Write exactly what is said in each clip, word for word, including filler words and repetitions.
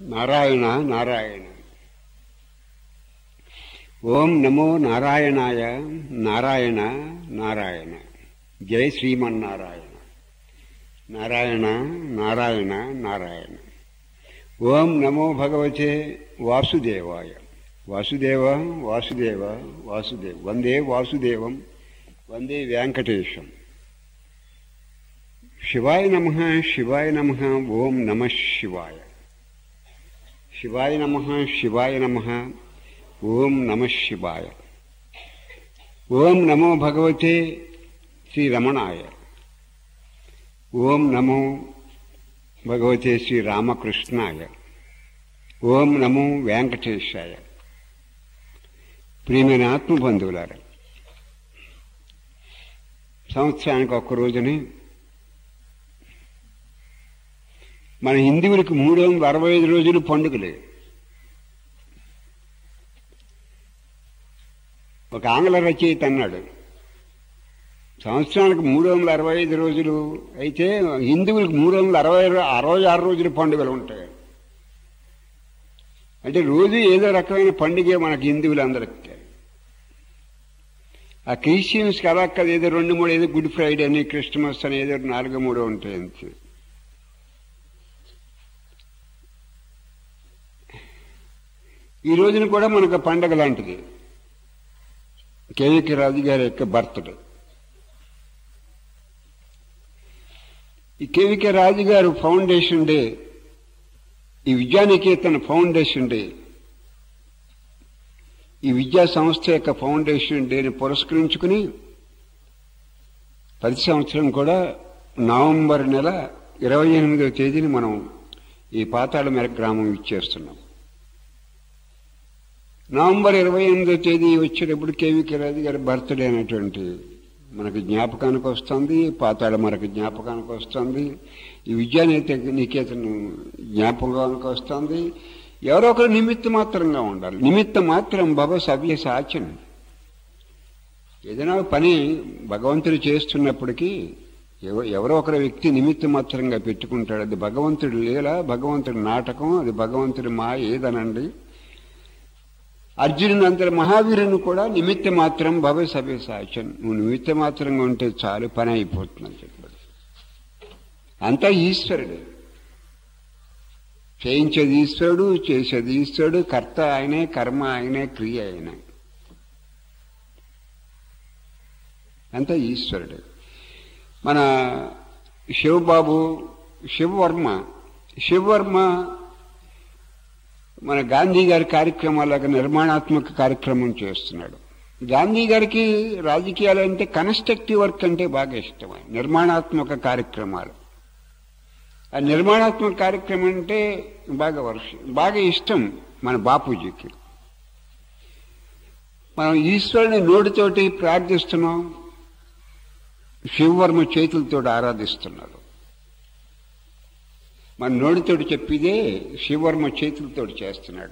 నారాయణ నారాయణ. ఓం నమో నారాయణాయ. నారాయణ నారాయణ. జై శ్రీమన్నారాయణ. నారాయణ నారాయణ నారాయణ. ఓం నమో భగవతే వాసుదేవాయ. వాసుదేవ వాసుదేవ వాసుదేవ. వందే వాసుదేవం వందే వెంకటేశం. శివాయ నమః శివాయ నమః. ఓం నమః శివాయ. శివాయ నమః శివాయ నమః. ఓం నమః శివాయ. ఓం నమో భగవతే శ్రీరమణాయ. ఓం నమో భగవతే శ్రీరామకృష్ణాయ. ఓం నమో వెంకటేశాయ. ప్రియమైన ఆత్మబంధువులారా, సంవత్సరానికి ఒక్క రోజుని మన హిందువులకు మూడు వందల అరవై ఐదు రోజులు పండుగలే. ఒక ఆంగ్ల రచయిత అన్నాడు, సంవత్సరానికి మూడు వందల అరవై ఐదు రోజులు అయితే హిందువులకు మూడు వందల అరవై అరవై ఆరు రోజులు పండుగలు ఉంటాయి. అంటే రోజు ఏదో రకమైన పండుగ మనకి హిందువులందరికీ. ఆ క్రిస్టియన్స్కి అలా కదా, ఏదో రెండు మూడు ఏదో గుడ్ ఫ్రైడే అని, క్రిస్మస్ అని ఏదో నాలుగు మూడో ఉంటాయి అంతే. ఈ రోజున కూడా మనకు పండగ లాంటిది కేవీకే రాజు గారి యొక్క బర్త్డే. ఈ కేవీకే రాజు గారు ఫౌండేషన్ డే, ఈ విద్యానికేతన్ ఫౌండేషన్ డే, ఈ విద్యా సంస్థ యొక్క ఫౌండేషన్ డేని పురస్కరించుకుని ప్రతి సంవత్సరం కూడా నవంబర్ నెల ఇరవై ఎనిమిదవ తేదీని మనం ఈ పాతాళమేర గ్రామం ఇచ్చేస్తున్నాం. నవంబర్ ఇరవై ఎనిమిదో తేదీ వచ్చేటప్పుడు కేవీకే రాజు గారి బర్త్డే అనేటువంటి మనకు జ్ఞాపకానికి వస్తుంది, పాతాళమేరకు జ్ఞాపకానికి వస్తుంది, ఈ విద్యానేత నికేతను జ్ఞాపకానికి వస్తుంది. ఎవరో ఒకరు నిమిత్త మాత్రంగా ఉండాలి. నిమిత్త మాత్రం భవ సవ్య సాచన. ఏదైనా పని భగవంతుడు చేస్తున్నప్పటికీ ఎవరో ఒకరి వ్యక్తి నిమిత్త మాత్రంగా పెట్టుకుంటాడు. అది భగవంతుడి లీల, భగవంతుడి నాటకం, అది భగవంతుడి మాయ ఏదనండి. అర్జునుని అంతటి మహావీరుని కూడా నిమిత్త మాత్రం భవ సవ్య సాచన్. నువ్వు నిమిత్త మాత్రంగా ఉంటే చాలు, పని అయిపోతుందని చెప్పాడు. అంతా ఈశ్వరుడు. చేయించేది ఈశ్వరుడు, చేసేది ఈశ్వరుడు, కర్త ఆయనే, కర్మ ఆయనే, క్రియ ఆయనే, అంతా ఈశ్వరుడు. మన శివబాబు శివవర్మ శివవర్మ మన గాంధీ గారి కార్యక్రమాలకు నిర్మాణాత్మక కార్యక్రమం చేస్తున్నాడు. గాంధీ గారికి రాజకీయాలు అంటే కన్స్ట్రక్టివ్ వర్క్ అంటే బాగా ఇష్టం, నిర్మాణాత్మక కార్యక్రమాలు. ఆ నిర్మాణాత్మక కార్యక్రమం అంటే బాగా వర్ష బాగా ఇష్టం మన బాపూజీకి. మనం ఈశ్వరుని నోటితోటి ప్రార్థిస్తున్నాం, శివవర్మ చేతులతో ఆరాధిస్తున్నాడు. మన నోటితోటి చెప్పిదే శివవర్మ చేతులతో చేస్తున్నాడు.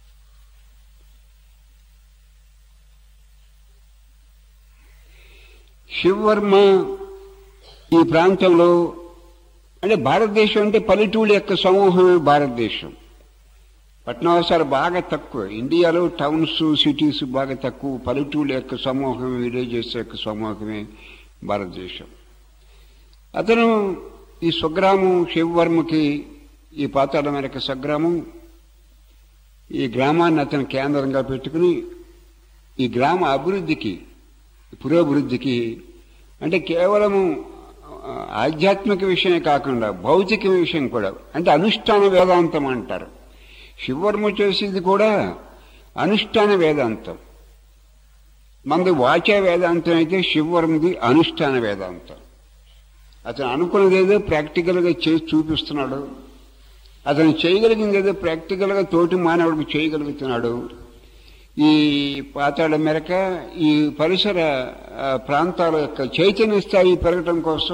శివవర్మ ఈ ప్రాంతంలో అంటే భారతదేశం అంటే పల్లెటూళ్ళ యొక్క సమూహమే భారతదేశం. పట్టణవాసాలు బాగా తక్కువ. ఇండియాలో టౌన్స్ సిటీస్ బాగా తక్కువ. పల్లెటూళ్ళ యొక్క సమూహం, విలేజెస్ యొక్క సమూహమే భారతదేశం. అతను ఈ స్వగ్రామం శివవర్మకి, ఈ పాతాళమేర స్వగ్రామం, ఈ గ్రామాన్ని అతను కేంద్రంగా పెట్టుకుని ఈ గ్రామ అభివృద్ధికి, పురోభివృద్ధికి అంటే కేవలము ఆధ్యాత్మిక విషయమే కాకుండా భౌతిక విషయం కూడా, అంటే అనుష్ఠాన వేదాంతం అంటారు. శివవర్మ చేసేది కూడా అనుష్ఠాన వేదాంతం. మనది వాచా వేదాంతం అయితే శివవర్మది అనుష్ఠాన వేదాంతం. అతను అనుకున్నది ఏదో ప్రాక్టికల్గా చేసి చూపిస్తున్నాడు. అతను చేయగలిగింది ఏదో ప్రాక్టికల్గా తోటి మానవుడికి చేయగలుగుతున్నాడు. ఈ పాతాళమేర ఈ పరిసర ప్రాంతాల యొక్క చైతన్య స్థాయి పెరగటం కోసం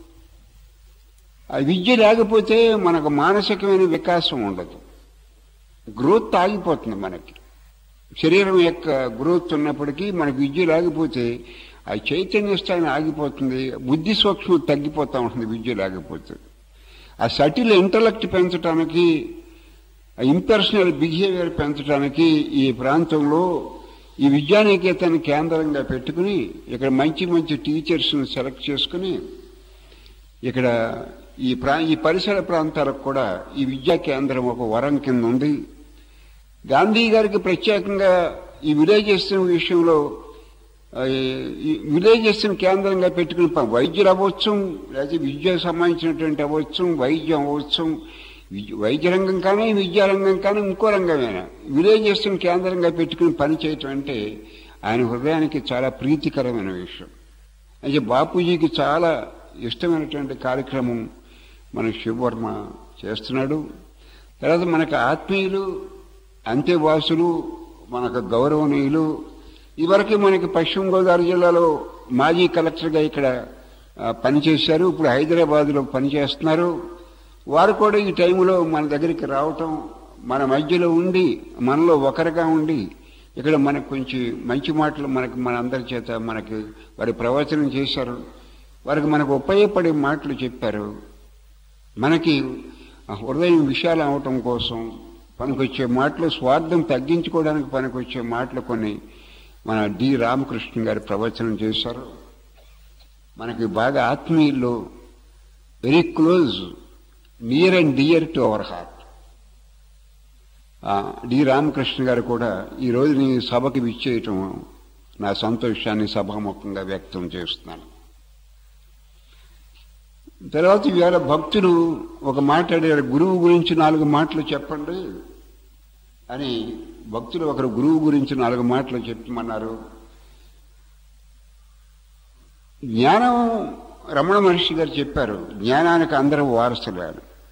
ఆ విద్య లేకపోతే మనకు మానసికమైన వికాసం ఉండదు, గ్రోత్ ఆగిపోతుంది. మనకి శరీరం యొక్క గ్రోత్ ఉన్నప్పటికీ మనకు విద్య లేకపోతే ఆ చైతన్య స్థాయిని ఆగిపోతుంది, బుద్ధి సూక్ష్మం తగ్గిపోతూ ఉంటుంది విద్య లేకపోతే. ఆ సటిల్ ఇంటలెక్ట్ పెంచడానికి ఇంపర్సనల్ బిహేవియర్ పెంచడానికి ఈ ప్రాంతంలో ఈ విద్యానికేతన్ కేంద్రంగా పెట్టుకుని ఇక్కడ మంచి మంచి టీచర్స్ని సెలెక్ట్ చేసుకుని ఇక్కడ ఈ ప్రా ఈ పరిసర ప్రాంతాలకు కూడా ఈ విద్యా కేంద్రం ఒక వరం కింద ఉంది. గాంధీ గారికి ప్రత్యేకంగా ఈ విలేజెస్ విషయంలో ఈ విలేజెస్ కేంద్రంగా పెట్టుకుని వైద్యులు అవ్వచ్చు, లేకపోతే విద్యకు సంబంధించినటువంటి అవ్వచ్చు, వైద్యం అవ్వచ్చు, వైద్య రంగం కానీ విద్యారంగం కానీ ఇంకో రంగమైనా విలేజెస్ కేంద్రంగా పెట్టుకుని పనిచేయటం అంటే ఆయన హృదయానికి చాలా ప్రీతికరమైన విషయం. అయితే బాపూజీకి చాలా ఇష్టమైనటువంటి కార్యక్రమం మన శివవర్మ చేస్తున్నాడు. తర్వాత మనకు ఆత్మీయులు, అంత్యవాసులు, మనకు గౌరవనీయులు, ఇవరకు మనకి పశ్చిమ గోదావరి జిల్లాలో మాజీ కలెక్టర్గా ఇక్కడ పనిచేశారు, ఇప్పుడు హైదరాబాద్లో పనిచేస్తున్నారు. వారు కూడా ఈ టైంలో మన దగ్గరికి రావటం, మన మధ్యలో ఉండి మనలో ఒకరిగా ఉండి ఇక్కడ మనకు కొంచెం మంచి మాటలు మనకి మన అందరి చేత మనకి వారి ప్రవచనం చేశారు. వారికి మనకు ఉపయోగపడే మాటలు చెప్పారు. మనకి హృదయం విశాలం అవటం కోసం పనికొచ్చే మాటలు, స్వార్థం తగ్గించుకోవడానికి పనికొచ్చే మాటలు కొన్ని మన డి రామకృష్ణ గారి ప్రవచనం చేశారు. మనకి బాగా ఆత్మీయులు, very close, near and dear to our heart. D Ramakrishna garu కూడా ఈరోజు నీ సభకి విచ్చేయటం నా సంతోషాన్ని సభాముఖంగా వ్యక్తం చేస్తున్నాను. తర్వాత ఇవాళ భక్తులు ఒక మాట అడిగారు, గురువు గురించి నాలుగు మాటలు చెప్పండి అని. భక్తులు ఒకరు గురువు గురించి నాలుగు మాటలు చెప్పమన్నారు. జ్ఞానం రమణ మహర్షి గారు చెప్పారు, జ్ఞానానికి అందరూ వారసులు.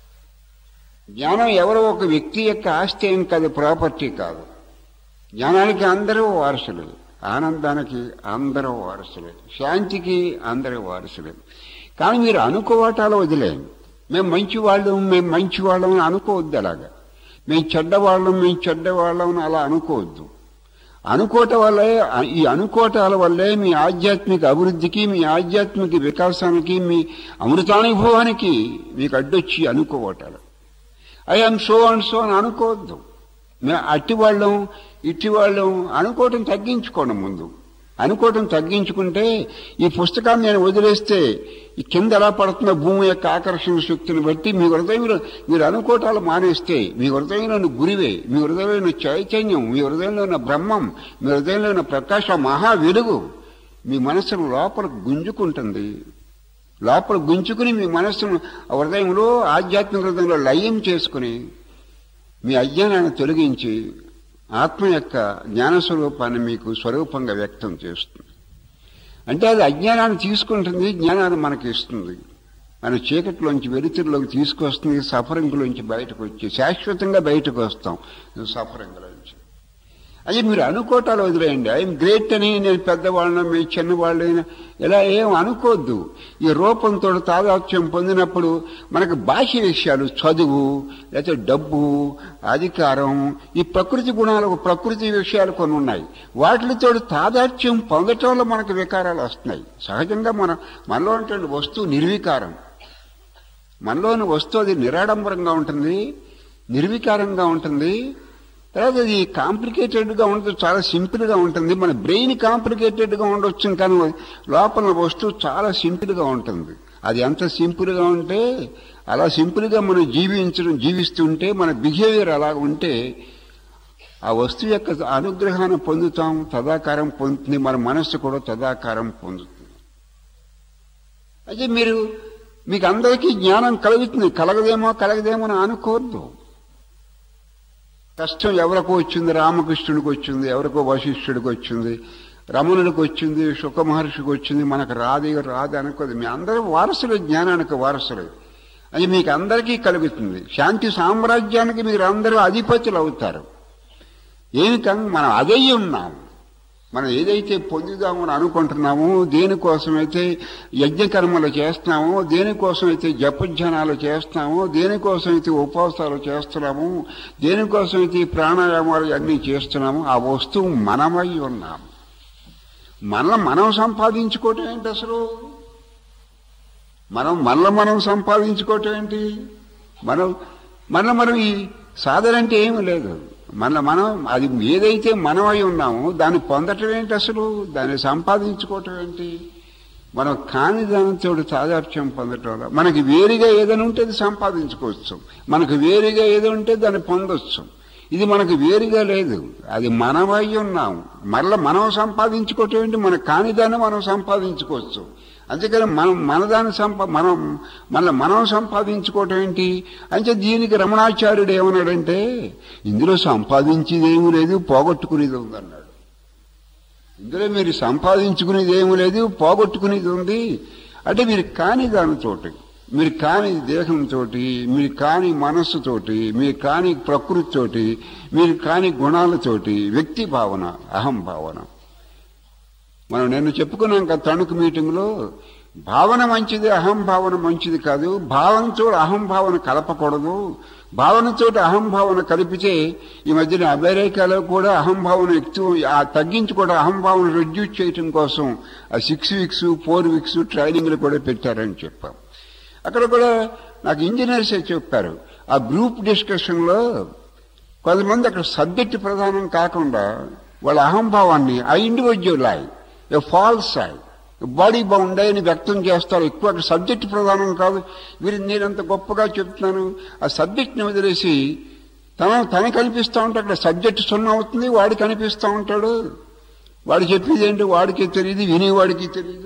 జ్ఞానం ఎవరో ఒక వ్యక్తి యొక్క ఆస్తి ఏం కాదు, ప్రాపర్టీ కాదు. జ్ఞానానికి అందరూ వారసులు, ఆనందానికి అందరూ వారసులే, శాంతికి అందరూ వారసులే. కానీ మీరు అనుకోవటాలు వదిలేయండి. మేము మంచివాళ్ళం మేము మంచివాళ్ళం అని అనుకోవద్దు. అలాగా మేము చెడ్డవాళ్ళం మేము చెడ్డవాళ్ళం అని అలా అనుకోవద్దు. అనుకోవటం వల్లే, ఈ అనుకోవటాల వల్లే మీ ఆధ్యాత్మిక అభివృద్ధికి, మీ ఆధ్యాత్మిక వికాసానికి, మీ అమృతానుభవానికి మీకు అడ్డొచ్చి అనుకోవటాలు. ఐఎమ్ సో అండ్ సో అని అనుకోవద్దు. మేము అట్టివాళ్ళం ఇట్టివాళ్ళం అనుకోవటం తగ్గించుకోండి. ముందు అనుకోవటం తగ్గించుకుంటే ఈ పుస్తకాన్ని నేను వదిలేస్తే ఈ కింద ఎలా పడుతున్న భూమి యొక్క ఆకర్షణ శక్తిని బట్టి మీ హృదయంలో మీరు అనుకోవటాలు మానేస్తే, మీ హృదయంలో ఉన్న గురివే, మీ హృదయంలో ఉన్న చైతన్యం, మీ హృదయంలో ఉన్న బ్రహ్మం, మీ హృదయంలో ఉన్న ప్రకాశ మహా వెలుగు మీ మనస్సును లోపల గుంజుకుంటుంది. లోపల గుంజుకుని మీ మనస్సును హృదయంలో, ఆధ్యాత్మిక హృదయంలో లయం చేసుకుని మీ అజ్ఞానాన్ని తొలగించి ఆత్మ యొక్క జ్ఞానస్వరూపాన్ని మీకు స్వరూపంగా వ్యక్తం చేస్తుంది. అంటే అది అజ్ఞానాన్ని తీసుకుంటుంది, జ్ఞానాన్ని మనకి ఇస్తుంది. మన చీకటిలోంచి వెలుతురులోకి తీసుకొస్తుంది, సఫరింగ్లోంచి బయటకు వచ్చి శాశ్వతంగా బయటకు వస్తాం సఫరింగ్లోంచి. అది మీరు అనుకోవటాలు వదిలేయండి. ఐఎమ్ గ్రేట్ అని, నేను పెద్దవాళ్ళను మేము చిన్నవాళ్ళైనా ఇలా ఏం అనుకోవద్దు. ఈ రూపంతో తాదాత్మ్యం పొందినప్పుడు మనకు బాహ్య విషయాలు, చదువు, లేకపోతే డబ్బు, అధికారం, ఈ ప్రకృతి గుణాలు, ప్రకృతి విషయాలు కొన్ని ఉన్నాయి. వాటితో తాదాత్మ్యం పొందటంలో మనకు వికారాలు వస్తున్నాయి. సహజంగా మన మనలో ఉంటే వస్తువు నిర్వికారం. మనలోని వస్తువు అది నిరాడంబరంగా ఉంటుంది, నిర్వికారంగా ఉంటుంది. తర్వాత అది కాంప్లికేటెడ్గా ఉంటుంది, చాలా సింపుల్గా ఉంటుంది. మన బ్రెయిన్ కాంప్లికేటెడ్గా ఉండొచ్చు, కానీ లోపల వస్తువు చాలా సింపుల్గా ఉంటుంది. అది ఎంత సింపుల్గా ఉంటే అలా సింపుల్గా మనం జీవించడం జీవిస్తుంటే మన బిహేవియర్ అలా ఉంటే ఆ వస్తువు యొక్క అనుగ్రహాన్ని పొందుతాం, తదాకారం పొందుతుంది, మన మనస్సు కూడా తదాకారం పొందుతుంది. అయితే మీరు మీకు అందరికీ జ్ఞానం కలుగుతుంది, కలగదేమో కలగదేమో అని అనుకోవద్దు. కష్టం ఎవరికో వచ్చింది, రామకృష్ణుడికి వచ్చింది, ఎవరికో వశిష్ఠుడికి వచ్చింది, రమణుడికి వచ్చింది, శుక మహర్షికి వచ్చింది, మనకు రాదు రాదు అనుకోదు. మీ అందరూ వారసులు, జ్ఞానానికి వారసులు. అది మీకు అందరికీ కలుగుతుంది. శాంతి సామ్రాజ్యానికి మీరు అందరూ అధిపతులు అవుతారు. ఏమి కానీ మనం అదే ఉన్నాము. మనం ఏదైతే పొందుదామని అనుకుంటున్నామో, దేనికోసమైతే యజ్ఞకర్మలు చేస్తున్నామో, దేనికోసమైతే జపధ్యానాలు చేస్తున్నామో, దేనికోసమైతే ఉపవాసాలు చేస్తున్నామో, దేనికోసమైతే ప్రాణాయామాలు అన్నీ చేస్తున్నామో ఆ వస్తువు మనమై ఉన్నాము. మనం మనం సంపాదించుకోవటం ఏంటి అసలు? మనం మనలో మనం సంపాదించుకోవటం ఏంటి? మనం మన మనం ఈ సాధన అంటే ఏమీ లేదు. మన మనం అది ఏదైతే మనమై ఉన్నామో దాన్ని పొందటం ఏంటి, అసలు దాన్ని సంపాదించుకోవటం ఏంటి? మనం కాని దానితో తాదాత్మ్యం పొందటం, మనకి వేరుగా ఏదైనా ఉంటే అది సంపాదించుకోవచ్చు, మనకు వేరుగా ఏదో ఉంటే దాన్ని పొందొచ్చు. ఇది మనకు వేరుగా లేదు, అది మనమై ఉన్నాము. మరలా మనం సంపాదించుకోవటం ఏంటి? మన కాని దాన్ని మనం సంపాదించుకోవచ్చు. అంతేకాని మనం మనదాన్ని సంపా మనం మళ్ళీ మనం సంపాదించుకోవటం ఏంటి అంటే, దీనికి రమణాచార్యుడు ఏమన్నాడంటే, ఇందులో సంపాదించేది ఏమీ లేదు, పోగొట్టుకునేది ఉందన్నాడు. ఇందులో మీరు సంపాదించుకునేది ఏమీ లేదు, పోగొట్టుకునేది ఉంది. అంటే మీరు కాని దానితోటి, మీరు కాని దేహంతో, మీరు కాని మనస్సుతోటి, మీరు కాని ప్రకృతితోటి, మీరు కాని గుణాలతోటి వ్యక్తి భావన, అహం భావన. మనం నిన్న చెప్పుకున్నాం కదా తణుకు మీటింగ్లో, భావన మంచిది, అహం భావన మంచిది కాదు. భావనతో అహం భావన కలపకూడదు. భావనతో అహం భావన కలిపితే, ఈ మధ్యన అమెరికాలో కూడా అహం భావన ఎక్కువ తగ్గించి కూడా అహం భావన రెడ్యూస్ చేయటం కోసం ఆ సిక్స్ వీక్స్ ఫోర్ వీక్స్ ట్రైనింగ్లు కూడా పెట్టారని చెప్పాం. అక్కడ కూడా నాకు ఇంజనీర్సే చెప్పారు, ఆ గ్రూప్ డిస్కషన్లో కొంతమంది అక్కడ సబ్జెక్ట్ ప్రధానం కాకుండా వాళ్ళ అహంభావాన్ని ఆ individual I, a false I, body bound అని వ్యక్తం చేస్తారు. ఎక్కువ అక్కడ సబ్జెక్ట్ ప్రధానం కాదు. వీరు నేనంత గొప్పగా చెప్తున్నాను, ఆ సబ్జెక్ట్ని వదిలేసి తన తన కనిపిస్తూ ఉంటే అక్కడ సబ్జెక్ట్ సున్నా అవుతుంది, వాడికి కనిపిస్తూ ఉంటాడు. వాడు చెప్పేది ఏంటి వాడికి తెలియదు, వినేవాడికి తెలియదు.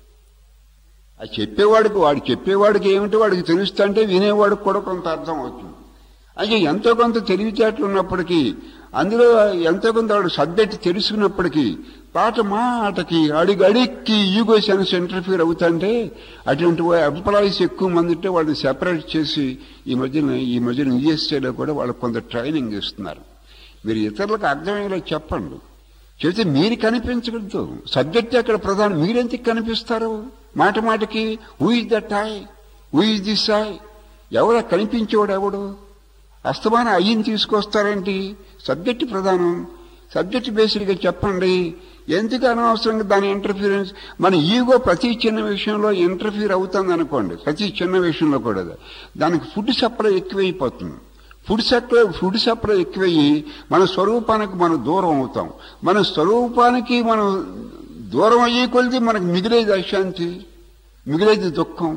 అది చెప్పేవాడికి వాడు చెప్పేవాడికి ఏమిటి వాడికి తెలుస్తా అంటే వినేవాడికి కూడా కొంత అర్థం అవుతుంది. అయితే ఎంతో కొంత తెలివితేటలు ఉన్నప్పటికీ, అందులో ఎంతో కొంత వాడు సబ్జెక్ట్ తెలుసుకున్నప్పటికీ పాట మాటకి అడిగి అడిక్కి ఈగో సెన్స్ ఇంటర్ఫీర్ అవుతుంటే, అటువంటి ఎంప్లాయీస్ ఎక్కువ మంది ఉంటే వాళ్ళని సెపరేట్ చేసి ఈ మధ్యన ఈ మధ్యన యూఎస్ఏలో కూడా వాళ్ళకి కొంత ట్రైనింగ్ ఇస్తున్నారు. మీరు ఇతరులకు అర్థమయ్యేలా చెప్పండి. చెబితే మీరు కనిపించకూడదు, సబ్జెక్ట్ అక్కడ ప్రధానం. మీరెందుకు కనిపిస్తారు మాట మాటకి? Who is that I, who is this I? ఎవడ కనిపించేవాడు ఎవడు? అస్తమాన అయ్యని తీసుకొస్తారేంటి? సబ్జెక్ట్ ప్రధానం, సబ్జెక్ట్ బేస్డ్గా చెప్పండి. ఎందుకు అనవసరంగా దాని ఇంటర్ఫీరెన్స్? మన ఈగో ప్రతి చిన్న విషయంలో ఇంటర్ఫీర్ అవుతుంది అనుకోండి, ప్రతి చిన్న విషయంలో కూడా దానికి ఫుడ్ సప్లై ఎక్కువైపోతుంది. ఫుడ్ సప్లై ఫుడ్ సప్లై ఎక్కువయ్యి మన స్వరూపానికి మనం దూరం అవుతాం. మన స్వరూపానికి మనం దూరం అయ్యే కొలిది మనకు మిగిలేది అశాంతి, మిగిలేది దుఃఖం.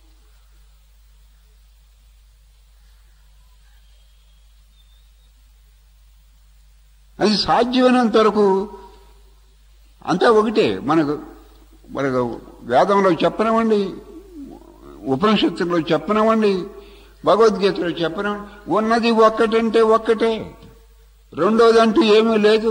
అది సాధ్యమైనంత వరకు అంతా ఒకటే. మనకు మనకు వేదంలో చెప్పనివ్వండి, ఉపనిషత్తుల్లో చెప్పనివ్వండి, భగవద్గీతలో చెప్పనివ్వండి, ఉన్నది ఒక్కటంటే ఒక్కటే, రెండోది అంటూ ఏమీ లేదు.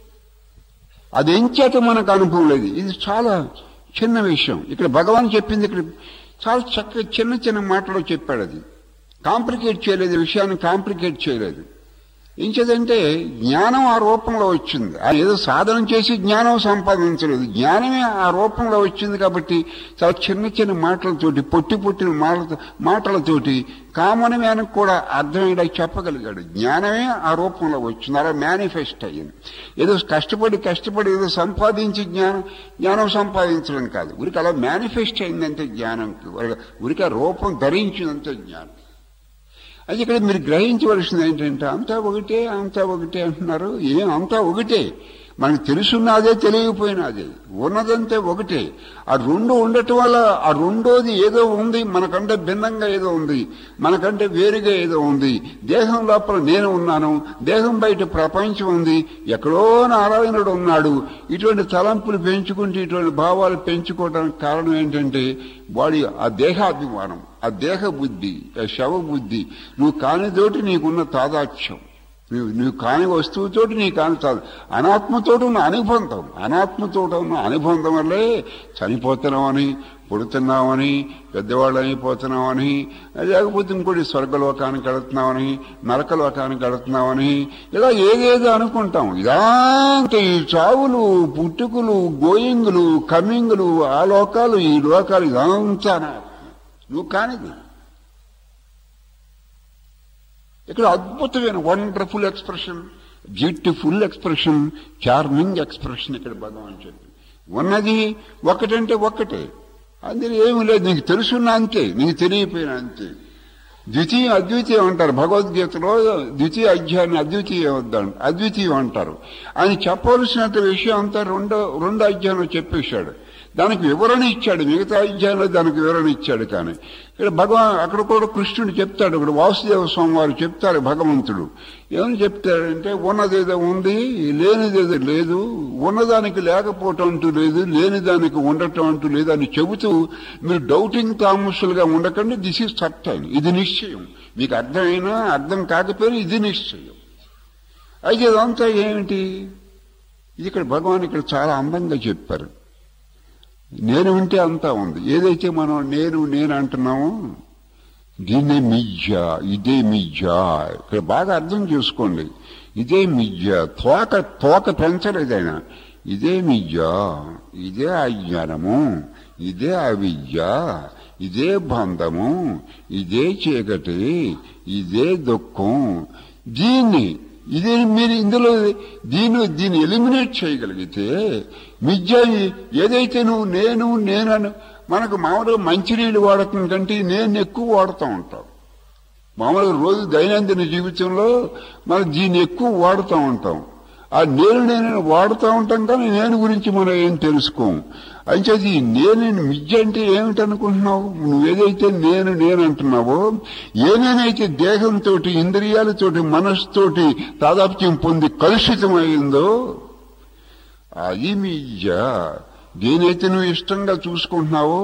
అది ఎంచేత మనకు అనుభవం లేదు. ఇది చాలా చిన్న విషయం. ఇక్కడ భగవాన్ చెప్పింది ఇక్కడ చాలా చక్కగా చిన్న చిన్న మాటలో చెప్పాడు. అది కాంప్లికేట్ చేయలేదు, విషయాన్ని కాంప్లికేట్ చేయలేదు. ఇంకేదంటే జ్ఞానం ఆ రూపంలో వచ్చింది. అది ఏదో సాధన చేసి జ్ఞానం సంపాదించలేదు, జ్ఞానమే ఆ రూపంలో వచ్చింది. కాబట్టి చాలా చిన్న చిన్న మాటలతోటి, పొట్టి పొట్టిన మాటలతో మాటలతోటి కామన్ మ్యాన్కి కూడా అర్థమయ్యేలా చెప్పగలిగాడు. జ్ఞానమే ఆ రూపంలో వచ్చింది, అలా మేనిఫెస్ట్ అయ్యింది. ఏదో కష్టపడి కష్టపడి ఏదో సంపాదించి జ్ఞానం జ్ఞానం సంపాదించడం కాదు, ఉరికి అలా మేనిఫెస్ట్ అయిందంటే జ్ఞానంకి, ఉరికి ఆ రూపం ధరించిందంటే జ్ఞానం. అది ఇక్కడ మీరు గ్రహించవలసింది ఏంటంటే, అంతా ఒకటే అంతా ఒకటే అంటున్నారు. ఏం అంతా ఒకటే, మనకు తెలుసున్నదే తెలియకపోయినదే, ఉన్నదంతే ఒకటే. ఆ రెండు ఉండటం వల్ల ఆ రెండోది ఏదో ఉంది, మనకంటే భిన్నంగా ఏదో ఉంది, మనకంటే వేరుగా ఏదో ఉంది. దేహం లోపల నేను ఉన్నాను, దేహం బయట ప్రపంచం ఉంది, ఎక్కడో నారాయణుడు ఉన్నాడు. ఇటువంటి తలంపులు పెంచుకుంటే, ఇటువంటి భావాలు పెంచుకోవడానికి కారణం ఏంటంటే వాడి ఆ దేహాభిమానం, ఆ దేహ బుద్ధి, ఆ శవ బుద్ధి. నువ్వు కానితోటి నీకున్న తాదాత్మ్యం, నువ్వు నువ్వు కాని వస్తువుతోటి నీ కాని తాదు అనాత్మతోటి ఉన్న అనుబంధం, అనాత్మతోటి ఉన్న అనుబంధం వల్లే చనిపోతున్నామని, పుడుతున్నామని, పెద్దవాళ్ళు అయిపోతున్నామని, లేకపోతే ఇంకోటి స్వర్గలోకానికి వెళుతున్నామని, నరకలోకానికి వెళుతున్నామని, ఇలా ఏదేదో అనుకుంటాం. ఇదంతా ఈ చావులు, పుట్టుకులు, గోయింగులు, కమింగులు, ఆ లోకాలు ఈ లోకాలు, ఇదంతా నువ్వు కానిది. ఇక్కడ అద్భుతమైన wonderful expression, beautiful expression, charming expression ఇక్కడ భగవాన్ చెప్పి. ఉన్నది ఒకటంటే ఒక్కటే, అందులో ఏమీ లేదు. నీకు తెలుసున్నా అంతే, నీకు తెలియపోయినా అంతే. ద్వితీయ అద్వితీయం అంటారు భగవద్గీతలో. ద్వితీయ అధ్యాయాన్ని అద్వితీయం వద్దాం అద్వితీయం అంటారు. ఆయన చెప్పవలసిన విషయం అంతా రెండో రెండో అధ్యాయంలో చెప్పేశాడు. దానికి వివరణ ఇచ్చాడు. మిగతా అధ్యాయంలో దానికి వివరణ ఇచ్చాడు. కానీ ఇక్కడ భగవాన్ అక్కడ కూడా కృష్ణుడు చెప్తాడు. ఇక్కడ వాసుదేవ స్వామి వారు చెప్తారు. భగవంతుడు ఏమని చెప్తాడంటే ఉన్నదేదో ఉంది, లేనిదేదో లేదు, ఉన్నదానికి లేకపోవటం అంటూ లేదు, లేని దానికి ఉండటం అంటూ లేదు అని చెబుతూ మీరు డౌటింగ్ తామసులుగా ఉండకండి. దిస్ ఈజ్ సర్టైన్, ఇది నిశ్చయం. మీకు అర్థమైనా అర్థం కాకపోయినా ఇది నిశ్చయం. అయితే ఇదంతా ఏమిటి? ఇది ఇక్కడ భగవాన్ ఇక్కడ చాలా అందంగా చెప్పారు. నేను వింటే అంతా ఉంది. ఏదైతే మనం నేను నేను అంటున్నామో దీన్నే మిథ్య, ఇదే మిథ్య. ఇక్కడ బాగా అర్థం చేసుకోండి. ఇదే మిథ్య. తోక తోక పెంచలేదైనా ఇదే మిథ్య, ఇదే అజ్ఞానము, ఇదే అవిద్య, ఇదే బంధము, ఇదే చీకటి, ఇదే దుఃఖం. దీన్ని ఇదే మీరు ఇందులో దీన్ని దీన్ని ఎలిమినేట్ చేయగలిగితే మిథ్య ఏదైతే నువ్వు నేను నేనను మనకు మామూలుగా మంచినీళ్ళు వాడటం కంటే నేను ఎక్కువ వాడుతూ ఉంటాం. మామూలుగా రోజు దైనందిన జీవితంలో మనం దీన్ని ఎక్కువ వాడుతూ ఉంటాం. ఆ నేను నేను వాడుతూ ఉంటాం కానీ నేను గురించి మనం ఏం తెలుసుకోం. అంచేది నేను మిథ్య అంటే ఏమిటనుకుంటున్నావు? నువ్వేదైతే నేను నేను అంటున్నావో, ఏనేనైతే దేహంతో ఇంద్రియాలతోటి మనస్సుతోటి తాదాప్యం పొంది కలుషితమైందో అది మిథ్య. దేనైతే నువ్వు ఇష్టంగా చూసుకుంటున్నావో,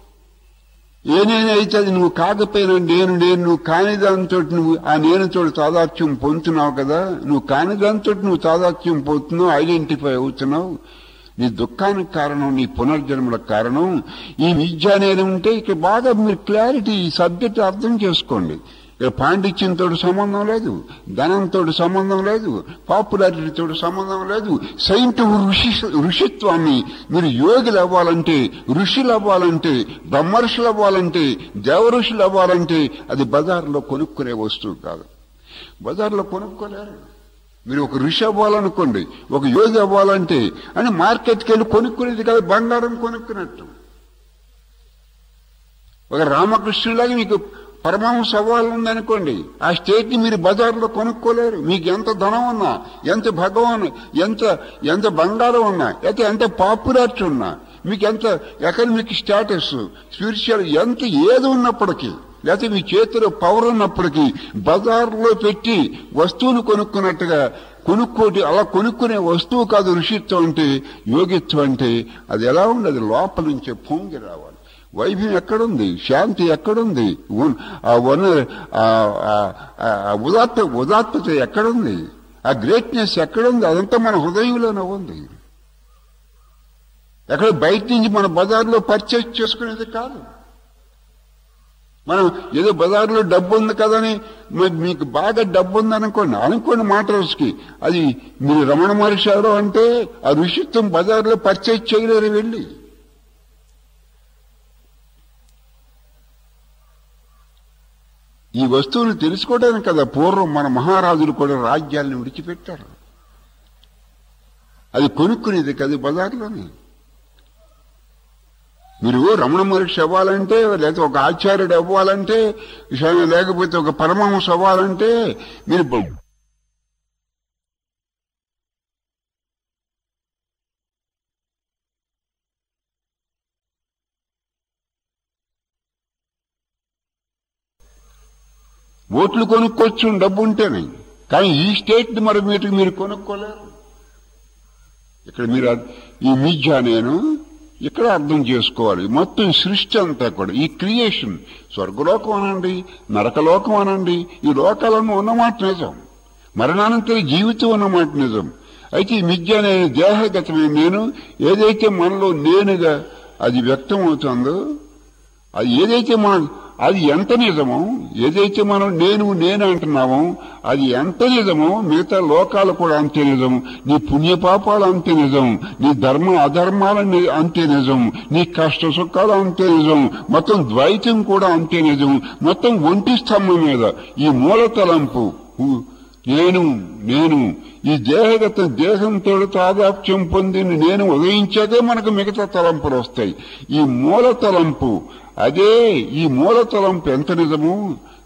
ఏనేనైతే అది నువ్వు కాకపోయినా నేను నేను నువ్వు కాని దాంతో నువ్వు ఆ నేనుతో తాదాత్యం పొందుతున్నావు కదా, నువ్వు కాని దాంతో నువ్వు తాదాత్యం పొందుతున్నావు, ఐడెంటిఫై అవుతున్నావు. నీ దుఃఖానికి కారణం, నీ పునర్జన్మలకు కారణం ఈ విద్య అనేది ఉంటే ఇక్కడ బాగా మీరు క్లారిటీ ఈ సబ్జెక్ట్ అర్థం చేసుకోండి. ఇక్కడ పాండిత్యంతో సంబంధం లేదు, ధనంతో సంబంధం లేదు, పాపులారిటీతో సంబంధం లేదు. సైంటిఫిక్ ఋషి ఋషిత్వాన్ని మీరు యోగులు అవ్వాలంటే, ఋషులు అవ్వాలంటే, బ్రహ్మర్షులు అవ్వాలంటే, దేవఋషులు అవ్వాలంటే అది బజార్లో కొనుక్కునే వస్తువు కాదు. బజార్లో కొనుక్కోలేరు. మీరు ఒక ఋషి అవ్వాలనుకోండి, ఒక యోగి అవ్వాలంటే అని మార్కెట్కి వెళ్ళి కొనుక్కునేది కాదు, బంగారం కొనుక్కున్నట్టు. ఒక రామకృష్ణులాగా మీకు పరమహంస అవ్వాలనుందనుకోండి, ఆ స్టేట్ ని మీరు బజార్లో కొనుక్కోలేరు. మీకు ఎంత ధనం ఉన్నా, ఎంత భగవాన్ ఎంత ఎంత బంగారం ఉన్నా, అయితే ఎంత పాపులారిటీ ఉన్నా, మీకు ఎంత ఎకనామిక్ స్టేటస్, స్పిరిచువల్ ఎంత ఏది ఉన్నప్పటికీ, లేకపోతే మీ చేతిలో పవర్ ఉన్నప్పటికీ బజార్లో పెట్టి వస్తువును కొనుక్కున్నట్టుగా కొనుక్కోటి అలా కొనుక్కునే వస్తువు కాదు ఋషిత్వం అంటే, యోగిత్వం అంటే. అది ఎలా ఉంది? అది లోపల నుంచే పొంగి రావాలి. వైభవం ఎక్కడుంది? శాంతి ఎక్కడుంది? ఆ వన ఉదాత్త ఉదాత్తత ఎక్కడుంది? ఆ గ్రేట్నెస్ ఎక్కడుంది? అదంతా మన హృదయంలోనే ఉంది. ఎక్కడ బయట నుంచి మన బజార్లో పర్చేస్ చేసుకునేది కాదు. మనం ఏదో బజార్లో డబ్బు ఉంది కదని మీకు బాగా డబ్బు ఉంది అనుకోండి అనుకోండి మాట రోజుకి అది మీరు రమణ మహర్షి ఎవరో అంటే ఆ ఋషిత్వం బజార్లో పర్చేజ్ చేయలేరు వెళ్ళి. ఈ వస్తువులు తెలుసుకోవడానికి కదా పూర్వం మన మహారాజులు కూడా రాజ్యాలను విడిచిపెట్టారు. అది కొనుక్కునేది కదా బజార్లోనే. మీరు రమణ మహర్షి అవ్వాలంటే, లేకపోతే ఒక ఆచార్యుడు అవ్వాలంటే, లేకపోతే ఒక పరమహంస అవ్వాలంటే మీరు ఓట్లు కొనుక్కోవచ్చు డబ్బు ఉంటేనే. కానీ ఈ స్టేట్ మరి మీరు మీరు కొనుక్కోలేరు. ఇక్కడ మీరు ఈ మిథ్య నేను ఇక్కడ అర్థం చేసుకోవాలి. మొత్తం సృష్టి అంతా కూడా ఈ క్రియేషన్, స్వర్గలోకం అనండి, నరకలోకం అనండి, ఈ లోకాలను ఉన్నమాట నిజం, మరణానంతర జీవితం ఉన్నమాట నిజం. అయితే ఈ మిథ్య అనే దేహగతమైన నేను ఏదైతే మనలో నేనుగా అది వ్యక్తం అవుతుందో, అది ఏదైతే మన అది ఎంత నిజమో, ఏదైతే మనం నేను నేను అంటున్నామో అది ఎంత నిజమో మిగతా లోకాలు కూడా అంతే నిజం. నీ పుణ్యపాపాలు అంతే నిజం, నీ ధర్మ అధర్మాలు అంతే నిజం, నీ కష్ట సుఖాలు అంతే నిజం, మొత్తం ద్వైతం కూడా అంతే నిజం. మొత్తం ఒంటి స్తంభం మీద ఈ మూల తలంపు నేను నేను ఈ దేహగత దేహంతో తాదాప్యం పొందిన నేను ఉదయించాకే మనకు మిగతా తలంపులు వస్తాయి. ఈ మూల తలంపు అదే, ఈ మూల తలంపు ఎంత నిజము,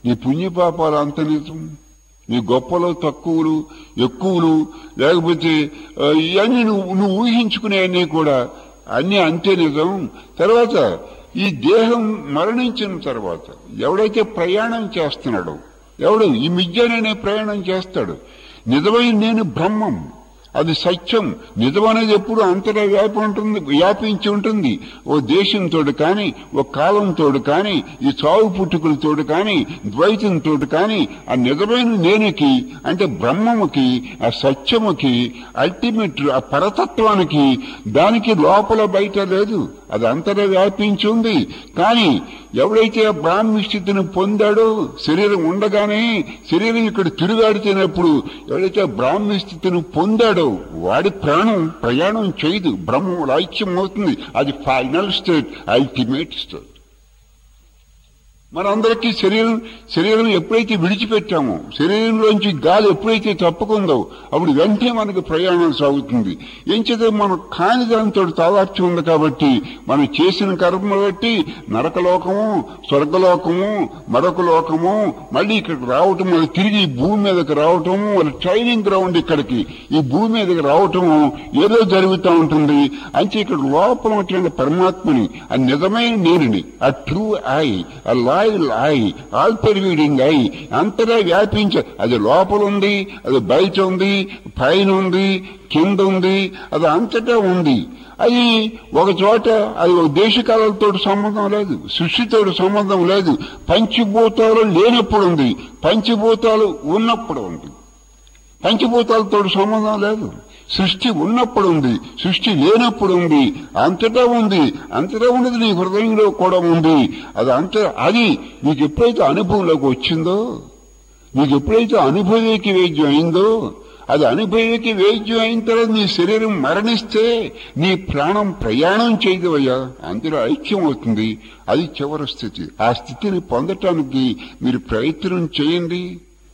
నీ పుణ్యపాపాలు అంత నిజం, నీ గొప్పలు తక్కువలు ఎక్కువలు లేకపోతే ఇవన్నీ నువ్వు నువ్వు ఊహించుకునేవన్నీ కూడా అన్నీ అంతే నిజం. తర్వాత ఈ దేహం మరణించిన తర్వాత ఎవడైతే ప్రయాణం చేస్తున్నాడో, ఎవడు ఈ మిథ్యనే ప్రయాణం చేస్తాడు. నిజమైన నేను బ్రహ్మం, అది సత్యం. నిజం అనేది ఎప్పుడు అంతటా వ్యాపి ఉంటుంది వ్యాపించి ఉంటుంది. ఓ దేశంతో కానీ, ఓ కాలంతో కానీ, ఈ చావు పుట్టుకలతో కానీ, ద్వైతంతో కానీ, ఆ నిజమైన నేనుకి అంటే బ్రహ్మముకి, ఆ సత్యముకి, అల్టిమేట్ ఆ పరతత్వానికి దానికి లోపల బయట లేదు, అది అంతటా వ్యాపించి ఉంది. కానీ ఎవడైతే ఆ బ్రాహ్మీ స్థితిని పొందాడో, శరీరం ఉండగానే శరీరం ఇక్కడ తిరుగాడుతున్నప్పుడు ఎవడైతే బ్రాహ్మీ స్థితిని పొందాడో వాడి ప్రాణం ప్రయాణం చేయదు, బ్రహ్మం ఐక్యం అవుతుంది. అది ఫైనల్ స్టేట్, అల్టిమేట్ స్టేట్. మనందరికీ శరీరం శరీరం ఎప్పుడైతే విడిచిపెట్టామో, శరీరంలోంచి గాలి ఎప్పుడైతే తప్పుకుందో అప్పుడు వెంటనే మనకు ప్రయాణం సాగుతుంది. ఏం చేత మనం కాని దానితో తాదాత్యం ఉంది కాబట్టి మనం చేసిన కర్మ బట్టి నరకలోకము, స్వర్గలోకము, మరొక లోకము, మళ్ళీ ఇక్కడికి రావటం, మళ్ళీ తిరిగి ఈ భూమి మీదకి రావటము, వాళ్ళ ట్రైనింగ్ గ్రౌండ్ ఇక్కడికి ఈ భూమి మీదకి రావటము ఏదో జరుగుతూ ఉంటుంది. అంటే ఇక్కడ లోపల ఉన్నటువంటి పరమాత్మని, ఆ నిజమైన నేనుని, ఆ ట్రూ ఐ, ఆ loyal I, all pervading I అంతటా వ్యాపించ, అది లోపల ఉంది, అది బయట ఉంది, పైన ఉంది, కింద ఉంది, అది అంతటా ఉంది. అది ఒక చోట, అది ఒక దేశకాలతో సంబంధం లేదు, సృష్టితో సంబంధం లేదు. పంచభూతాలు లేనప్పుడు ఉంది, పంచభూతాలు ఉన్నప్పుడు ఉంది. పంచభూతాలతో సంబంధం లేదు. సృష్టి ఉన్నప్పుడు ఉంది, సృష్టి లేనప్పుడు ఉంది, అంతటా ఉంది. అంతటా ఉన్నది నీ హృదయంలో కూడా ఉంది. అది అంత అది నీకు ఎప్పుడైతే అనుభవంలోకి వచ్చిందో, నీకు ఎప్పుడైతే అనుభవీకి వేద్యం అయిందో, అది అనుభవీకి వేద్యం అయిన తర్వాత నీ శరీరం మరణిస్తే నీ ప్రాణం ప్రయాణం చేయదవయ్యా, అందులో ఐక్యం అవుతుంది. అది చివరి స్థితి. ఆ స్థితిని పొందటానికి మీరు ప్రయత్నం చేయండి.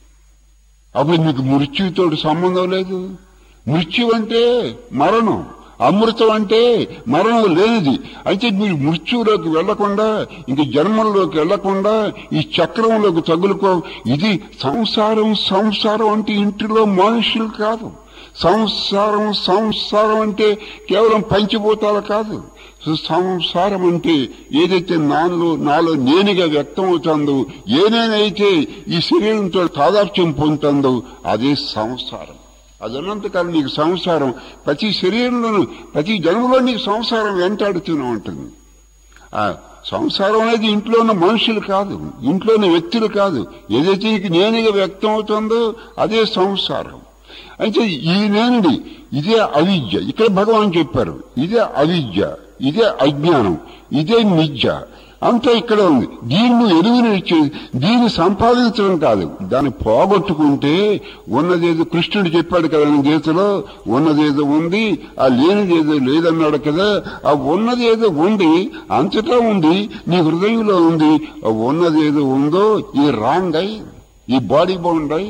అప్పుడు మీకు మృత్యుతో సంబంధం లేదు. మృత్యు అంటే మరణం, అమృతం అంటే మరణం లేనిది. అయితే మీరు మృత్యువులోకి వెళ్లకుండా, ఇంక జన్మల్లోకి వెళ్లకుండా ఈ చక్రంలోకి తగులుకో. ఇది సంసారం. సంసారం అంటే ఇంటిలో మనుషులు కాదు. సంసారం సంసారం అంటే కేవలం పంచభూతాలు కాదు. సంసారం అంటే ఏదైతే నాలో నాలో నేనుగా వ్యక్తం అవుతుందో, ఏనేనైతే ఈ శరీరంతో తాదాత్మ్యం పొందుతుందో అదే సంసారం. అది ఉన్నంతకాలం నీకు సంసారం ప్రతి శరీరంలోనూ, ప్రతి జన్మలో నీకు సంసారం వెంటాడుతూనే ఉంటుంది. ఆ సంసారం అనేది ఇంట్లో ఉన్న మనుషులు కాదు, ఇంట్లో ఉన్న వ్యక్తులు కాదు. ఏదైతే నీకు నేనుగా వ్యక్తం అవుతుందో అదే సంసారం. అయితే ఈ నేనుడి ఇదే అవిద్య. ఇక్కడ భగవాన్ చెప్పారు, ఇదే అవిద్య, ఇదే అజ్ఞానం, ఇదే మిథ్య అంతా ఇక్కడ ఉంది. దీన్ని ఎరువునిచ్చి దీన్ని సంపాదించడం కాదు, దాన్ని పోగొట్టుకుంటే ఉన్నదేదో కృష్ణుడు చెప్పాడు కదా గీతలో, ఉన్నదేదో ఉంది, ఆ లేనిదేదో లేదన్నాడు కదా. ఆ ఉన్నదేదో ఉంది, అంతటా ఉంది, నీ హృదయంలో ఉంది. ఆ ఉన్నదేదో ఉందో ఈ రాంగ్ అయి, ఈ బాడీ బౌండ్ అయి,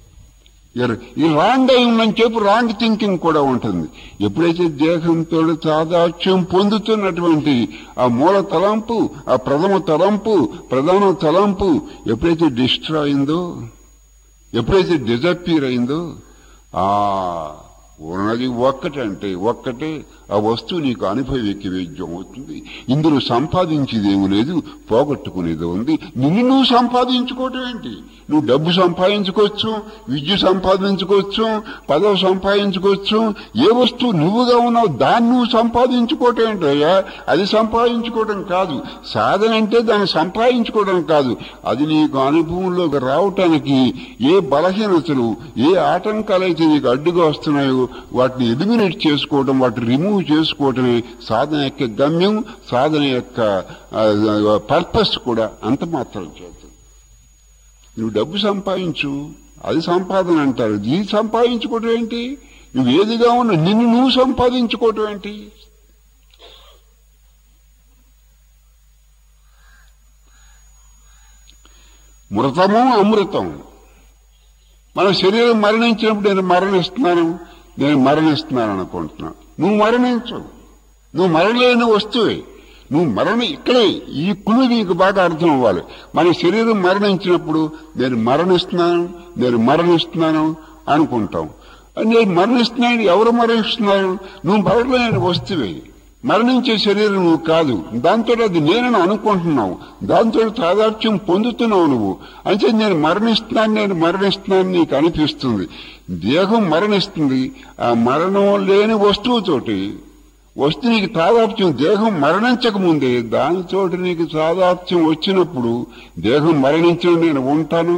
ఈ రాంగ్ అయి ఉందని చెప్పి రాంగ్ థింకింగ్ కూడా ఉంటుంది. ఎప్పుడైతే దేహంతో తాదాత్మ్యం పొందుతున్నటువంటి ఆ మూల తలంపు, ఆ ప్రథమ తలంపు, ప్రధాన తలంపు ఎప్పుడైతే డిస్ట్రాయ్ అయిందో, ఎప్పుడైతే డిజపీర్ అయిందో, ఆ ఉన్నది ఒక్కటంటే ఒక్కటే ఆ వస్తువు నీకు అనుభవీకి వేద్యం అవుతుంది. ఇందులో సంపాదించేదేమీ లేదు, పోగొట్టుకునేది ఉంది. నిన్ను నువ్వు సంపాదించుకోవటం ఏంటి? నువ్వు డబ్బు సంపాదించుకోవచ్చు, విద్య సంపాదించుకోవచ్చు, పదవి సంపాదించుకోవచ్చు. ఏ వస్తువు నువ్వుగా ఉన్నావు దాన్ని నువ్వు సంపాదించుకోవటం ఏంటయ్యా? అది సంపాదించుకోవడం కాదు. సాధన అంటే దాన్ని సంపాదించుకోవడం కాదు, అది నీకు అనుభవంలోకి రావటానికి ఏ బలహీనతలు, ఏ ఆటంకాలు అయితే నీకు అడ్డుగా వస్తున్నాయో వాటిని ఎలిమినేట్ చేసుకోవడం, వాటిని రిమూవ్ చేసుకోవటమే సాధన యొక్క గమ్యం, సాధన యొక్క పర్పస్ కూడా అంత మాత్రం చేస్తుంది. నువ్వు డబ్బు సంపాదించు, అది సంపాదన అంటారు. ఇది సంపాదించుకోవటం ఏంటి? నువ్వు ఏదిగా ఉన్నా నిన్ను నువ్వు సంపాదించుకోవటం ఏంటి? మృతము అమృతం. మన శరీరం మరణించినప్పుడు నేను మరణిస్తున్నాను, నేను మరణిస్తున్నాను అనుకుంటున్నాను. నువ్వు మరణించు, నువ్వు మరణలేని వస్తువే. నువ్వు మరణ ఇక్కడే ఈ కులు నీకు బాగా అర్థం అవ్వాలి. మన శరీరం మరణించినప్పుడు నేను మరణిస్తున్నాను నేను మరణిస్తున్నాను అనుకుంటాం. నేను మరణిస్తున్నాను, ఎవరు మరణిస్తున్నారు? నువ్వు మరణమైన వస్తువే, మరణించే శరీరం నువ్వు కాదు. దాంతో అది నేనని అనుకుంటున్నావు, దాంతో తాదాత్మ్యం పొందుతున్నావు నువ్వు. అంటే నేను మరణిస్తున్నాను నేను మరణిస్తున్నాను నీకు అనిపిస్తుంది. దేహం మరణిస్తుంది, ఆ మరణం లేని వస్తువుతోటి వస్తు నీకు తాదాత్మ్యం. దేహం మరణించక ముందే దానితోటి నీకు తాదాత్మ్యం వచ్చినప్పుడు దేహం మరణించిన నేను ఉంటాను,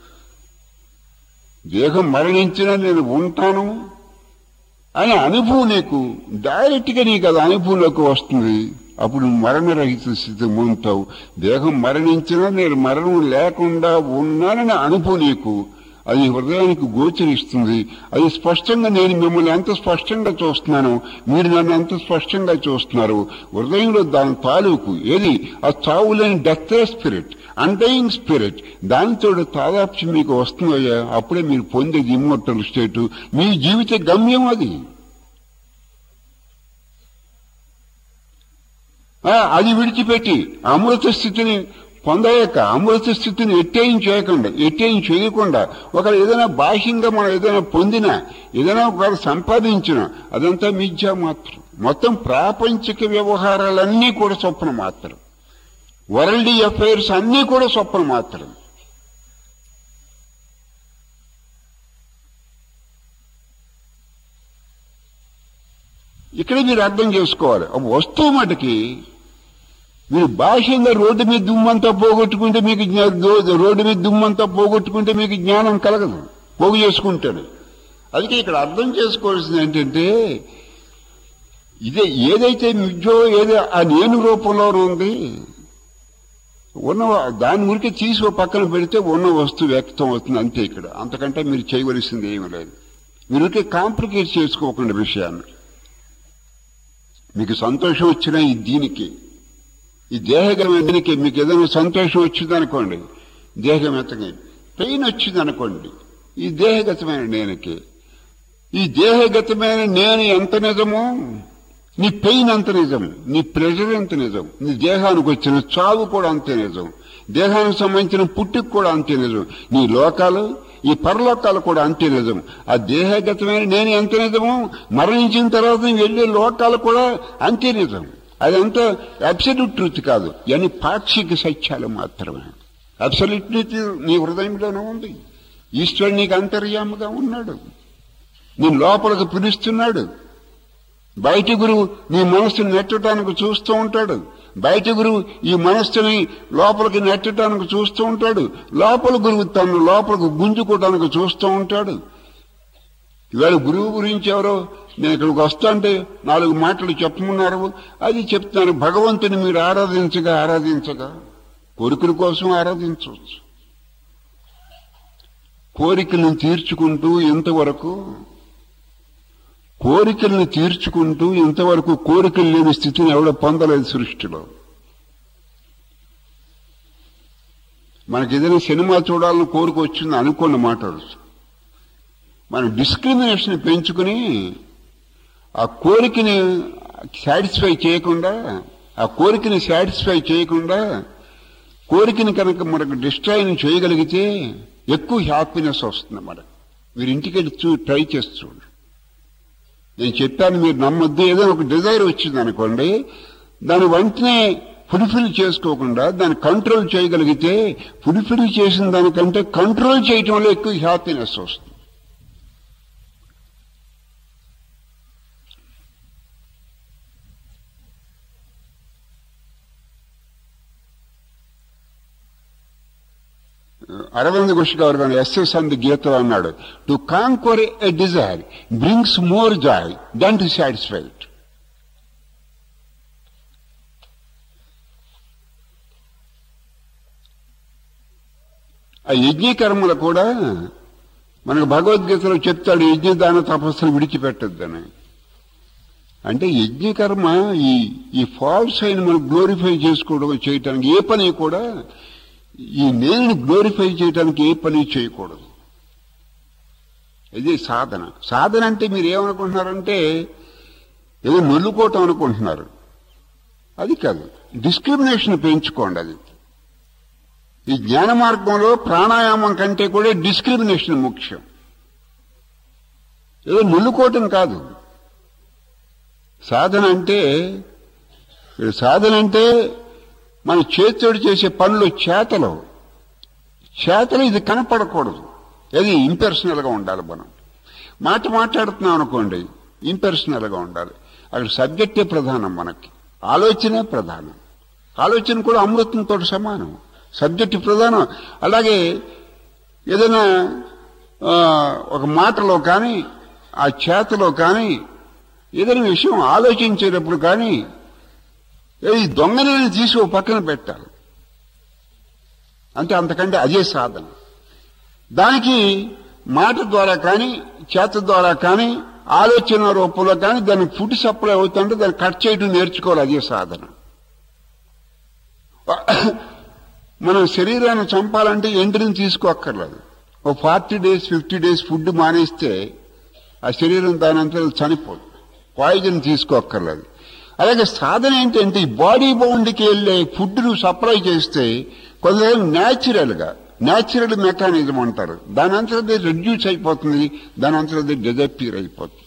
దేహం మరణించిన నేను ఉంటాను అనే అనుభవం నీకు డైరెక్ట్ గా నీకు అది అనుభవంలోకి వస్తుంది. అప్పుడు మరణరహిత స్థితి పొందుతావు. దేహం మరణించినా నేను మరణం లేకుండా ఉన్నానని అనుభవం నీకు అది హృదయానికి గోచరిస్తుంది. అది స్పష్టంగా నేను మిమ్మల్ని ఎంత స్పష్టంగా చూస్తున్నాను, మీరు నన్ను ఎంత స్పష్టంగా చూస్తున్నారు. హృదయంలో దాని తాలూకు ఏది ఆ చావులేని డెత్ స్పిరిట్, అన్డయింగ్ స్పిరిట్, దానితో తాదాప్యం మీకు వస్తుందయ్యా. అప్పుడే మీరు పొందేది ఇమ్మోర్టల్ స్టేట్, మీ జీవిత గమ్యం అది. అది విడిచిపెట్టి అమృత స్థితిని పొందాక అమృత స్థితిని ఎట్టేయం చేయకుండా ఎట్టేయం చేయకుండా ఒక ఏదైనా బాహ్యంగా మనం ఏదైనా పొందినా ఏదైనా ఒకవేళ సంపాదించినా అదంతా మిథ్యా మాత్రం. మొత్తం ప్రాపంచిక వ్యవహారాలన్నీ కూడా స్వప్న మాత్రం. వరల్డ్ అఫైర్స్ అన్నీ కూడా స్వప్న మాత్రం. ఇక్కడ మీరు అర్థం చేసుకోవాలి. వస్తువు మటుకి మీరు బాహ్యంగా రోడ్డు మీద దుమ్మంతా పోగొట్టుకుంటే మీకు రోడ్డు మీద దుమ్మంతా పోగొట్టుకుంటే మీకు జ్ఞానం కలగదు, పోగు చేసుకుంటాడు. అందుకే ఇక్కడ అర్థం చేసుకోవాల్సింది ఏంటంటే ఇదే ఏదైతే మిథ్యో ఏదో ఆ నేను రూపంలో ఉంది ఉన్న దాని ఊరికే తీసి పక్కన పెడితే ఉన్న వస్తువు వ్యక్తం అవుతుంది అంతే. ఇక్కడ అంతకంటే మీరు చేయవలసింది ఏమీ లేదు. మీరు ఊరికే కాంప్లికేట్ చేసుకోకుండా విషయాన్ని. మీకు సంతోషం వచ్చినా ఈ దీనికి ఈ దేహగతమైన దీనికి మీకు ఏదైనా సంతోషం వచ్చిందనుకోండి దేహగతమే, పెయిన్ వచ్చిందనుకోండి ఈ దేహగతమైన నేనకి. ఈ దేహగతమైన నేను ఎంత నిజమో నీ పెయిన్ అంత నిజం, నీ ప్రెషర్ ఎంత నిజం, నీ దేహానికి వచ్చిన చావు కూడా అంతే నిజం, దేహానికి సంబంధించిన పుట్టుకు కూడా అంతే నిజం, నీ లోకాలు ఈ పరలోకాలు కూడా అంతే నిజం. ఆ దేహగతమైన నేను ఎంత నిజమో మరణించిన తర్వాత వెళ్ళే లోకాలు కూడా అంతే నిజం. అదంతా అబ్సల్యూట్ ట్రూత్ కాదు, ఇవన్నీ పాక్షిక సత్యాలు మాత్రమే. అబ్సల్యూట్ ట్రూత్ నీ హృదయంలోనే ఉంది. ఈశ్వరుడు నీకు అంతర్యాముగా ఉన్నాడు, నీ లోపలికి పిలుస్తున్నాడు. బయట గురువు నీ మనస్సును నెట్టడానికి చూస్తూ ఉంటాడు, బయట గురువు ఈ మనస్సుని లోపలికి నెట్టడానికి చూస్తూ ఉంటాడు, లోపల గురువు తను లోపలికి గుంజుకోవడానికి చూస్తూ ఉంటాడు. ఇవాళ గురువు గురించి ఎవరో నేను ఇక్కడికి వస్తా అంటే నాలుగు మాటలు చెప్పమన్నారు, అది చెప్తాను. భగవంతుని మీరు ఆరాధించగా ఆరాధించగా కోరికల కోసం ఆరాధించవచ్చు. కోరికలను తీర్చుకుంటూ ఇంతవరకు కోరికలను తీర్చుకుంటూ ఇంతవరకు కోరికలు లేని స్థితిని ఎవడో పొందలేదు సృష్టిలో. మనకి ఏదైనా సినిమా చూడాలని కోరిక వచ్చింది అనుకున్న మాటలు మనం డిస్క్రిమినేషన్ పెంచుకుని ఆ కోరికని సాటిస్ఫై చేయకుండా ఆ కోరికని సాటిస్ఫై చేయకుండా కోరికని కనుక మనకు డిస్ట్రాయ్ చేయగలిగితే ఎక్కువ హ్యాపీనెస్ వస్తుంది మనకు. మీరు ఇంటికి వెళ్ళి చూ ట్రై చేసి చూడండి. నేను చెప్పాను మీరు నమ్మొద్దు. ఏదైనా ఒక డిజైర్ వచ్చింది అనుకోండి, దాని వెంటనే ఫుల్ఫిల్ చేసుకోకుండా దాన్ని కంట్రోల్ చేయగలిగితే ఫుల్ఫిల్ చేసిన దానికంటే కంట్రోల్ చేయటంలో ఎక్కువ హ్యాపీనెస్ వస్తుంది. అరవింద్ ఘోష్ గారు కానీ ఎస్ఎస్ అంది గీతలో అన్నాడు, to conquer a desire brings more joy than to satisfy it. ఆ యజ్ఞకర్మలు కూడా మనకు భగవద్గీతలో చెప్తాడు, యజ్ఞదాన తపస్సులు విడిచిపెట్టద్దని. అంటే యజ్ఞకర్మ ఈ ఈ ఫాల్స్ అయిన మనం గ్లోరిఫై చేసుకోవడం చేయటానికి ఏ పని కూడా ఈ నేను గ్లోరిఫై చేయడానికి ఏ పని చేయకూడదు. ఇది సాధన. సాధన అంటే మీరు ఏమనుకుంటున్నారంటే ఏదో నొల్లుకోవటం అనుకుంటున్నారు. అది కాదు, డిస్క్రిమినేషన్ పెంచుకోండి. అది ఈ జ్ఞాన మార్గంలో ప్రాణాయామం కంటే కూడా డిస్క్రిమినేషన్ ముఖ్యం. ఏదో నిల్లుకోవటం కాదు సాధన అంటే. సాధన అంటే మన చేతితోటి చేసే పనులు చేతలు చేతలు ఇది కనపడకూడదు. అది ఇంపర్సనల్గా ఉండాలి. మనం మాట మాట్లాడుతున్నాం అనుకోండి, ఇంపర్సనల్గా ఉండాలి. అక్కడ సబ్జెక్టే ప్రధానం, మనకి ఆలోచనే ప్రధానం. ఆలోచన కూడా అమృతంతో సమానం, సబ్జెక్టు ప్రధానం. అలాగే ఏదైనా ఒక మాటలో కానీ ఆ చేతలో కానీ ఏదైనా విషయం ఆలోచించేటప్పుడు కానీ ఈ దొంగని తీసి ఓ పక్కన పెట్టాలి. అంటే అంతకంటే అదే సాధన. దానికి మాట ద్వారా కానీ చేత ద్వారా కానీ ఆలోచన రూపంలో కానీ దానికి ఫుడ్ సప్లై అవుతుంటే దాన్ని కట్ చేయడం నేర్చుకోవాలి. అదే సాధన. మనం శరీరాన్ని చంపాలంటే ఎండ్రిని తీసుకోక్కర్లేదు. ఓ forty days fifty days food మానేస్తే ఆ శరీరం దానంతా చనిపోదు. పాయిజన్ తీసుకోక్కర్లేదు. అలాగే సాధన ఏంటంటే ఈ బాడీ బౌండ్కి వెళ్ళే ఫుడ్ ను సప్లై చేస్తే కొందరు న్యాచురల్గా న్యాచురల్ మెకానిజం అంటారు. దాని అంతది రెడ్యూస్ అయిపోతుంది, దాని అంతది డిజపీర్ అయిపోతుంది.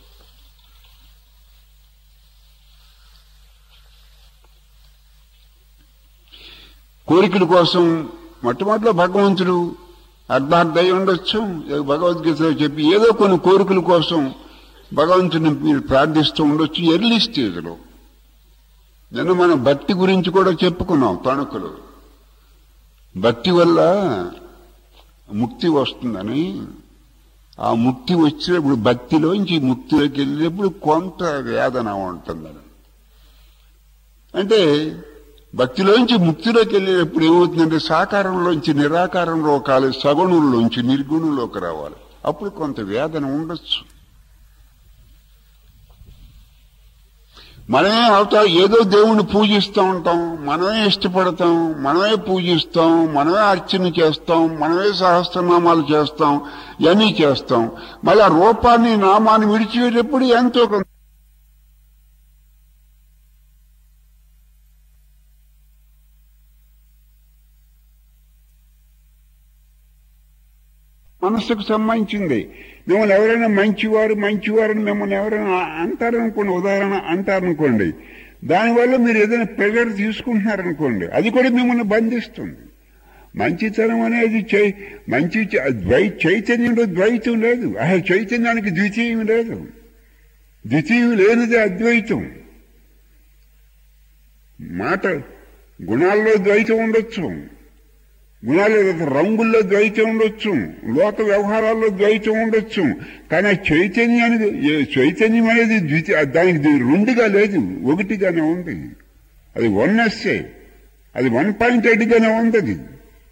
కోరికల కోసం మొట్టమొదటిలో భగవంతుడు అర్ధార్థై ఉండొచ్చు, భగవద్గీతలో చెప్పి ఏదో కొన్ని కోరికల కోసం భగవంతుని మీరు ప్రార్థిస్తూ ఉండొచ్చు ఎర్లీ స్టేజ్లో. నేను మనం భక్తి గురించి కూడా చెప్పుకున్నాం తణుకులు. భక్తి వల్ల ముక్తి వస్తుందని. ఆ ముక్తి వచ్చినప్పుడు భక్తిలోంచి ముక్తిలోకి వెళ్ళినప్పుడు కొంత వేదన ఉంటుందని. అంటే భక్తిలోంచి ముక్తిలోకి వెళ్ళినప్పుడు ఏమవుతుందంటే సాకారంలోంచి నిరాకారంలో కాలేదు, సగుణంలోంచి నిర్గుణంలోకి రావాలి. అప్పుడు కొంత వేదన ఉండొచ్చు. మనమే అవుతా ఏదో దేవుణ్ణి పూజిస్తూ ఉంటాం, మనమే ఇష్టపడతాం, మనమే పూజిస్తాం, మనమే అర్చన చేస్తాం, మనమే సహస్రనామాలు చేస్తాం, ఇవన్నీ చేస్తాం. మళ్ళీ ఆ రూపాన్ని నామాన్ని విడిచిపెట్టేటప్పుడు ఎంతో కొంత మనస్సుకు సంబంధించింది. మిమ్మల్ని ఎవరైనా మంచివారు మంచివారని మిమ్మల్ని ఎవరైనా అంటారనుకోండి, ఉదాహరణ అంటారనుకోండి, దానివల్ల మీరు ఏదైనా ప్రెజర్ తీసుకుంటున్నారనుకోండి, అది కూడా మిమ్మల్ని బంధిస్తుంది. మంచితనం అనేది మంచి ద్వై చైతన్యంలో ద్వైతం లేదు. అసలు చైతన్యానికి ద్వితీయం లేదు. ద్వితీయం లేనిదే అద్వైతం. మాట గుణాల్లో ద్వైతం ఉండొచ్చు, గుణాలు రంగుల్లో ద్వైతం ఉండొచ్చు, లోక వ్యవహారాల్లో ద్వైతం ఉండొచ్చు. కానీ చైతన్యానికి చైతన్యం అనేది ద్వితీయ, దానికి రెండుగా లేదు, ఒకటిగానే ఉంది. అది వన్నెస్సే, అది వన్ పాయింట్ ఎయిట్గానే ఉంది. అది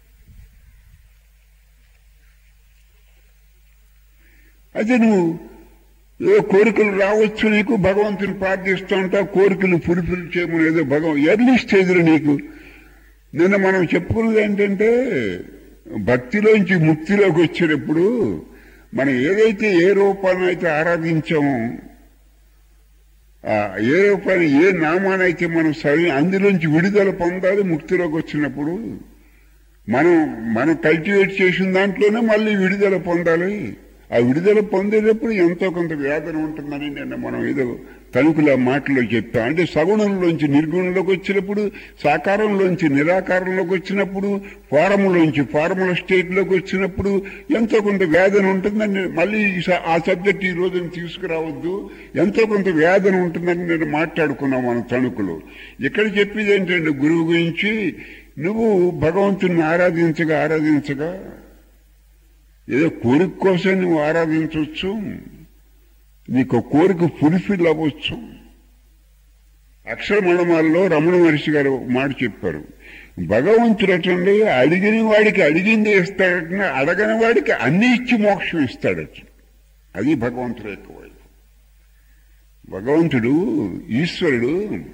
అయితే నువ్వు ఏదో కోరికలు రావచ్చు, నీకు భగవంతుని ప్రార్థిస్తూ ఉంటావు, కోరికలు పురిపులు చేయమని ఏదో భగవం ఎర్లీ స్టేజ్లో నీకు. నిన్న మనం చెప్పుకున్నది ఏంటంటే భక్తిలోంచి ముక్తిలోకి వచ్చేటప్పుడు మనం ఏదైతే ఏ రూపాన్ని అయితే ఆరాధించామో, ఏ రూపాన్ని ఏ నామానైతే మనం సరి అందులోంచి విడుదల పొందాలి. ముక్తిలోకి వచ్చినప్పుడు మనం మనం కల్టివేట్ చేసిన దాంట్లోనే మళ్ళీ విడుదల పొందాలి. ఆ విడుదల పొందేటప్పుడు ఎంతో కొంత వేదన ఉంటుందని నిన్న మనం ఏదో తణుకుల మాటలో చెప్తాం. అంటే సగుణంలోంచి నిర్గుణంలోకి వచ్చినప్పుడు, సాకారంలోంచి నిరాకారంలోకి వచ్చినప్పుడు, ఫారములోంచి ఫార్ముల స్టేట్లోకి వచ్చినప్పుడు ఎంతో కొంత వేదన ఉంటుందని మళ్ళీ ఆ సబ్జెక్ట్ ఈ రోజున తీసుకురావద్దు, ఎంతో కొంత వేదన ఉంటుందని నేను మాట్లాడుకున్నాం మనం తణుకులు. ఇక్కడ చెప్పేది ఏంటంటే గురువు గురించి, నువ్వు భగవంతుని ఆరాధించగా ఆరాధించగా ఏదో కోరిక కోసం నువ్వు ఆరాధించవచ్చు, నీకు కోరిక ఫుల్ఫిల్ అవ్వచ్చు. అక్షరమణమాల్లో రమణ మహర్షి గారు మాట చెప్పారు, భగవంతుడు అటండి అడిగిన వాడికి అడిగింది ఇస్తాడట, అడగని వాడికి అన్ని ఇచ్చి మోక్షం ఇస్తాడట. అది భగవంతుడు యొక్క వైపు. భగవంతుడు ఈశ్వరుడు.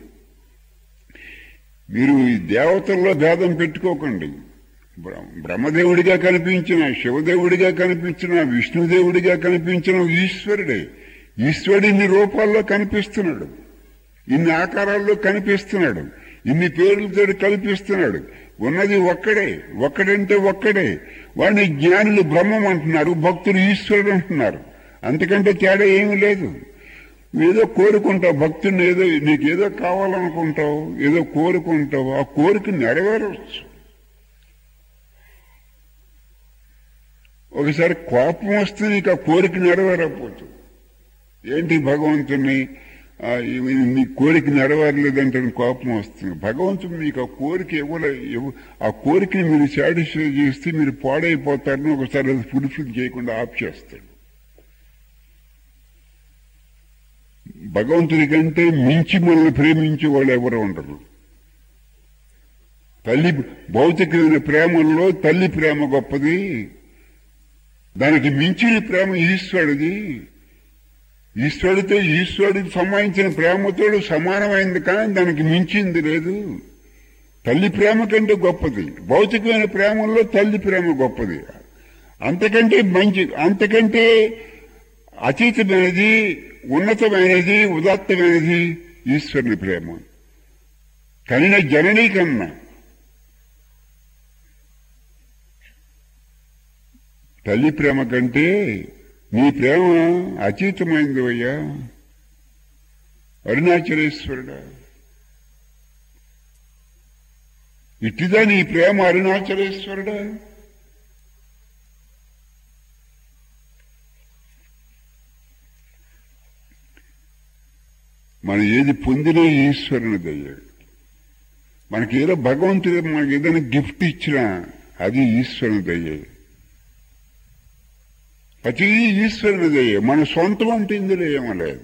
మీరు ఈ దేవతల్లో భేదం పెట్టుకోకండి. బ్రహ్మదేవుడిగా కనిపించిన, శివదేవుడిగా కనిపించిన, విష్ణుదేవుడిగా కనిపించిన ఈశ్వరుడే. ఈశ్వరుడు ఇన్ని రూపాల్లో కనిపిస్తున్నాడు, ఇన్ని ఆకారాల్లో కనిపిస్తున్నాడు. ఇన్ని పేర్లతో కల్పిస్తున్నాడు. ఉన్నది ఒక్కడే, ఒక్కడంటే ఒక్కడే. వాడిని జ్ఞానులు బ్రహ్మం అంటున్నారు, భక్తులు ఈశ్వరుడు అంటున్నారు. అంతకంటే తేడా ఏమీ లేదు. ఏదో కోరుకుంటావు, భక్తుని ఏదో నీకేదో కావాలనుకుంటావు, ఏదో కోరుకుంటావు, ఆ కోరిక నెరవేరవచ్చు. ఒకసారి కోపం వస్తే నీకు ఆ కోరిక నెరవేరకపోతుంది. ఏంటి భగవంతుని నీ కోరిక నెరవేరలేదంటే కోపం వస్తుంది. భగవంతుడు నీకు ఆ కోరిక ఇవ్వలే, ఆ కోరికని మీరు సాటిస్ఫై చేస్తే మీరు పాడైపోతారని ఒకసారి అది ఫుల్ఫిల్ చేయకుండా ఆఫ్ చేస్తాడు. భగవంతుడి కంటే మించి మనల్ని ప్రేమించే వాళ్ళు ఎవరు ఉండరు. తల్లి భౌతికమైన ప్రేమల్లో తల్లి ప్రేమ గొప్పది, దానికి మించిన ప్రేమ ఈశ్వరుడిది. ఈశ్వరుడితో ఈశ్వరుడికి సంబంధించిన ప్రేమతో సమానమైంది, కానీ దానికి మించింది లేదు. తల్లి ప్రేమ కంటే గొప్పది. భౌతికమైన ప్రేమల్లో తల్లి ప్రేమ గొప్పది. అంతకంటే మంచి, అంతకంటే అతీతమైనది, ఉన్నతమైనది, ఉదాత్తమైనది ఈశ్వరుని ప్రేమ. కనిన జననీ కన్నా తల్లి ప్రేమ కంటే నీ ప్రేమ అతీతమైంది అయ్యా అరుణాచలేశ్వరుడా. ఇట్టిదా నీ ప్రేమ అరుణాచలేశ్వరుడా. మనం ఏది పొందినా ఈశ్వరుని దయ. మనకి ఏదో భగవంతుడు మనకి ఏదైనా గిఫ్ట్ ఇచ్చినా అది ఈశ్వరుని దయ. ప్రతి ఈశ్వరుని దయ. మన సొంతం అంటూ ఇందులో ఏమో లేదు.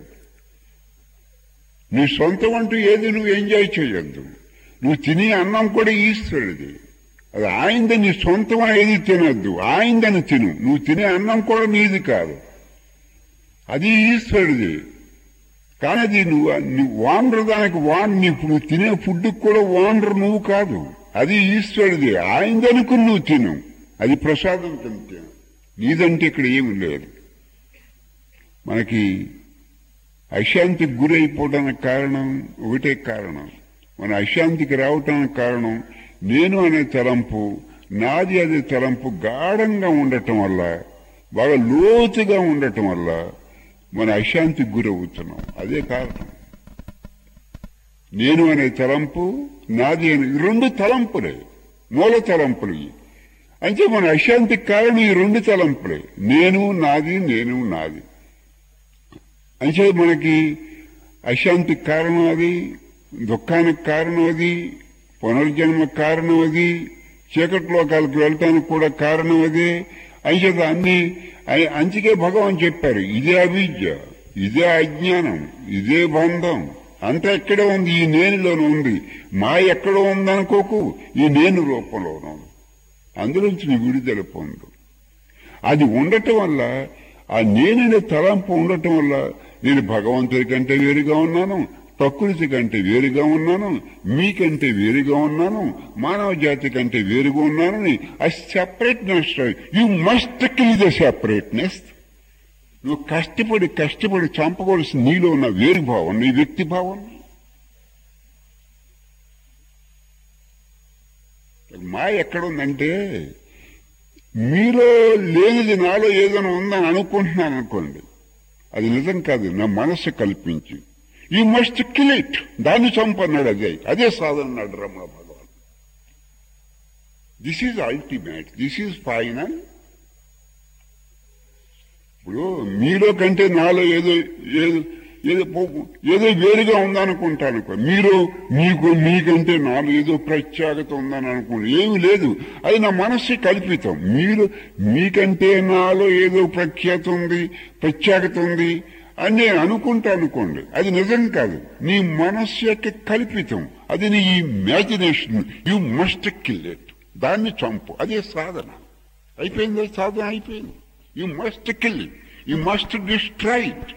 నీ సొంతం అంటూ ఏది నువ్వు ఎంజాయ్ చేయొద్దు. నువ్వు తినే అన్నం కూడా ఈశ్వరుడిది, అది ఆయనది. నీ సొంతం ఏది తినొద్దు, ఆయనదని తిను. నువ్వు తినే అన్నం కూడా నీది కాదు, అది ఈశ్వరుడిది. కానీ అది నువ్వు నువ్వు వానరు, దానికి వాన్ నువ్వు తినే ఫుడ్కి కూడా వానరు నువ్వు కాదు, అది ఈశ్వరుడిది. ఆయనదనుకుని నువ్వు తిను, అది ప్రసాదం తింటే. నీదంటే ఇక్కడ ఏమి లేదు. మనకి అశాంతికి గురైపోవడానికి కారణం ఒకటే కారణం. మన అశాంతికి రావటానికి కారణం నేను అనే తలంపు, నాది అనే తలంపు గాఢంగా ఉండటం వల్ల, బాగా లోతుగా ఉండటం వల్ల మన అశాంతికి గురవుతున్నాం. అదే కారణం. నేను అనే తలంపు, నాది అనే రెండు తలంపులే, మూల తలంపులు. అంటే మన అశాంతికి కారణం ఈ రెండు తలంపులే, నేను నాది, నేను నాది. అంటే మనకి అశాంతికి కారణం అది, దుఃఖానికి కారణం అది, పునర్జన్మకు కారణం అది, చీకటి లోకాలకు వెళ్ళటానికి కూడా కారణం అదే. అంచేత అన్ని అంచుకే భగవాన్ చెప్పారు, ఇదే అవిద్య, ఇదే అజ్ఞానం, ఇదే బంధం, అంతా ఎక్కడే ఉంది, ఈ నేనులోనే ఉంది. మాయ ఎక్కడో ఉందనుకోకు, ఈ నేను రూపంలోనే ఉంది. అందులోంచి నీ విడుదల పొందు. అది ఉండటం వల్ల, ఆ నేననే తలంపు ఉండటం వల్ల నేను భగవంతుడి కంటే వేరుగా ఉన్నాను, ప్రకృతి కంటే వేరుగా ఉన్నాను, మీకంటే వేరుగా ఉన్నాను, మానవ జాతి కంటే వేరుగా ఉన్నానని ఆ separateness. You must kill the separateness. నువ్వు కష్టపడి కష్టపడి చంపవలసిన నీలో ఉన్న వేరు భావం, నీ వ్యక్తి భావం. మాయ ఎక్కడుందంటే, మీలో లేనిది నాలో ఏదైనా ఉందని అనుకుంటున్నాను అనుకోండి, అది నిజం కాదు, నా మనస్సు కల్పించి. యూ మస్ట్ కిల్ ఇట్, దాన్ని చంపన్నాడు. అదే అదే సాధన అన్నాడు Ramana Bhagavan. This is ultimate, this is final. ఇప్పుడు మీలో కంటే నాలో ఏదో ఏదో ఏదో ఏదో వేరుగా ఉందనుకుంటాను. మీరు మీకు మీకంటే నాలో ఏదో ప్రత్యేకత ఉందని అనుకోండి, ఏమి లేదు, అది నా మనస్సు కల్పితం. మీరు మీకంటే నాలో ఏదో ప్రఖ్యాత ఉంది, ప్రత్యేకత ఉంది అని నేను అనుకుంటా అనుకోండి, అది నిజం కాదు, నీ మనస్సు యొక్క కల్పితం, అది నీ imagination. You must kill it, దాన్ని చంపు. అదే సాధన. అయిపోయింది, సాధన అయిపోయింది. You must kill it, you must destroy it.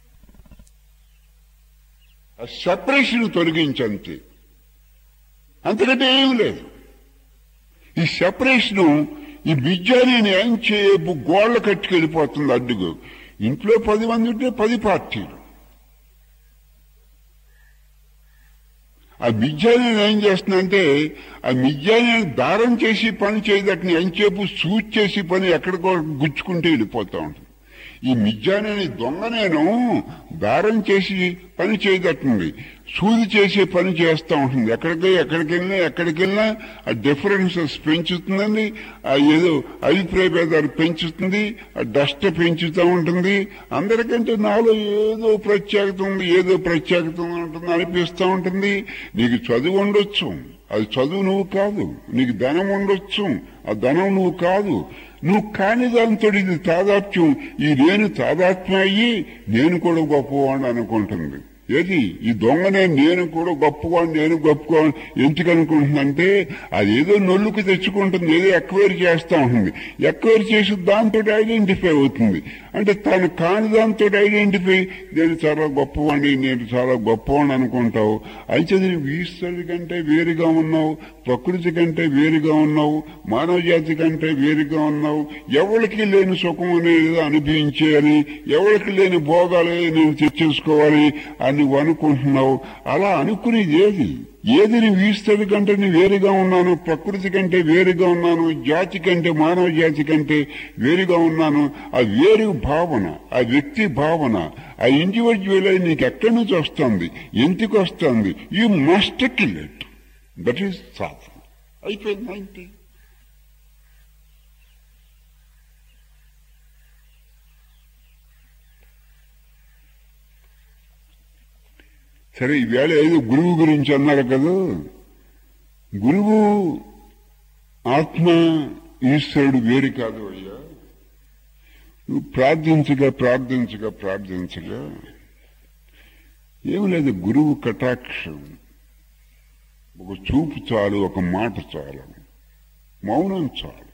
ఆ సెపరేషన్ తొలగించంతే, అంతకంటే ఏం లేదు. ఈ సెపరేషను, ఈ బిజ్జాని ఏం చేయబు గోళ్ల కట్టుకెళ్ళిపోతుంది అడ్డుగు. ఇంట్లో పది మంది ఉంటే పది పార్టీలు. ఆ మిథ్యాన్ని ఏం చేస్తుందంటే ఆ మిథ్యాన్ని దారం చేసి పని చేయదట్ని ఎంతసేపు సూట్ చేసి పని ఎక్కడికో గుచ్చుకుంటే వెళ్ళిపోతా ఉంటుంది. ఈ మిథ్యాన్ని దొంగ నేను దారం చేసి పని చేయదట్టుంది, సూది చేసే పని చేస్తూ ఉంటుంది. ఎక్కడికి ఎక్కడికి వెళ్ళినా ఎక్కడికి వెళ్ళినా ఆ డిఫరెన్సెస్ పెంచుతుందండి, ఆ ఏదో అభిప్రాయ భేదాలు పెంచుతుంది, ఆ డస్ట్ పెంచుతూ ఉంటుంది. అందరికంటే నాలో ఏదో ప్రత్యేకత ఉంది, ఏదో ప్రత్యేకత ఉంటుంది అనిపిస్తూ ఉంటుంది. నీకు చదువు ఉండొచ్చు, అది చదువు నువ్వు కాదు. నీకు ధనం ఉండొచ్చు, ఆ ధనం నువ్వు కాదు. నువ్వు కాని దాంతో ఇది తాదాత్మ్యం. ఈ నేను తాదాత్మ్యం అయ్యి నేను కూడా గొప్పవాడిని అనుకుంటుంది. ఏది ఈ దొంగనే నేను కూడా గొప్పవాడిని, నేను గొప్పవాడిని ఎందుకు అనుకుంటుందంటే అదేదో నొల్లుకు తెచ్చుకుంటుంది, ఏదో ఎక్వైర్ చేస్తూ ఉంటుంది. ఎక్వైర్ చేసి దాంతో ఐడెంటిఫై అవుతుంది. అంటే తను కాని దాంతో ఐడెంటిఫై నేను చాలా గొప్పవాడిని, నేను చాలా గొప్పవాడిని అనుకుంటావు. అయితే నువ్వు ఈశ్వరుడి కంటే వేరుగా ఉన్నావు, ప్రకృతి కంటే వేరుగా ఉన్నావు, మానవ జాతి కంటే వేరుగా ఉన్నావు. ఎవరికి లేని సుఖం అనేది అనుభవించేయాలి, ఎవరికి లేని భోగాలు నేను తెచ్చేసుకోవాలి అని నువ్వు అనుకుంటున్నావు. అలా అనుకునేది ఏది ఏది నువ్వు ఈశ్వరుడి కంటే నేను వేరుగా ఉన్నాను, ప్రకృతి కంటే వేరుగా ఉన్నాను, జాతి కంటే మానవ జాతి కంటే వేరుగా ఉన్నాను. ఆ వేరు భావన, ఆ వ్యక్తి భావన, ఆ ఇండివిజువల్ నీకు ఎక్కడి నుంచి వస్తుంది, ఎందుకు వస్తుంది? You must kill it. That is సాధన. అయిపోయింది. నైన్టీ సరే, ఈవేళ ఏదో గురువు గురించి అన్నారు కదా. గురువు ఆత్మ ఈశ్వరుడు వేరు కాదు అయ్యా. నువ్వు ప్రార్థించగా ప్రార్థించగా ప్రార్థించగా ఏమి లేదు, గురువు కటాక్షం. ఒక చూపు చాలు, ఒక మాట చాలు, మౌనం చాలు.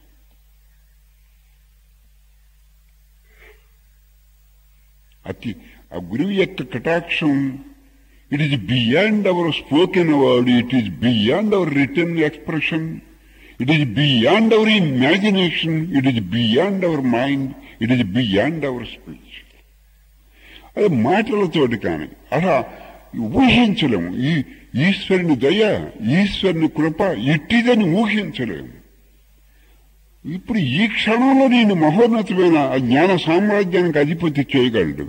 అతి ఆ గురువు యొక్క కటాక్షం it is beyond our spoken word, it is beyond our written expression, it is beyond our imagination, it is beyond our mind, it is beyond our speech. అది మాటలతోటి కానీ అలా ఊహించలేము. ఈ ఈశ్వరుని దయ, ఈశ్వరుని కృప ఇట్టిదని ఊహించలేము. ఇప్పుడు ఈ క్షణంలో నేను మహోన్నతమైన ఆ జ్ఞాన సామ్రాజ్యానికి అధిపతి చేయగలడు.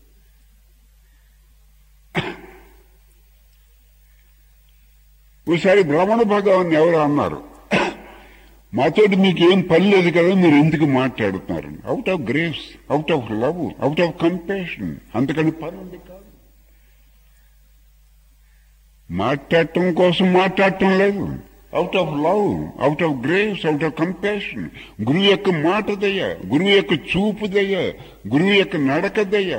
ఒకసారి బ్రాహ్మణ భగవాన్ని ఎవరు అన్నారు, మాతోటి మీకేం పని లేదు కదా, మీరు ఎందుకు మాట్లాడుతున్నారు? Out of grace, out of love, out of compassion. అంతకని పని ఉంది కాదు. మాట్లాడటం కోసం మాట్లాడటం లేదు. Out of love, out of grace, out of compassion. గురువు యొక్క మాట దయ, గురువు యొక్క చూపు దయ, గురువు యొక్క నడక దయ.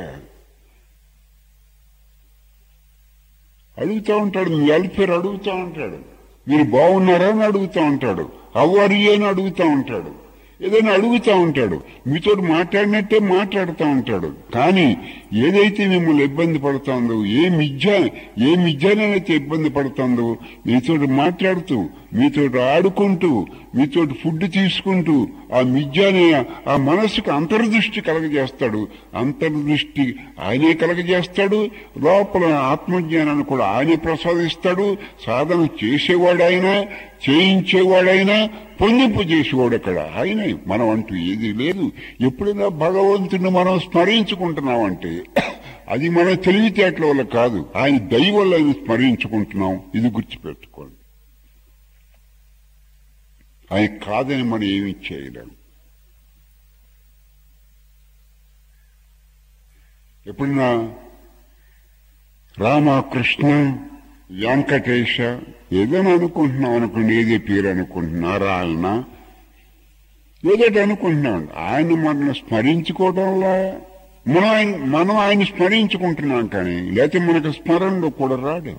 అడుగుతూ ఉంటాడు, మీ వెల్ఫేర్ అడుగుతూ ఉంటాడు, మీరు బాగున్నారా అని అడుగుతూ ఉంటాడు, అవ్వరు అని అడుగుతూ ఉంటాడు, ఏదైనా అడుగుతూ ఉంటాడు. మీతో మాట్లాడినట్టే మాట్లాడుతూ ఉంటాడు. కానీ ఏదైతే మిమ్మల్ని ఇబ్బంది పడుతుందో, ఏ మిథ్య ఏ మిథ్యనైతే ఇబ్బంది పడుతుందో, మీతో మాట్లాడుతూ, మీతో ఆడుకుంటూ, మీతో ఫుడ్ తీసుకుంటూ ఆ మిథ్యని ఆ మనసుకు అంతర్దృష్టి కలగజేస్తాడు. అంతర్దృష్టి ఆయనే కలగజేస్తాడు. లోపల ఆత్మజ్ఞానాన్ని కూడా ఆయనే ప్రసాదిస్తాడు. సాధన చేసేవాడు ఆయన, చేయించేవాడైనా, పొందింపు చేసేవాడు అక్కడ ఆయనే. మనం అంటూ ఏది లేదు. ఎప్పుడైనా భగవంతుని మనం స్మరించుకుంటున్నామంటే అది మన తెలివితేటల వల్ల కాదు, ఆయన దయ వల్ల ఆయన స్మరించుకుంటున్నాం. ఇది గుర్తుపెట్టుకోండి. ఆయన కాదని మనం ఏమి చేయలేం. ఎప్పుడన్నా రామకృష్ణ వెంకటేశ ఏదైనా అనుకుంటున్నాం అనుకోండి, ఏదే పేరు అనుకుంటున్నా, నారాయణ ఏదైతే అనుకుంటున్నాం, ఆయన మనల్ని స్మరించుకోవడంలో మనం ఆయన మనం ఆయన స్మరించుకుంటున్నాం. కానీ లేకపోతే మనకు స్మరణలో కూడా రాడు.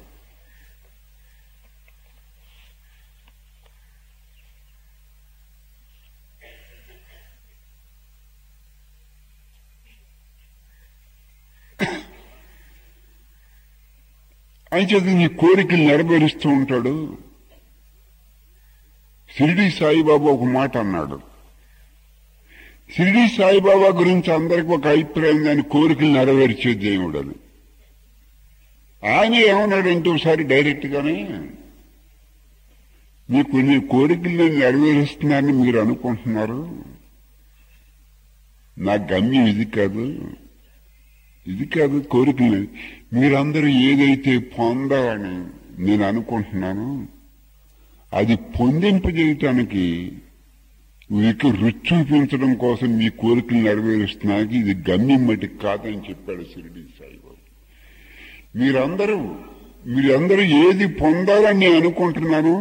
ఆయన చేత నీ కోరికలు నెరవేరుస్తూ ఉంటాడు. షిరిడి సాయిబాబా ఒక మాట అన్నాడు. షిరిడి సాయిబాబా గురించి అందరికి ఒక అభిప్రాయం, దాని కోరికలు నెరవేర్చే దేవుడు అని. ఆయన ఏమన్నాడంటే ఒకసారి డైరెక్ట్ గానే, మీ కొన్ని కోరికలు నెరవేరుస్తున్నారని మీరు అనుకుంటున్నారు, నా గమ్యం ఇది కాదు, ఇది కాదు కోరికలు. మీరందరూ ఏదైతే పొందాలని నేను అనుకుంటున్నాను అది పొందింపజేయటానికి మీకు రుచి చూపించడం కోసం మీ కోరికలు నెరవేరుస్తున్నానికి ఇది గమ్యం మటుకు కాదని చెప్పాడు షిరిడీ సాయిబాబా. మీరందరూ మీరందరూ ఏది పొందాలని నేను అనుకుంటున్నాను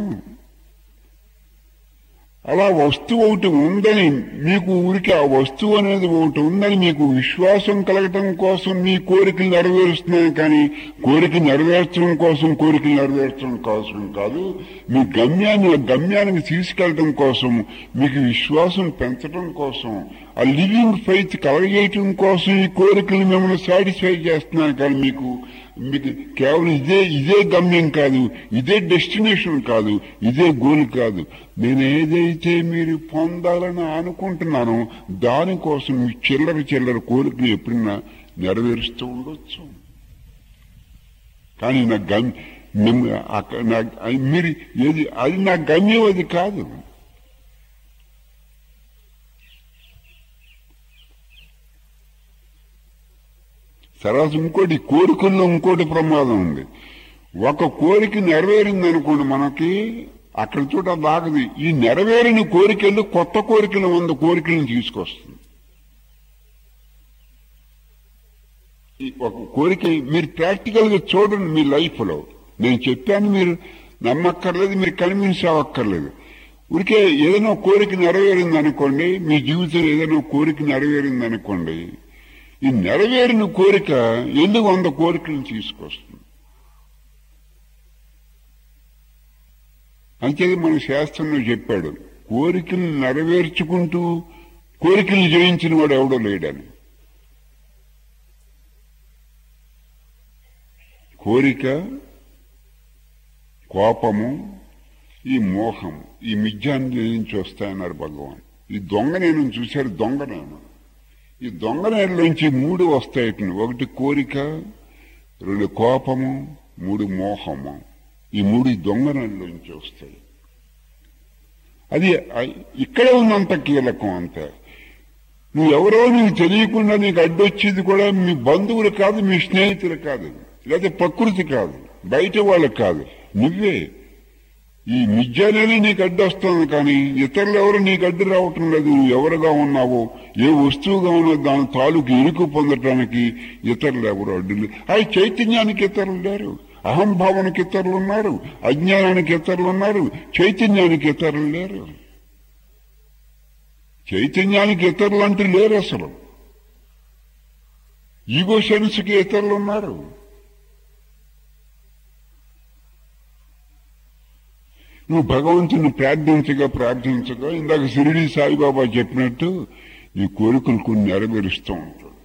అలా వస్తువు ఒకటి ఉందని మీకు ఊరికి ఆ వస్తువు అనేది ఒకటి ఉందని మీకు విశ్వాసం కలగటం కోసం మీ కోరికలు నెరవేరుస్తున్నాను, కానీ కోరిక నెరవేర్చడం కోసం కోరికలు నెరవేర్చడం కోసం కాదు, మీ గమ్యాన్ని గమ్యానికి తీసుకెళ్లడం కోసం, మీకు విశ్వాసం పెంచడం కోసం, ఆ లివింగ్ ఫెయిత్ కలగజేయటం కోసం ఈ కోరికలు మిమ్మల్ని సాటిస్ఫై చేస్తున్నాను, కానీ మీకు మీకు కేవలం ఇదే ఇదే గమ్యం కాదు, ఇదే డెస్టినేషన్ కాదు, ఇదే గోల్ కాదు. నేను ఏదైతే మీరు పొందాలని అనుకుంటున్నానో దానికోసం మీ చిల్లర చిల్లర కోరికలు ఎప్పుడైనా నెరవేరుస్తూ ఉండొచ్చు, కానీ నా గమ్యం మీరు ఏది అది నా గమ్యం అది కాదు. తర్వాత ఇంకోటి కోరికల్లో ఇంకోటి ప్రమాదం ఉంది. ఒక కోరిక నెరవేరింది అనుకోండి, మనకి అక్కడ చోట బాగది. ఈ నెరవేరిన కోరికలు కొత్త కోరికలు వంద కోరికలను తీసుకొస్తుంది. ఒక కోరిక మీరు ప్రాక్టికల్ గా చూడండి మీ లైఫ్ లో. నేను చెప్పాను, మీరు నమ్మక్కర్లేదు, మీరు కన్విన్స్ అవ్వక్కర్లేదు. ఊరికే ఏదైనా కోరిక నెరవేరింది అనుకోండి, మీ జీవితంలో ఏదైనా కోరిక నెరవేరింది అనుకోండి, ఈ నెరవేరిన కోరిక ఎందుకు వంద కోరికలను తీసుకొస్తుంది. అంతేది మన శాస్త్రంలో చెప్పాడు, కోరికలు నెరవేర్చుకుంటూ కోరికలు జయించిన వాడు ఎవడో లేడని. కోరిక, కోపము, ఈ మోహం, ఈ మిథ్యాన్ని నుంచి వస్తాయన్నారు భగవాన్. ఈ దొంగ నేను చూశారు, దొంగ నేను ఈ దొంగ నేలలోంచి మూడు వస్తాయి. ఒకటి కోరిక, రెండు కోపము, మూడు మోహము. ఈ మూడు దొంగ నేలలోంచి వస్తాయి. అది ఇక్కడే ఉన్నంత కీలకం. అంతే. నువ్వెవరో నీకు తెలియకుండా నీకు అడ్డొచ్చేది కూడా మీ బంధువులు కాదు, మీ స్నేహితులు కాదు, లేదా ప్రకృతి కాదు, బయట వాళ్ళకి కాదు, నువ్వే. ఈ మిథ్యానేది నీకు అడ్డు వస్తుంది, కానీ ఇతరులు ఎవరు నీకు అడ్డు రావటం లేదు. నువ్వు ఎవరుగా ఉన్నావో, ఏ వస్తువుగా ఉన్నదో దాని తాలూకు ఇరుకు పొందటానికి ఇతరులు ఎవరు అడ్డు లేదు. అది చైతన్యానికి ఇతరులు లేరు, అహంభావానికి ఇతరులు ఉన్నారు, అజ్ఞానానికి ఇతరులు ఉన్నారు, చైతన్యానికి ఇతరులు లేరు. చైతన్యానికి ఇతరులు అంటూ లేరు అసలు. ఈగో సెన్స్కి ఇతరులు ఉన్నారు. నువ్వు భగవంతుని ప్రార్థించగా ప్రార్థించగా ఇందాక షిరిడీ సాయిబాబా చెప్పినట్టు ఈ కోరికలు కొన్ని నెరవేరుస్తూ ఉంటాడు.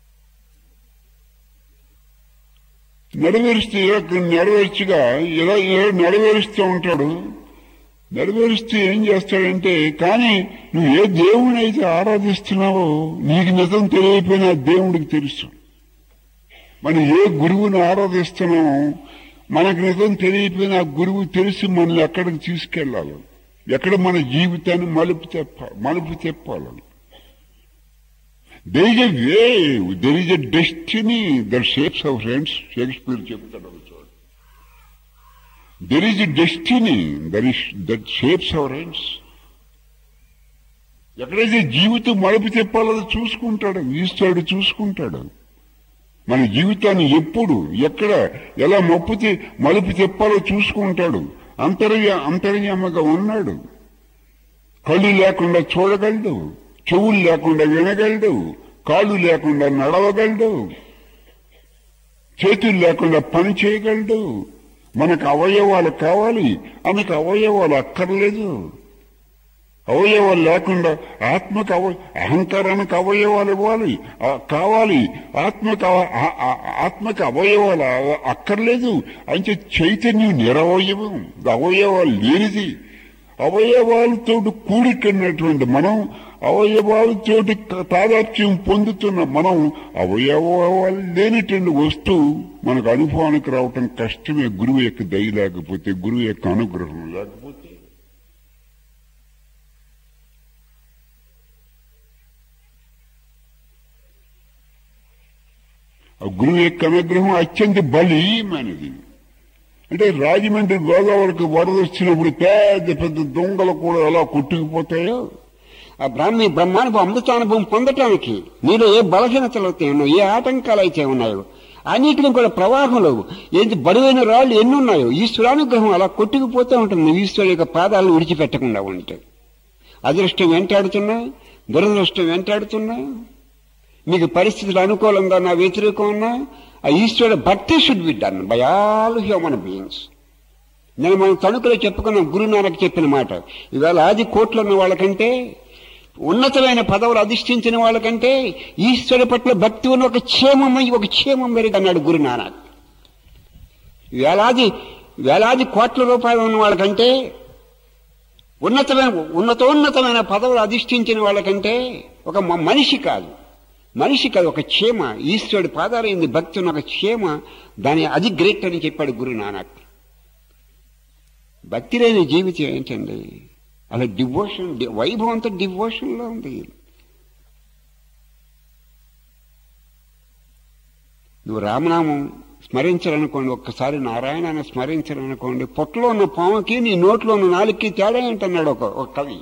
నెరవేరుస్తూ నెరవేర్చగా ఇలా ఇలా నెరవేరుస్తూ ఉంటాడు. నెరవేరుస్తూ ఏం చేస్తాడంటే, కానీ నువ్వు ఏ దేవుని అయితే ఆరాధిస్తున్నావో నీకు నిజం తెలియకపోయినా దేవుడికి తెలుసు. మనం ఏ గురువుని ఆరాధిస్తున్నామో మనకు నిజం తెలియకపోయినా గురువు తెలిసి మనల్ని ఎక్కడికి తీసుకెళ్లాలి, ఎక్కడ మన జీవితాన్ని మలుపు తెప్ప మలుపు తెప్పాలని. There is a way, there is a destiny that shapes our hands. Shakespeare చెప్తాడు చూడండి. There is a destiny that is that shapes our hands. ఎక్కడైతే జీవితం మలుపు తెప్పాలో చూసుకుంటాడు, ఈశ్వరుడు చూసుకుంటాడు. మన జీవితాన్ని ఎప్పుడు ఎక్కడ ఎలా మప్పుతి మలుపు చెప్పాలో చూసుకుంటాడు. అంతర్య అంతర్యామగా ఉన్నాడు. కళ్ళు లేకుండా చూడగలడు, చెవులు లేకుండా వినగలడు, కాళ్ళు లేకుండా నడవగలడు, చేతులు లేకుండా పని చేయగలడు. మనకు అవయవాలు కావాలి, ఆమెకు అవయవాలు అక్కర్లేదు. అవయవాలు లేకుండా ఆత్మకు అవ అహంకారానికి అవయవాలు ఇవ్వాలి కావాలి, ఆత్మకు ఆత్మకు అవయవాలు అక్కర్లేదు. అంటే చైతన్యం నిరవయవం, అవయవాలు లేనిది. అవయవాలతో కూడికన్నటువంటి మనం, అవయవాలతోటి తాదాత్మ్యం పొందుతున్న మనం, అవయవాలు లేనిటువంటి వస్తువు మనకు అనుభవానికి రావటం కష్టమే. గురువు యొక్క దయ లేకపోతే, గురువు యొక్క అనుగ్రహం లేకపోతే. ఆ గురువు యొక్క అనుగ్రహం అత్యంత బలీయమైనది. అంటే రాజమండ్రి గోదావరికి వరద వచ్చినప్పుడు పెద్ద పెద్ద దొంగలు కూడా ఎలా కొట్టుకుపోతాయో, ఆ బ్రాహ్మీ బ్రహ్మానుభవం అమృతానుభవం పొందటానికి నీలో ఏ బలహీనతలు అయితే ఉన్నాయో, ఏ ఆటంకాలు అయితే ఉన్నాయో అన్నిటిని కూడా ప్రవాహంలో ఏంటి బరువైన రాళ్ళు ఎన్ని ఉన్నాయో ఈశ్వరానుగ్రహం అలా కొట్టుకుపోతూ ఉంటుంది. ఈశ్వరు యొక్క పాదాలను విడిచిపెట్టకుండా ఉంటే అదృష్టం వెంటాడుతున్నా, దురదృష్టం వెంటాడుతున్నా, మీకు పరిస్థితులు అనుకూలంగా నా వ్యతిరేకం ఉన్నా, ఆ ఈశ్వరుడు భక్తి should be done by all human beings. నేను మనం తణుకులో చెప్పుకున్నాం, గురునానక్ చెప్పిన మాట. ఇవాళ ఆది కోట్లు ఉన్న వాళ్ళకంటే, ఉన్నతమైన పదవులు అధిష్ఠించిన వాళ్ళకంటే ఈశ్వరు పట్ల భక్తి ఉన్న ఒక క్షేమం ఒక క్షేమం మెరుగు అన్నాడు గురునానక్. వేలాది వేలాది కోట్ల రూపాయలు ఉన్న వాళ్ళకంటే, ఉన్నతమైన ఉన్నతోన్నతమైన పదవులు అధిష్ఠించిన వాళ్ళకంటే ఒక మనిషి కాదు మనిషి కాదు ఒక క్షేమ, ఈశ్వరుడి పాదాలైంది భక్తి ఉన్న ఒక క్షేమ, దాని అది గ్రేట్ అని చెప్పాడు గురునానక్. భక్తి లేని జీవితం ఏంటండి? అలా డివోషన్, వైభవం అంతా డివోషన్లో ఉంది. నువ్వు రామనామం స్మరించాలనుకోండి, ఒక్కసారి నారాయణ అని స్మరించాలనుకోండి, పొట్టలో ఉన్న పాముకి నీ నోట్లో ఉన్న నాలుగుకి తేడా ఏంటన్నాడు ఒక ఒక కవి.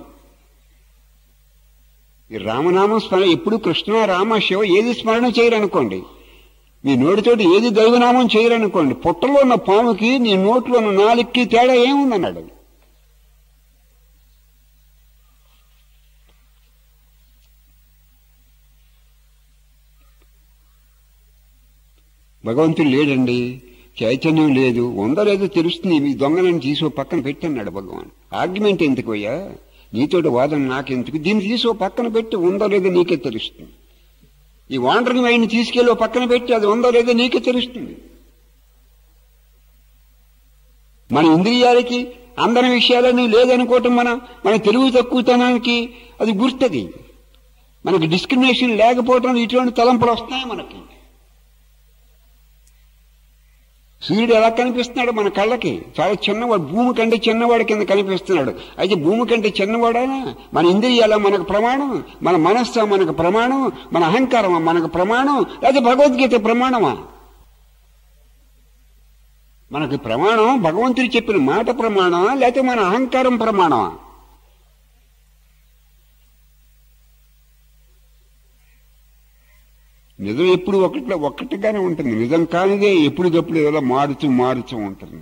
ఈ రామనామం స్మరణ ఎప్పుడు కృష్ణ రామ శివ ఏది స్మరణ చేయరనుకోండి, మీ నోటితోటి ఏది దైవనామం చేయరనుకోండి, పొట్టలో ఉన్న పాముకి నీ నోట్లో ఉన్న నాలుగుకి తేడా ఏముందన్నాడు. భగవంతుడు లేడండి, చైతన్యం లేదు, ఉందో లేదో తెలుస్తుంది, మీ దొంగనని తీసి పక్కన పెట్టన్నాడు భగవాన్. ఆర్గ్యుమెంట్ ఎందుకు అయ్యా, నీతోటి వాదన నాకెందుకు, దీన్ని తీసి పక్కన పెట్టి ఉందో లేదో నీకే తెలుస్తుంది. ఈ వాండరింగ్ మైండ్ తీసుకెళ్ళి పక్కన పెట్టి అది ఉందో లేదో నీకే తెలుస్తుంది. మన ఇంద్రియాలకి అందరి విషయాలని లేదనుకోవటం మన మన తెలుగు తక్కువతనానికి అది గుర్తది. మనకి డిస్క్రిమినేషన్ లేకపోవటం ఇటువంటి తలంపులు వస్తున్నాయి మనకి. సూర్యుడు ఎలా కనిపిస్తున్నాడు మన కళ్ళకి? చాలా చిన్నవాడు, భూమి కంటే చిన్నవాడి కింద కనిపిస్తున్నాడు. అయితే భూమి కంటే చిన్నవాడైనా మన ఇంద్రియాల మనకు ప్రమాణం, మన మనస్సు మనకు ప్రమాణం, మన అహంకారమా మనకు ప్రమాణం, లేదా భగవద్గీత ప్రమాణమా? మనకి ప్రమాణం భగవంతుడు చెప్పిన మాట ప్రమాణమా, లేకపోతే మన అహంకారం ప్రమాణమా? నిజం ఎప్పుడు ఒకటిలో ఒక్కటిగానే ఉంటుంది, నిజం కానిదే ఎప్పటికప్పుడు ఏదో మారుతూ మారుతూ ఉంటుంది.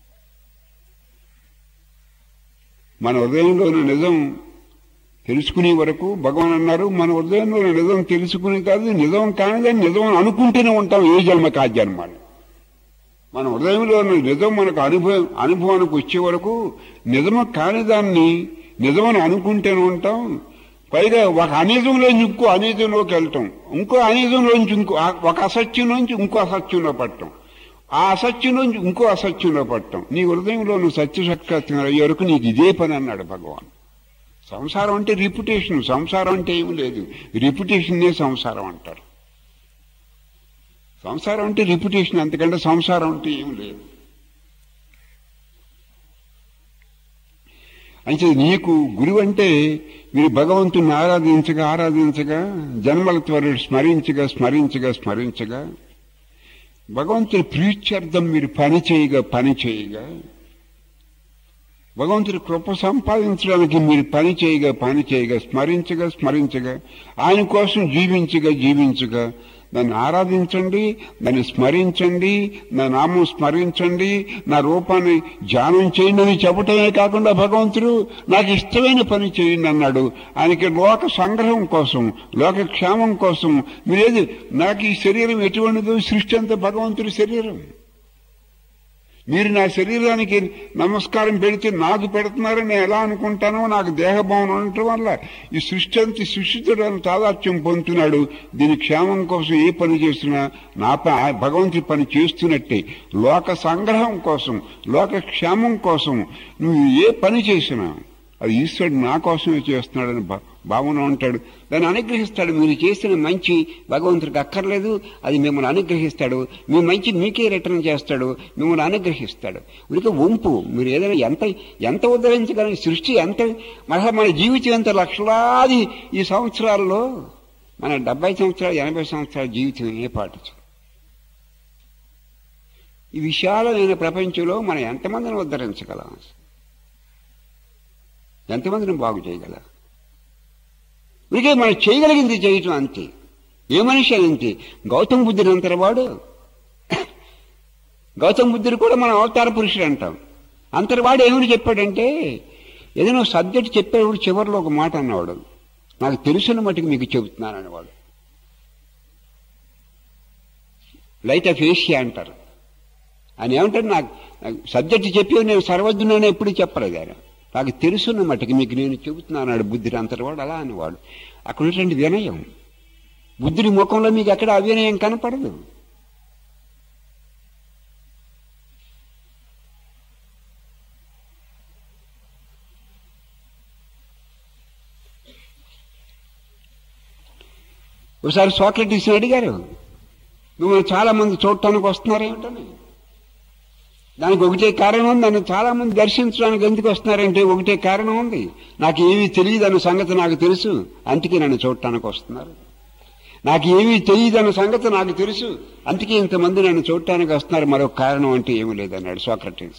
మన హృదయంలోని నిజం తెలుసుకునే వరకు భగవాన్ అన్నారు, మన హృదయంలోని నిజం తెలుసుకుని కాదు, నిజం కానిదని నిజం అనుకుంటూనే ఉంటాం ఏ జన్మకి ఆ జన్మాలు. మన హృదయంలోని నిజం మనకు అనుభవం అనుభవానికి వచ్చే వరకు నిజము కానిదాన్ని నిజమని అనుకుంటూనే ఉంటాం. పైగా ఒక అనిజంలోంచి ఇంకో అనిజంలోకి వెళ్ళటం, ఇంకో అనిజంలోంచి ఇంకో ఒక అసత్యం నుంచి ఇంకో అసత్యంలో పడటం, ఆ అసత్యం నుంచి ఇంకో అసత్యంలో పడటం. నీ హృదయంలో నువ్వు సత్యసత్కారం అయ్యే వరకు నీకు ఇదే పని అన్నాడు భగవాన్. సంసారం అంటే రిప్యుటేషన్, సంసారం అంటే ఏమి లేదు, రిప్యుటేషన్నే సంసారం అంటారు. సంసారం అంటే రిప్యుటేషన్, అంతకంటే సంసారం అంటే ఏమి లేదు. అయితే నీకు గురువు అంటే మీరు భగవంతుని ఆరాధించగా ఆరాధించగా జన్మల త్వరలు స్మరించగా స్మరించగా స్మరించగా భగవంతుని ప్రీత్యర్థం మీరు పని చేయగా పని చేయగా భగవంతుడి కృప సంపాదించడానికి మీరు పని చేయగా పని చేయగా స్మరించగా స్మరించగా ఆయన కోసం జీవించగా జీవించగా దాన్ని ఆరాధించండి, దాన్ని స్మరించండి, నా నామం స్మరించండి, నా రూపాన్ని ధ్యానం చేయండి అని చెప్పటమే కాకుండా భగవంతుడు నాకు ఇష్టమైన పని చేయండి అన్నాడు. ఆయనకి లోక సంగ్రహం కోసం, లోక క్షేమం కోసం మీరేది, నాకు ఈ శరీరం ఎటువంటిదో, సృష్టి అంతా భగవంతుడి శరీరం. మీరు నా శరీరానికి నమస్కారం పెడితే నాకు పెడుతున్నారని నేను ఎలా అనుకుంటానో, నాకు దేహభావన ఉండటం వల్ల ఈ సృష్టి అంతా సృష్టితుడని తాదాత్మ్యం పొందుతున్నాడు. దీని క్షేమం కోసం ఏ పని చేస్తున్నా నా భగవంతుడి పని చేస్తున్నట్టే. లోక సంగ్రహం కోసం, లోక క్షేమం కోసం నువ్వు ఏ పని చేసినా అది ఈశ్వరుడు నా కోసమే చేస్తున్నాడని భావన ఉంటాడు, దాన్ని అనుగ్రహిస్తాడు. మీరు చేసిన మంచి భగవంతుడికి అక్కర్లేదు, అది మిమ్మల్ని అనుగ్రహిస్తాడు. మీ మంచి మీకే రిటర్న్ చేస్తాడు, మిమ్మల్ని అనుగ్రహిస్తాడు. ఉనికి వంపు మీరు ఏదైనా ఎంత ఎంత ఉద్ధరించగలని సృష్టి ఎంత మళ్ళా మన జీవితం ఎంత లక్షలాది ఈ సంవత్సరాల్లో మన డెబ్బై సంవత్సరాలు ఎనభై సంవత్సరాల జీవితం ఏ పాటించు. ఈ విశాలమైన ప్రపంచంలో మనం ఎంతమందిని ఉద్ధరించగలం, ఎంతమందిని బాగు చేయగలం? ఇదే మనం చేయగలిగింది చేయటం అంతే. ఏ మనిషి అంతే. గౌతమ బుద్ధుడు అంతరవాడు. గౌతమ బుద్ధుడు కూడా మనం అవతార పురుషుడు అంటాం. అంతరవాడు ఏమిటి చెప్పాడంటే, ఏదైనా సబ్జెక్ట్ చెప్పేవాడు చివరిలో ఒక మాట అన్నవాడు, నాకు తెలుసున్న మటుకు మీకు చెబుతున్నాను అనేవాడు. లైట్ ఆఫ్ ఏషియా అంటారు. ఆయన ఏమంటారు, నాకు సబ్జెక్ట్ చెప్పి నేను సర్వజ్ఞునని ఎప్పుడు చెప్పలేదు. ఆయన నాకు తెలుసున్న మటుకు మీకు నేను చెబుతున్నాడు బుద్ధుడు అంతటివాడు. అలా అనేవాడు. అక్కడ ఉన్నటువంటి వినయం, బుద్ధుడి ముఖంలో మీకు ఎక్కడ అవినయం కనపడదు. ఒకసారి సోక్రటీస్ని అడిగారు, మిమ్మల్ని చాలా మంది చూడటానికి వస్తున్నారేమిటని. దానికి ఒకటే కారణం ఉంది. నన్ను చాలా మంది దర్శించడానికి ఎందుకు వస్తున్నారంటే ఒకటే కారణం ఉంది, నాకు ఏమీ తెలియదు అన్న సంగతి నాకు తెలుసు, అందుకే నన్ను చూడటానికి వస్తున్నారు. నాకు ఏమీ తెలియదు అన్న సంగతి నాకు తెలుసు, అందుకే ఇంతమంది నన్ను చూడటానికి వస్తున్నారు. మరొక కారణం అంటే ఏమీ లేదన్నాడు సోక్రటీస్.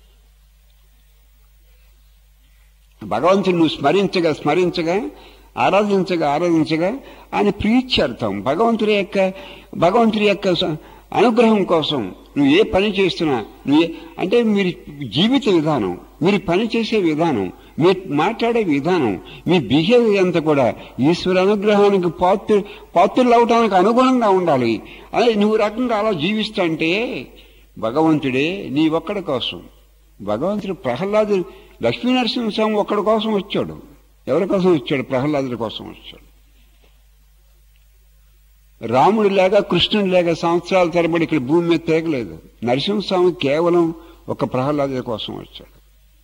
భగవంతుని నువ్వు స్మరించగా స్మరించగా ఆరాధించగా ఆరాధించగా ఆయన ప్రీత్యర్థం భగవంతుడి యొక్క భగవంతుడి యొక్క అనుగ్రహం కోసం నువ్వు ఏ పని చేస్తున్నా, నువ్వు అంటే మీరు జీవిత విధానం, మీరు పని చేసే విధానం, మీరు మాట్లాడే విధానం, మీ బిహేవియర్ అంతా కూడా ఈశ్వర అనుగ్రహానికి పాత్ర పాత్రలు అవడానికి అనుగుణంగా ఉండాలి. అదే నువ్వు రకంగా అలా జీవిస్తా అంటే భగవంతుడే నీ ఒక్కడి కోసం. భగవంతుడు ప్రహ్లాదు లక్ష్మీనరసింహస్వామి ఒక్కడి కోసం వచ్చాడు. ఎవరి కోసం వచ్చాడు? ప్రహ్లాదుడి కోసం వచ్చాడు. రాముడు లేక కృష్ణుడు లేక సంవత్సరాల తరబడి ఇక్కడ భూమి మీద తిరగలేదు. నరసింహస్వామి కేవలం ఒక ప్రహ్లాదుడి కోసం వచ్చాడు.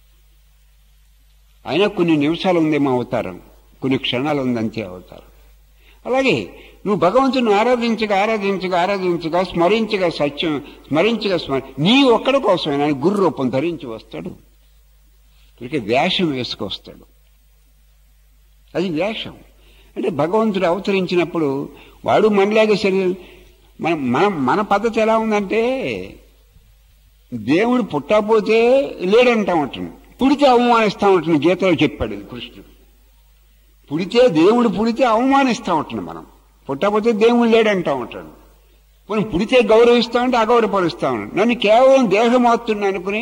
అయినా కొన్ని నిమిషాలు ఉందేమో అవతారం, కొన్ని క్షణాలు ఉందంతే అవతారం. అలాగే నువ్వు భగవంతుని ఆరాధించగా ఆరాధించగా ఆరాధించగా స్మరించగా సత్యం స్మరించగా స్మరి నీ ఒక్కడి కోసమే ఆయన గురు రూపం ధరించి వస్తాడు. ఇక వేషం వేసుకొస్తాడు. అది వేషం అంటే భగవంతుడు అవతరించినప్పుడు వాడు మనలాగే శరీరం. మన మన మన పద్ధతి ఎలా ఉందంటే దేవుడు పుట్టకపోతే లేడంటా ఉంటాను, పుడితే అవమానిస్తా ఉంటాను. గీతలో చెప్పాడు కృష్ణుడు. పుడితే దేవుడు పుడితే అవమానిస్తా ఉంటాను మనం, పుట్టకపోతే దేవుడు లేడంటా ఉంటాడు. మనం పుడితే గౌరవిస్తా ఉంటే అగౌరవపరుస్తా ఉంటాడు. నన్ను కేవలం దేహమాత్రుని అనుకుని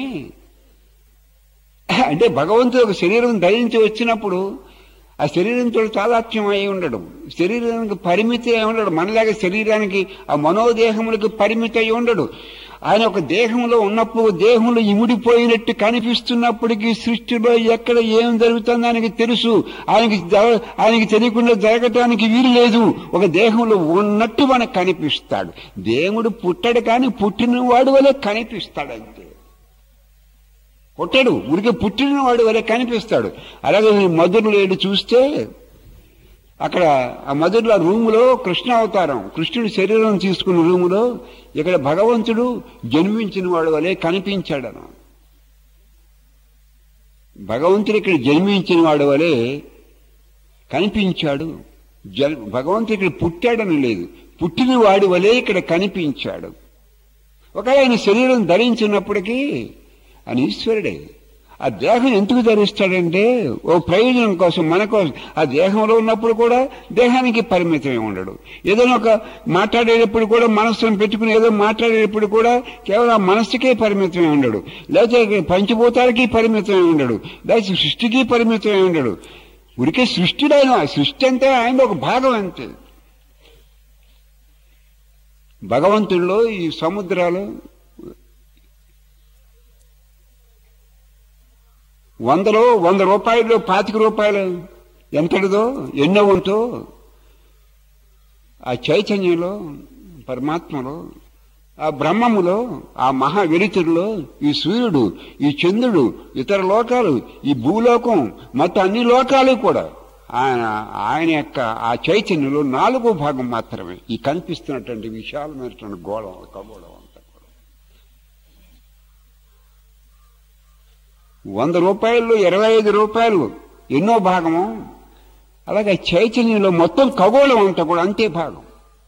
అంటే భగవంతుడు ఒక శరీరం ధరించి వచ్చినప్పుడు ఆ శరీరంతో తాదాత్మ్యం అయి ఉండడు, శరీరానికి పరిమితి అయి ఉండడు. మనలాగా శరీరానికి ఆ మనోదేహములకు పరిమితి అయి ఉండడు. ఆయన ఒక దేహంలో ఉన్నప్పుడు దేహంలో ఇముడిపోయినట్టు కనిపిస్తున్నప్పటికీ సృష్టిలో ఎక్కడ ఏం జరుగుతుందో ఆయనకి తెలుసు. ఆయనకి ఆయనకి తెలియకుండా జరగటానికి వీలు లేదు. ఒక దేహంలో ఉన్నట్టు మనకు కనిపిస్తాడు. దేవుడు పుట్టడు కానీ పుట్టిన వాడు వలె కనిపిస్తాడు అంతే. పుట్టడు, ఉరికి పుట్టిన వాడు వలె కనిపిస్తాడు. అలాగే మధురలో ఏడు చూస్తే అక్కడ ఆ మధురలో రూములో కృష్ణ అవతారం, కృష్ణుడి శరీరం తీసుకున్న రూములో ఇక్కడ భగవంతుడు జన్మించిన వాడు వలె కనిపించాడను. భగవంతుడు ఇక్కడ జన్మించిన వాడు వలె కనిపించాడు. జ భగవంతుడు ఇక్కడ పుట్టాడని లేదు, పుట్టిన వాడి వలె ఇక్కడ కనిపించాడు. ఒక ఆయన శరీరం ధరించినప్పటికీ అని ఈశ్వరుడే. ఆ దేహం ఎందుకు ధరిస్తాడంటే ఓ ప్రయోజనం కోసం, మన కోసం. ఆ దేహంలో ఉన్నప్పుడు కూడా దేహానికి పరిమితమై ఉండడు. ఏదైనా ఒక మాట్లాడేటప్పుడు కూడా మనస్సును పెట్టుకుని ఏదో మాట్లాడేటప్పుడు కూడా కేవలం ఆ మనస్సుకే పరిమితమై ఉండడు, లేకపోతే పంచభూతాలకి పరిమితమై ఉండడు, లేకపోతే సృష్టికి పరిమితమై ఉండడు. ఉరికే సృష్టిలో ఆయన, సృష్టి అంటే ఆయన ఒక భాగం అంతే. భగవంతుల్లో ఈ సముద్రాలు వందలో వంద రూపాయలు పాతిక రూపాయలు ఎంతటిదో ఎన్నో వంతో ఆ చైతన్యంలో పరమాత్మలో ఆ బ్రహ్మములో, ఆ మహా వెలుతురులో ఈ సూర్యుడు, ఈ చంద్రుడు, ఇతర లోకాలు, ఈ భూలోకం, మొత్తం అన్ని లోకాలు కూడా ఆయన ఆయన యొక్క ఆ చైతన్యంలో నాలుగో భాగం మాత్రమే ఈ కనిపిస్తున్నటువంటి విశాలమైనటువంటి గోళం ఖగోళం అంతా కూడా. వంద రూపాయల్లో ఇరవై ఐదు రూపాయలు ఎన్నో భాగము. అలాగే చైతన్యంలో మొత్తం ఖగోళం అంతా కూడా అంతే భాగం.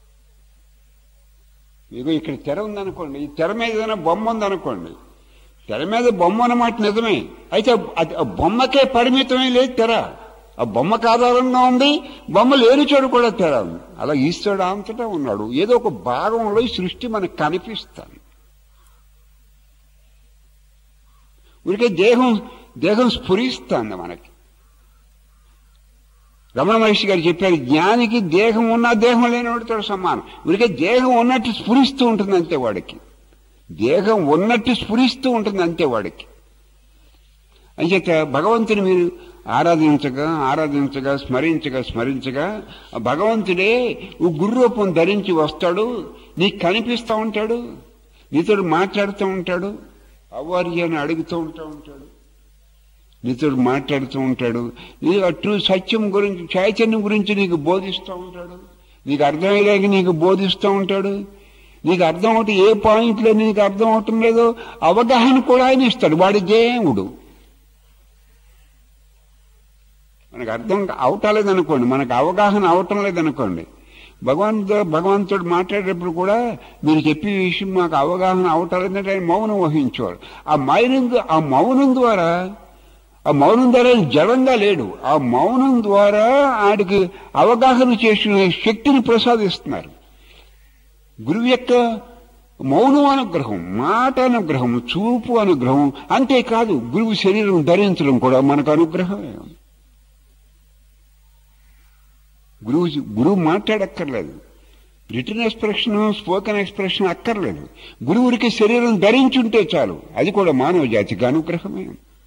మీకు ఇక్కడ తెర ఉందనుకోండి, ఈ తెర మీద ఏదైనా బొమ్మ ఉందనుకోండి, తెర మీద బొమ్మ అన్నమాట నిజమే. అయితే ఆ బొమ్మకే పరిమితమే లేదు తెర. ఆ బొమ్మకు ఆధారంగా ఉంది, బొమ్మ లేని చోటు కూడా తెర ఉంది. అలా ఈశ్వరుడు అంతటా ఉన్నాడు. ఏదో ఒక భాగంలో ఈ సృష్టి మనకు కనిపిస్తాను. ఊరికే దేహం దేహం స్ఫురిస్తుంది మనకి. రమణ మహర్షి గారు చెప్పారు, జ్ఞానికి దేహం ఉన్నా దేహం లేనివాడితో సమానం. ఊరికే దేహం ఉన్నట్టు స్ఫురిస్తూ ఉంటుంది అంతే వాడికి. దేహం ఉన్నట్టు స్ఫురిస్తూ ఉంటుంది అంతే వాడికి. అంచేత భగవంతుని మీరు ఆరాధించగా ఆరాధించగా స్మరించగా స్మరించగా ఆ భగవంతుడే గురు రూపం ధరించి వస్తాడు, నీకు కనిపిస్తూ ఉంటాడు, నీతో మాట్లాడుతూ ఉంటాడు, అవ్వారి అని అడుగుతూ ఉంటా ఉంటాడు, నీతో మాట్లాడుతూ ఉంటాడు, నీ అటు సత్యం గురించి చైతన్యం గురించి నీకు బోధిస్తూ ఉంటాడు, నీకు అర్థమయ్యేలాగ నీకు బోధిస్తూ ఉంటాడు. నీకు అర్థం అవుతుంది, ఏ పాయింట్లో నీకు అర్థం అవటం లేదో అవగాహన కూడా ఆయన ఇస్తాడు. వాడి దేవుడు. మనకు అర్థం అవటం లేదనుకోండి, మనకు అవగాహన అవటం లేదనుకోండి, భగవంతు భగవంతుడు మాట్లాడేటప్పుడు కూడా మీరు చెప్పే విషయం మాకు అవగాహన అవటం లేదంటే ఆయన మౌనం వహించేవాడు. ఆ మౌనం ఆ మౌనం ద్వారా ఆ మౌనం ద్వారా జడంగా లేడు. ఆ మౌనం ద్వారా ఆడికి అవగాహన చేసిన శక్తిని ప్రసాదిస్తున్నారు. గురువు యొక్క మౌనం అనుగ్రహం, మాట అనుగ్రహం, చూపు అనుగ్రహం. అంతేకాదు గురువు శరీరం ధరించడం కూడా మనకు అనుగ్రహమే. గురువు గురువు మాట్లాడక్కర్లేదు, రిటర్న్ ఎక్స్ప్రెషన్ స్పోకెన్ ఎక్స్ప్రెషన్ అక్కర్లేదు. గురువురికి శరీరం ధరించుంటే చాలు, అది కూడా మానవ జాతికి అనుగ్రహమే.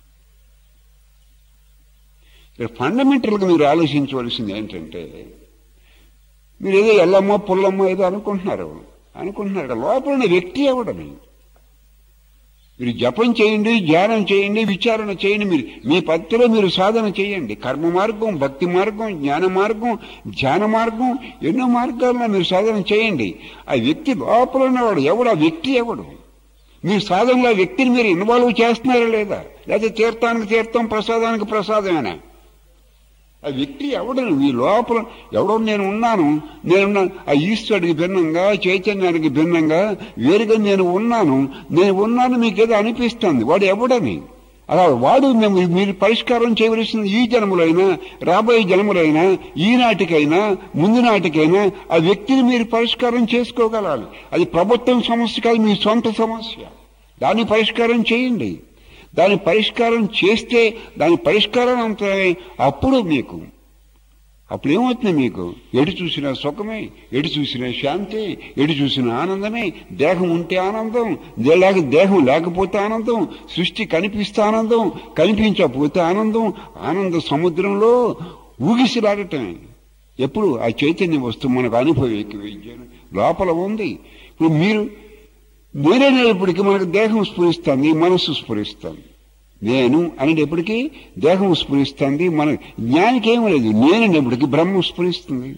ఫండమెంటల్గా మీరు ఆలోచించవలసింది ఏంటంటే, మీరు ఏదో ఎల్లమ్మో పుల్లమ్మో ఏదో అనుకుంటున్నారు అనుకుంటున్నారు లోపల వ్యక్తి ఎవడని. మీరు జపం చేయండి, ధ్యానం చేయండి, విచారణ చేయండి, మీరు మీ పద్ధతిలో మీరు సాధన చేయండి. కర్మ మార్గం, భక్తి మార్గం, జ్ఞాన మార్గం, ధ్యాన మార్గం, ఎన్నో మార్గాల్లో మీరు సాధన చేయండి. ఆ వ్యక్తి లోపల ఉన్నవాడు ఎవడు, ఆ వ్యక్తి ఎవడు? మీరు సాధనలో వ్యక్తిని మీరు ఇన్వాల్వ్ చేస్తున్నారా లేదా? లేకపోతే తీర్థానికి తీర్థం, ప్రసాదానికి ప్రసాదమేనా? ఆ వ్యక్తి ఎవడు? ఈ లోపల ఎవడో నేను ఉన్నాను, నేనున్నాను. ఆ ఈశ్వరుడికి భిన్నంగా, చైతన్యానికి భిన్నంగా వేరుగా నేను ఉన్నాను, నేను ఉన్నాను మీకేదో అనిపిస్తుంది. వాడు ఎవడని అలా వాడు మేము మీరు పరిష్కారం చేయవలసింది ఈ జన్మలైనా, రాబోయే జన్మలైనా, ఈనాటికైనా, ముందు నాటికైనా ఆ వ్యక్తిని మీరు పరిష్కారం చేసుకోగలాలి. అది ప్రభుత్వం సమస్య కాదు, మీ సొంత సమస్య. దాన్ని పరిష్కారం చేయండి. దాని పరిష్కారం చేస్తే దాని పరిష్కారం అంతా అప్పుడు మీకు అప్పుడు ఏమవుతుంది? మీకు ఎటు చూసినా సుఖమే, ఎటు చూసినా శాంతి, ఎటు చూసినా ఆనందమే. దేహం ఉంటే ఆనందం, లేక దేహం లేకపోతే ఆనందం, సృష్టి కనిపిస్తే ఆనందం, కనిపించకపోతే ఆనందం. ఆనంద సముద్రంలో ఊగిసిలాడటమే. ఎప్పుడు ఆ చైతన్య వస్తువు మనకు అనుభవం లోపల ఉంది. ఇప్పుడు మీరు నేనేటప్పటికీ మనకు దేహం స్ఫురిస్తుంది, మనస్సు స్ఫురిస్తుంది. నేను అనేటప్పటికీ దేహం స్ఫురిస్తుంది. మన జ్ఞానికి ఏమీ లేదు. నేనేటప్పటికీ బ్రహ్మం స్ఫురిస్తుంది.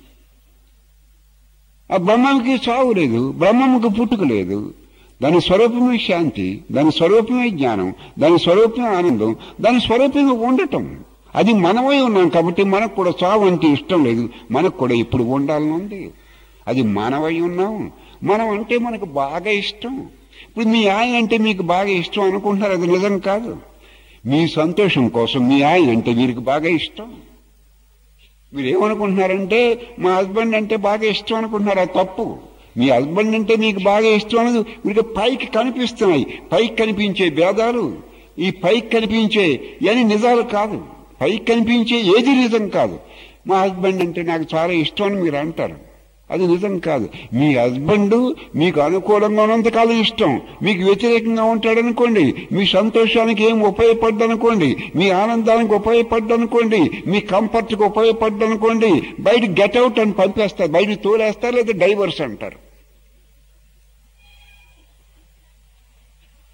ఆ బ్రహ్మంకి చావు లేదు, బ్రహ్మంకి పుట్టుక లేదు. దాని స్వరూపమే శాంతి, దాని స్వరూపమే జ్ఞానం, దాని స్వరూపమే ఆనందం, దాని స్వరూపమే ఉండటం. అది మనమై ఉన్నాం కాబట్టి మనకు కూడా చావు అంటే ఇష్టం లేదు. మనకు కూడా ఇప్పుడు ఉండాలని ఉంది. అది మనమై ఉన్నాం. మనం అంటే మనకు బాగా ఇష్టం. ఇప్పుడు మీ ఆయన అంటే మీకు బాగా ఇష్టం అనుకుంటున్నారు, అది నిజం కాదు. మీ సంతోషం కోసం మీ ఆయన అంటే వీరికి బాగా ఇష్టం. మీరు ఏమనుకుంటున్నారంటే మా హస్బెండ్ అంటే బాగా ఇష్టం అనుకుంటున్నారు, అది తప్పు. మీ హస్బెండ్ అంటే మీకు బాగా ఇష్టం అనేది వీరికి పైకి కనిపిస్తున్నాయి. పైకి కనిపించే భేదాలు, ఈ పైకి కనిపించే అని నిజాలు కాదు. పైకి కనిపించే ఏది నిజం కాదు. మా హస్బెండ్ అంటే నాకు చాలా ఇష్టం అని మీరు అంటారు, అది నిజం కాదు. మీ హస్బెండ్ మీకు అనుకూలంగా ఉన్నంతకాలం ఇష్టం, మీకు వ్యతిరేకంగా ఉంటాడనుకోండి, మీ సంతోషానికి ఏం ఉపయోగపడ్డనుకోండి, మీ ఆనందానికి ఉపయోగపడ్డనుకోండి, మీ కంఫర్ట్కి ఉపయోగపడ్డనుకోండి, బయట గెట్ అవుట్ అని పంపేస్తారు, బయట తోలేస్తారు, లేదా డైవర్స్ అంటారు.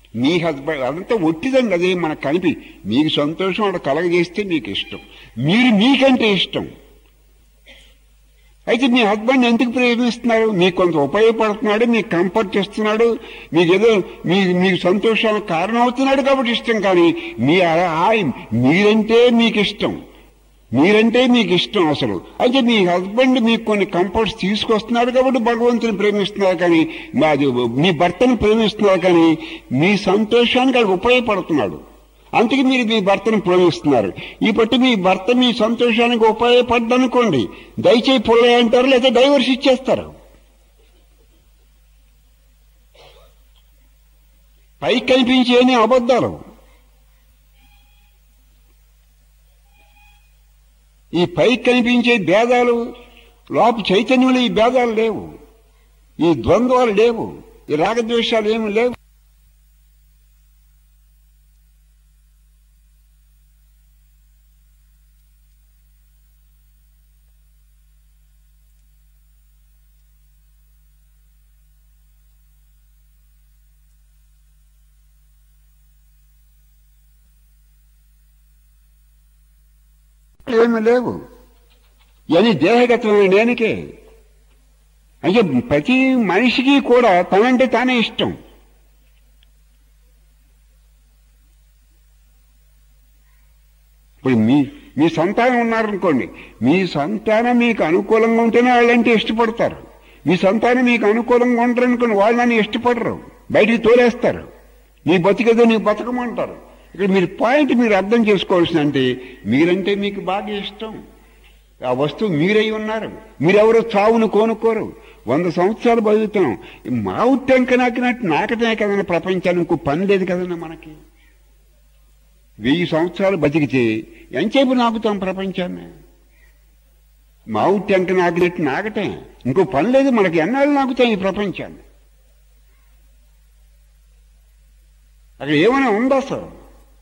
మీ హస్బెండ్ అదంతా ఒట్టిదండి, అదే మనకు కనిపి మీకు సంతోషం అక్కడ కలగజేస్తే మీకు ఇష్టం, మీరు మీకంటే ఇష్టం. అయితే మీ హస్బెండ్ ఎందుకు ప్రేమిస్తున్నారు? మీకు కొంత ఉపయోగపడుతున్నాడు, మీకు కంఫర్ట్ చేస్తున్నాడు, మీకు ఏదో మీ మీకు సంతోషానికి కారణం అవుతున్నాడు కాబట్టి ఇష్టం. కానీ మీ మీరంటే మీకు ఇష్టం, మీరంటే మీకు ఇష్టం అసలు. అయితే మీ హస్బెండ్ మీకు కొన్ని కంఫర్ట్స్ తీసుకొస్తున్నాడు కాబట్టి భగవంతుని ప్రేమిస్తున్నారు, కానీ అది మీ భర్తను ప్రేమిస్తున్నారు, కానీ మీ సంతోషానికి అది ఉపయోగపడుతున్నాడు. అందుకే మీరు మీ భర్తను ప్రేమిస్తున్నారు. ఈ పట్టు మీ భర్త మీ సంతోషానికి ఉపయోగపడ్డనుకోండి, దయచేసి పొలే అంటారు, లేదా డైవర్స్ ఇచ్చేస్తారు. పైకి కనిపించేని అబద్ధాలు. ఈ పైకి కనిపించే భేదాలు లోప చైతన్యంలో ఈ భేదాలు లేవు, ఈ ద్వంద్వాలు లేవు, ఈ రాగద్వేషాలు ఏమి లేవు. ఏమి లేవు, ఇవన్నీ దేహగతమైన నేనకే. అంటే ప్రతి మనిషికి కూడా తనంటే తానే ఇష్టం. ఇప్పుడు మీ మీ సంతానం ఉన్నారనుకోండి, మీ సంతానం మీకు అనుకూలంగా ఉంటేనే వాళ్ళంటే ఇష్టపడతారు. మీ సంతానం మీకు అనుకూలంగా ఉంటారనుకోండి, వాళ్ళని ఇష్టపడరు, బయటికి తోలేస్తారు. నీ బతికేదో నీ బతకమంటారు. ఇక్కడ మీరు పాయింట్ మీరు అర్థం చేసుకోవాల్సిందంటే, మీరంటే మీకు బాగా ఇష్టం, ఆ వస్తువు మీరై ఉన్నారు. మీరెవరో చావును కోనుకోరు. వంద సంవత్సరాలు బతుకుతున్నాం. మావు టెంక నాకినట్టు నాకనే కదన్నా ప్రపంచానికి ఇంకో పని లేదు కదన్నా మనకి. వెయ్యి సంవత్సరాలు బతికితే ఎంతసేపు నాకుతాం ప్రపంచాన్ని? మావు టెంక నాకినట్టు నాకటే, ఇంకో పని లేదు మనకి. ఎన్నాళ్ళు నాకుతాం ఈ ప్రపంచాన్ని? అక్కడ ఏమైనా ఉందా సార్?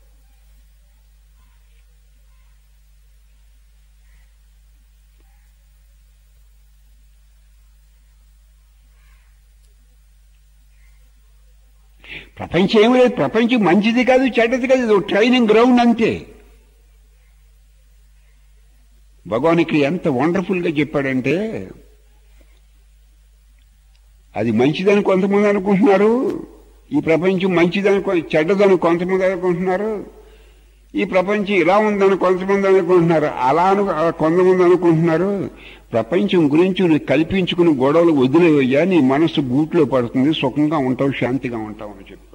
ప్రపంచం ఏమి లేదు. ప్రపంచం మంచిది కాదు, చెడ్డది కాదు, ఇది ట్రైనింగ్ గ్రౌండ్ అంతే. భగవాన్ ఇక్కడ ఎంత వండర్ఫుల్ గా చెప్పాడంటే, అది మంచిదని కొంతమంది అనుకుంటున్నారు, ఈ ప్రపంచం మంచిదని చెడ్డదని కొంతమంది అనుకుంటున్నారు, ఈ ప్రపంచం ఇలా ఉందని కొంతమంది అనుకుంటున్నారు, అలా అను కొంతమంది అనుకుంటున్నారు. ప్రపంచం గురించి నువ్వు కల్పించుకుని గొడవలు వదిలేవయ్యా, నీ మనస్సు గూట్లో పడుతుంది, సుఖంగా ఉంటావు, శాంతిగా ఉంటావు అని చెప్పాడు.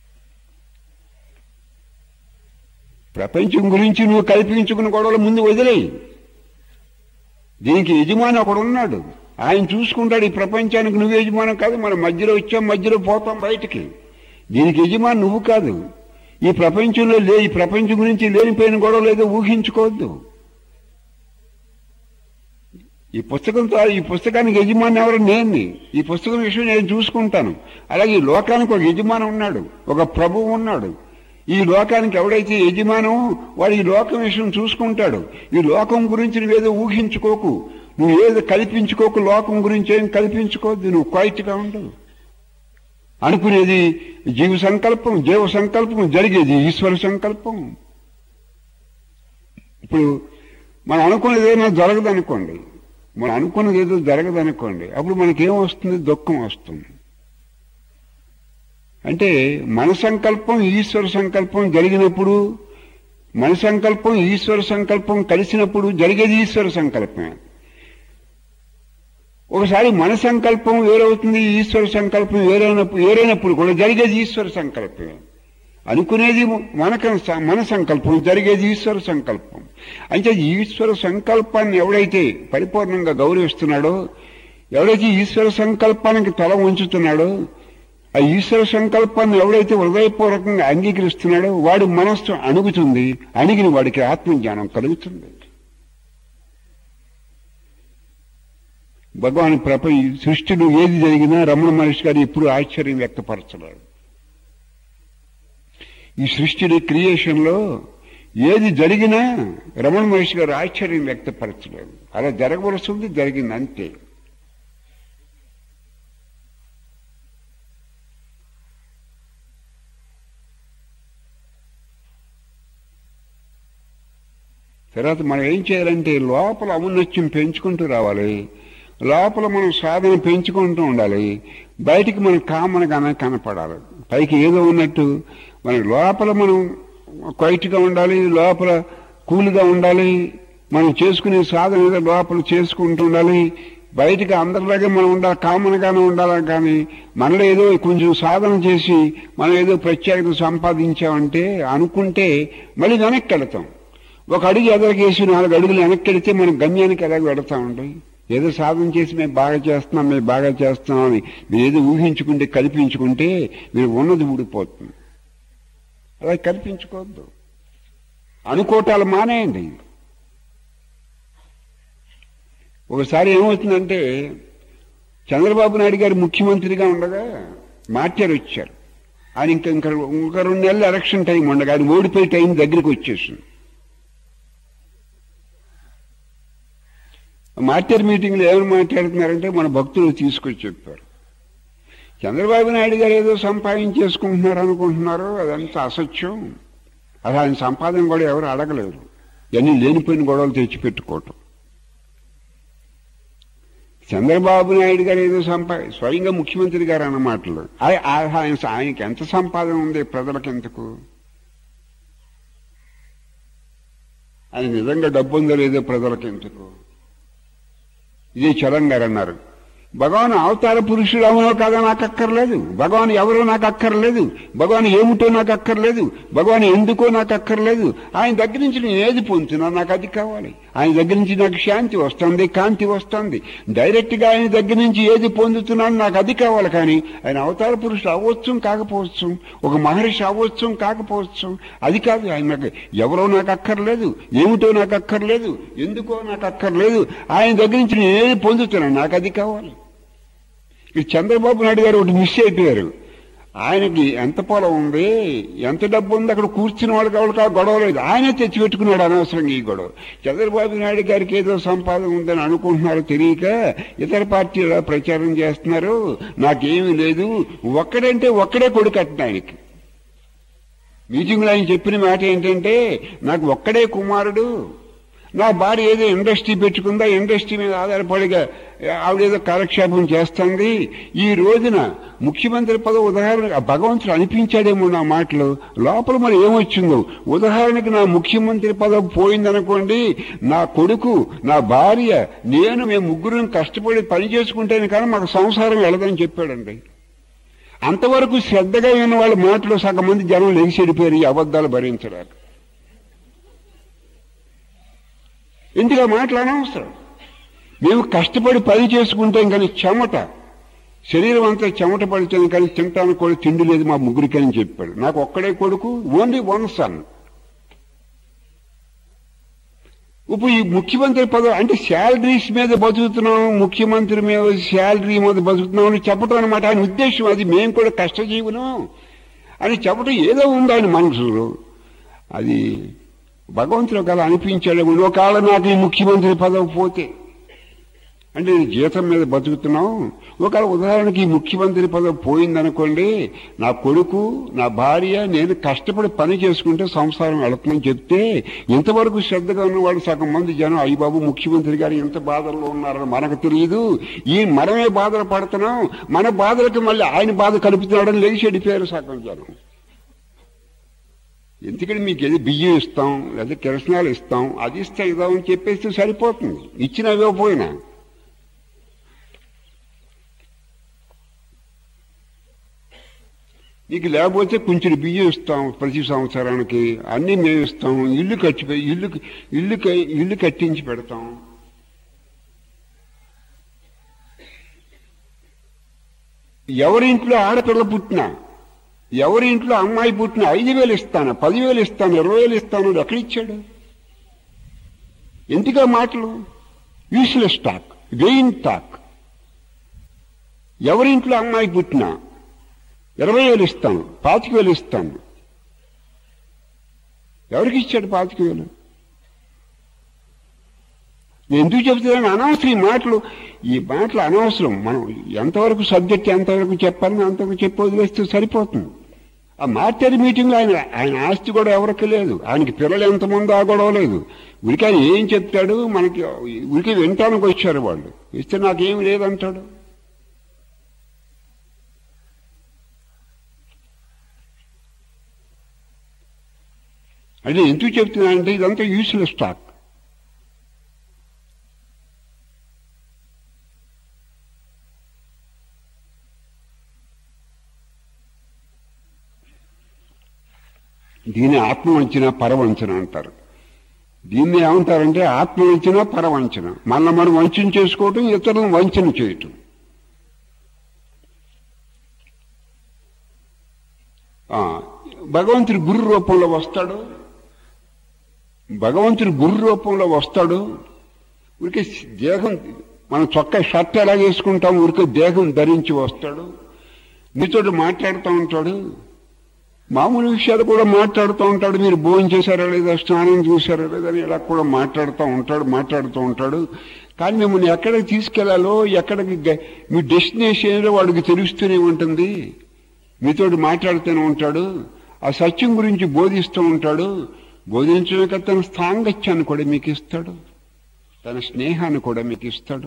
ప్రపంచం గురించి నువ్వు కల్పించుకుని గొడవలు ముందు వదిలేయి. దీనికి యజమాని ఒకడు ఉన్నాడు, ఆయన చూసుకుంటాడు. ఈ ప్రపంచానికి నువ్వు యజమానం కాదు, మనం మధ్యలో వచ్చాం, మధ్యలో పోతాం బయటికి. దీనికి యజమాని నువ్వు కాదు. ఈ ప్రపంచంలో లే ఈ ప్రపంచం గురించి లేనిపోయిన గొడవ లేదో ఊహించుకోవద్దు. ఈ పుస్తకంతో ఈ పుస్తకానికి యజమాని ఎవరు? నేను. ఈ పుస్తకం విషయం నేను చూసుకుంటాను. అలాగే ఈ లోకానికి ఒక యజమాని ఉన్నాడు, ఒక ప్రభువు ఉన్నాడు. ఈ లోకానికి ఎవడైతే యజమానో వాడు ఈ లోకం విషయం చూసుకుంటాడు. ఈ లోకం గురించి నువ్వేదో ఊహించుకోకు, నువ్వేదో కల్పించుకోకు, లోకం గురించి ఏం కల్పించుకోవద్దు, నువ్వు క్వైట్గా ఉండవు. అనుకునేది జీవ సంకల్పం, జీవ సంకల్పం, జరిగేది ఈశ్వర సంకల్పం. ఇప్పుడు మనం అనుకున్నది ఏదైనా జరగదనుకోండి, మనం అనుకున్నది ఏదో జరగదనుకోండి, అప్పుడు మనకేం వస్తుంది? దుఃఖం వస్తుంది. అంటే మన సంకల్పం ఈశ్వర సంకల్పం జరిగినప్పుడు, మన సంకల్పం ఈశ్వర సంకల్పం కలిసినప్పుడు జరిగేది ఈశ్వర సంకల్పమే. ఒకసారి మన సంకల్పం వేరవుతుంది, ఈశ్వర సంకల్పం వేరైనప్పుడు వేరైనప్పుడు కూడా జరిగేది ఈశ్వర సంకల్పమే. అనుకునేది మనక మన సంకల్పం, జరిగేది ఈశ్వర సంకల్పం. అంటే ఈశ్వర సంకల్పాన్ని ఎవడైతే పరిపూర్ణంగా గౌరవిస్తున్నాడో, ఎవడైతే ఈశ్వర సంకల్పానికి తల ఉంచుతున్నాడో, ఆ ఈశ్వర సంకల్పాన్ని ఎవడైతే హృదయపూర్వకంగా అంగీకరిస్తున్నాడో వాడి మనస్సు అణుగుతుంది, అణిగిన వాడికి ఆత్మజ్ఞానం కలుగుతుంది. భగవాన్ ప్రపంచ సృష్టిలో ఏది జరిగినా రమణ మహర్షి గారు ఎప్పుడు ఆశ్చర్యం వ్యక్తపరచలేడు. ఈ సృష్టిలో క్రియేషన్లో ఏది జరిగినా రమణ మహర్షి గారు ఆశ్చర్యం వ్యక్తపరచలేదు. అలా జరగవలసింది జరిగింది అంతే. తర్వాత మనం ఏం చేయాలంటే లోపల ఔన్నత్యం పెంచుకుంటూ రావాలి, లోపల మనం సాధన పెంచుకుంటూ ఉండాలి, బయటికి మనం కామనగానే కనపడాలి. పైకి ఏదో ఉన్నట్టు మన లోపల మనం క్వైట్గా ఉండాలి, లోపల కూల్గా ఉండాలి, మనం చేసుకునే సాధన ఏదో లోపల చేసుకుంటూ ఉండాలి, బయటికి అందరిలాగే మనం ఉండాలి, కామన్గానే ఉండాలి. కానీ మనలో ఏదో కొంచెం సాధన చేసి మనం ఏదో ప్రత్యేకత సంపాదించామంటే అనుకుంటే మళ్ళీ వెనక్కి వెళతాం. ఒక అడుగు ఎదరికేసి నాలుగు అడుగులు వెనక్కి వెళితే మనం గమ్యానికి ఎలాగ వెళతామండి. ఏదో సాధన చేసి మేము బాగా చేస్తున్నాం మేము బాగా చేస్తున్నాం అని మీరు ఏదో ఊహించుకుంటే కల్పించుకుంటే మీరు ఉన్నది ఊడిపోతుంది. అలా కల్పించుకోవద్దు, అనుకోవటాలు మానేయండి. ఒకసారి ఏమవుతుందంటే చంద్రబాబు నాయుడు గారు ముఖ్యమంత్రిగా ఉండగా మార్చారు వచ్చారు. ఆయన ఇంకా ఇంకా ఇంకా రెండు నెలలు ఎలక్షన్ టైం ఉండగా ఆయన ఓడిపోయే టైం దగ్గరికి వచ్చేసింది. మార్చారు మీటింగ్లో ఏమైనా మాట్లాడుతున్నారంటే మన భక్తులు తీసుకొచ్చి చెప్పారు, చంద్రబాబు నాయుడు గారు ఏదో సంపాదించేసుకుంటున్నారు అనుకుంటున్నారు, అదంతా అసత్యం. అది ఆయన సంపాదన కూడా ఎవరు అడగలేరు, ఇవన్నీ లేనిపోయిన గొడవలు తెచ్చిపెట్టుకోవటం. చంద్రబాబు నాయుడు గారు ఏదో సంపా స్వయంగా ముఖ్యమంత్రి గారు అన్న మాటలు ఆయన ఆయనకి ఎంత సంపాదన ఉంది ప్రజలకు ఎందుకు? ఆయన నిజంగా డబ్బు ఉందో లేదో ప్రజలకు ఎందుకు? ఇదే చలం గారు అన్నారు, భగవాన్ అవతార పురుషుడు అవునో కాదో నాకు అక్కర్లేదు, భగవాన్ ఎవరో నాకు అక్కర్లేదు, భగవాన్ ఏమిటో నాకు అక్కర్లేదు, భగవాన్ ఎందుకో నాకు అక్కర్లేదు. ఆయన దగ్గర నుంచి నేను ఏది పొందుతున్నా నాకు అది కావాలి. ఆయన దగ్గర నుంచి నాకు శాంతి వస్తుంది, కాంతి వస్తుంది. డైరెక్ట్ గా ఆయన దగ్గర నుంచి ఏది పొందుతున్నాను నాకు అది కావాలి. కానీ ఆయన అవతార పురుషుడు అవ్వచ్చు కాకపోవచ్చు, ఒక మహర్షి అవ్వచ్చు కాకపోవచ్చు, అది కాదు. ఆయన నాకు ఎవరో నాకు అక్కర్లేదు, ఏమిటో నాకు అక్కర్లేదు, ఎందుకో నాకు అక్కర్లేదు. ఆయన దగ్గర నుంచి నేను ఏది పొందుతున్నాను నాకు అది కావాలి. ఈ చంద్రబాబు నాయుడు గారు ఒకటి మిస్ అయిపోయారు. ఆయనకి ఎంత పొలం ఉంది, ఎంత డబ్బు ఉంది, అక్కడ కూర్చున్న వాళ్ళు కావాలి గొడవ లేదు, ఆయనే తెచ్చిపెట్టుకున్నాడు అనవసరంగా ఈ గొడవ. చంద్రబాబు నాయుడు గారికి ఏదో సంపాదన ఉందని అనుకుంటున్నారు, తెలియక ఇతర పార్టీలు ప్రచారం చేస్తున్నారు, నాకేమీ లేదు, ఒక్కడంటే ఒక్కడే కొడుకు అట్టిన ఆయనకి. మీటింగ్లో ఆయన చెప్పిన మాట ఏంటంటే, నాకు ఒక్కడే కుమారుడు, నా భార్య ఏదో ఇండస్ట్రీ పెట్టుకుందా, ఇండస్ట్రీ మీద ఆధారపడిగా ఆవిడేదో కాలక్షేపం చేస్తుంది. ఈ రోజున ముఖ్యమంత్రి పదవి ఉదాహరణకు భగవంతుడు అనిపించాడేమో నా మాటలు, లోపల మరి ఏమొచ్చిందో. ఉదాహరణకి నా ముఖ్యమంత్రి పదవి పోయిందనుకోండి, నా కొడుకు, నా భార్య, నేను మేము ముగ్గురం కష్టపడి పని చేసుకుంటేనే కానీ మాకు సంసారం వెళ్ళదని చెప్పాడండి. అంతవరకు శ్రద్ధగా ఉన్న వాళ్ళ మాటలు సగం మంది జనం లెగిసెడిపోయారు ఈ అబద్ధాలు భరించడానికి. ఎందుకు ఆ మాటలు అనవసరం. మేము కష్టపడి పని చేసుకుంటాం కానీ చెమట, శరీరం అంతా చెమట పడుతుంది కానీ తింటానికి కూడా తిండి లేదు మా ముగ్గురికి అని చెప్పాడు. నాకు ఒక్కడే కొడుకు, ఓన్లీ వన్ సన్. ఇప్పుడు ఈ ముఖ్యమంత్రి పదవి అంటే శాలరీస్ మీద బతుకుతున్నాం, ముఖ్యమంత్రి మీద శాలరీ మీద బతుకుతున్నాం అని చెప్పడం అనమాట ఆయన ఉద్దేశం. అది మేము కూడా కష్టజీవునం అని చెప్పడం ఏదో ఉంది ఆయన మనసులో. అది భగవంతుడు ఒకవేళ అనిపించాడు, ఒకవేళ నాకు ఈ ముఖ్యమంత్రి పదవి పోతే అంటే నేను జీతం మీద బతుకుతున్నాం, ఒకవేళ ఉదాహరణకి ఈ ముఖ్యమంత్రి పదవి పోయిందనుకోండి, నా కొడుకు, నా భార్య, నేను కష్టపడి పని చేసుకుంటే సంసారం వెళుతుందని చెప్తే ఇంతవరకు శ్రద్ధగా ఉన్నవాడు సగం మంది జనం అయ్యబాబు ముఖ్యమంత్రి గారు ఎంత బాధల్లో ఉన్నారని మనకు తెలియదు, ఈ మనమే బాధలు పడుతున్నాం, మన బాధలకు మళ్ళీ ఆయన బాధ కలుపుతున్నాడని లేచి చెడిపోయారు సగం జనం. ఎందుకంటే మీకు ఏదో బియ్యం ఇస్తాం లేదా కిరసనాలు ఇస్తాం, అది ఇస్తా ఇదామని చెప్పేస్తే సరిపోతుంది, ఇచ్చినా ఇవ్వకపోయినా. నీకు లేకపోతే కొంచెం బియ్యం ఇస్తాం ప్రతి సంవత్సరానికి, అన్నీ మేము ఇస్తాం, ఇల్లు కట్టి ఇల్లు ఇల్లు ఇల్లు కట్టించి పెడతాం. ఎవరింట్లో ఆడపిల్ల పుట్టినా, ఎవరి ఇంట్లో అమ్మాయి పుట్టిన ఐదు వేలు ఇస్తాను, పదివేలు ఇస్తాను, ఇరవై వేలు ఇస్తాను ఎక్కడిచ్చాడు? ఎందుకా మాటలు? Useless talk, vain talk. ఎవరింట్లో అమ్మాయి పుట్టినా ఇరవై వేలు ఇస్తాను, పాతిక వేలు ఇస్తాను, ఎవరికి ఇచ్చాడు పాతిక వేలు? ఎందుకు చెప్తున్నాను? అనవసరం ఈ మాటలు. ఈ మాటలు అనవసరం. మనం ఎంతవరకు సబ్జెక్ట్ ఎంతవరకు చెప్పాలని అంతవరకు చెప్పి వదిలేస్తే సరిపోతుంది. ఆ మార్టరీ మీటింగ్లో ఆయన ఆయన ఆస్తి కూడా ఎవరికి లేదు, ఆయనకి పిల్లలు ఎంతమంది ఆ గొడవ లేదు. ఉరికి ఆయన ఏం చెప్తాడు, మనకి ఉరికి వినటానికి వచ్చారు వాళ్ళు, ఇస్తే నాకేమి లేదంటాడు. అంటే ఎందుకు చెప్తున్నానంటే ఇదంతా యూస్లెస్ టాక్. దీన్ని ఆత్మవంచన పరవంచన అంటారు. దీన్ని ఏమంటారంటే ఆత్మవంచన పరవంచన, మళ్ళీ మనం వంచన చేసుకోవటం, ఇతరులను వంచన చేయటం. భగవంతుడి గురు రూపంలో వస్తాడు, భగవంతుడి గురు రూపంలో వస్తాడు. ఊరికే దేహం, మనం చొక్కా షర్ట్ ఎలా వేసుకుంటాం, ఊరికే దేహం ధరించి వస్తాడు, మీతోటి మాట్లాడుతూ ఉంటాడు, మామూలు విషయాలు కూడా మాట్లాడుతూ ఉంటాడు. మీరు భోజనం చేశారా లేదా, స్నానం చూశారా లేదా అని ఇలా కూడా మాట్లాడుతూ ఉంటాడు మాట్లాడుతూ ఉంటాడు కానీ మిమ్మల్ని ఎక్కడికి తీసుకెళ్లాలో, ఎక్కడికి మీ డెస్టినేషన్ ఏదో వాడికి తెలుస్తూనే ఉంటుంది. మీతోటి మాట్లాడుతూనే ఉంటాడు, ఆ సత్యం గురించి బోధిస్తూ ఉంటాడు. బోధించడానికి తన సాంగత్యాన్ని కూడా మీకు ఇస్తాడు, తన స్నేహాన్ని కూడా మీకు ఇస్తాడు.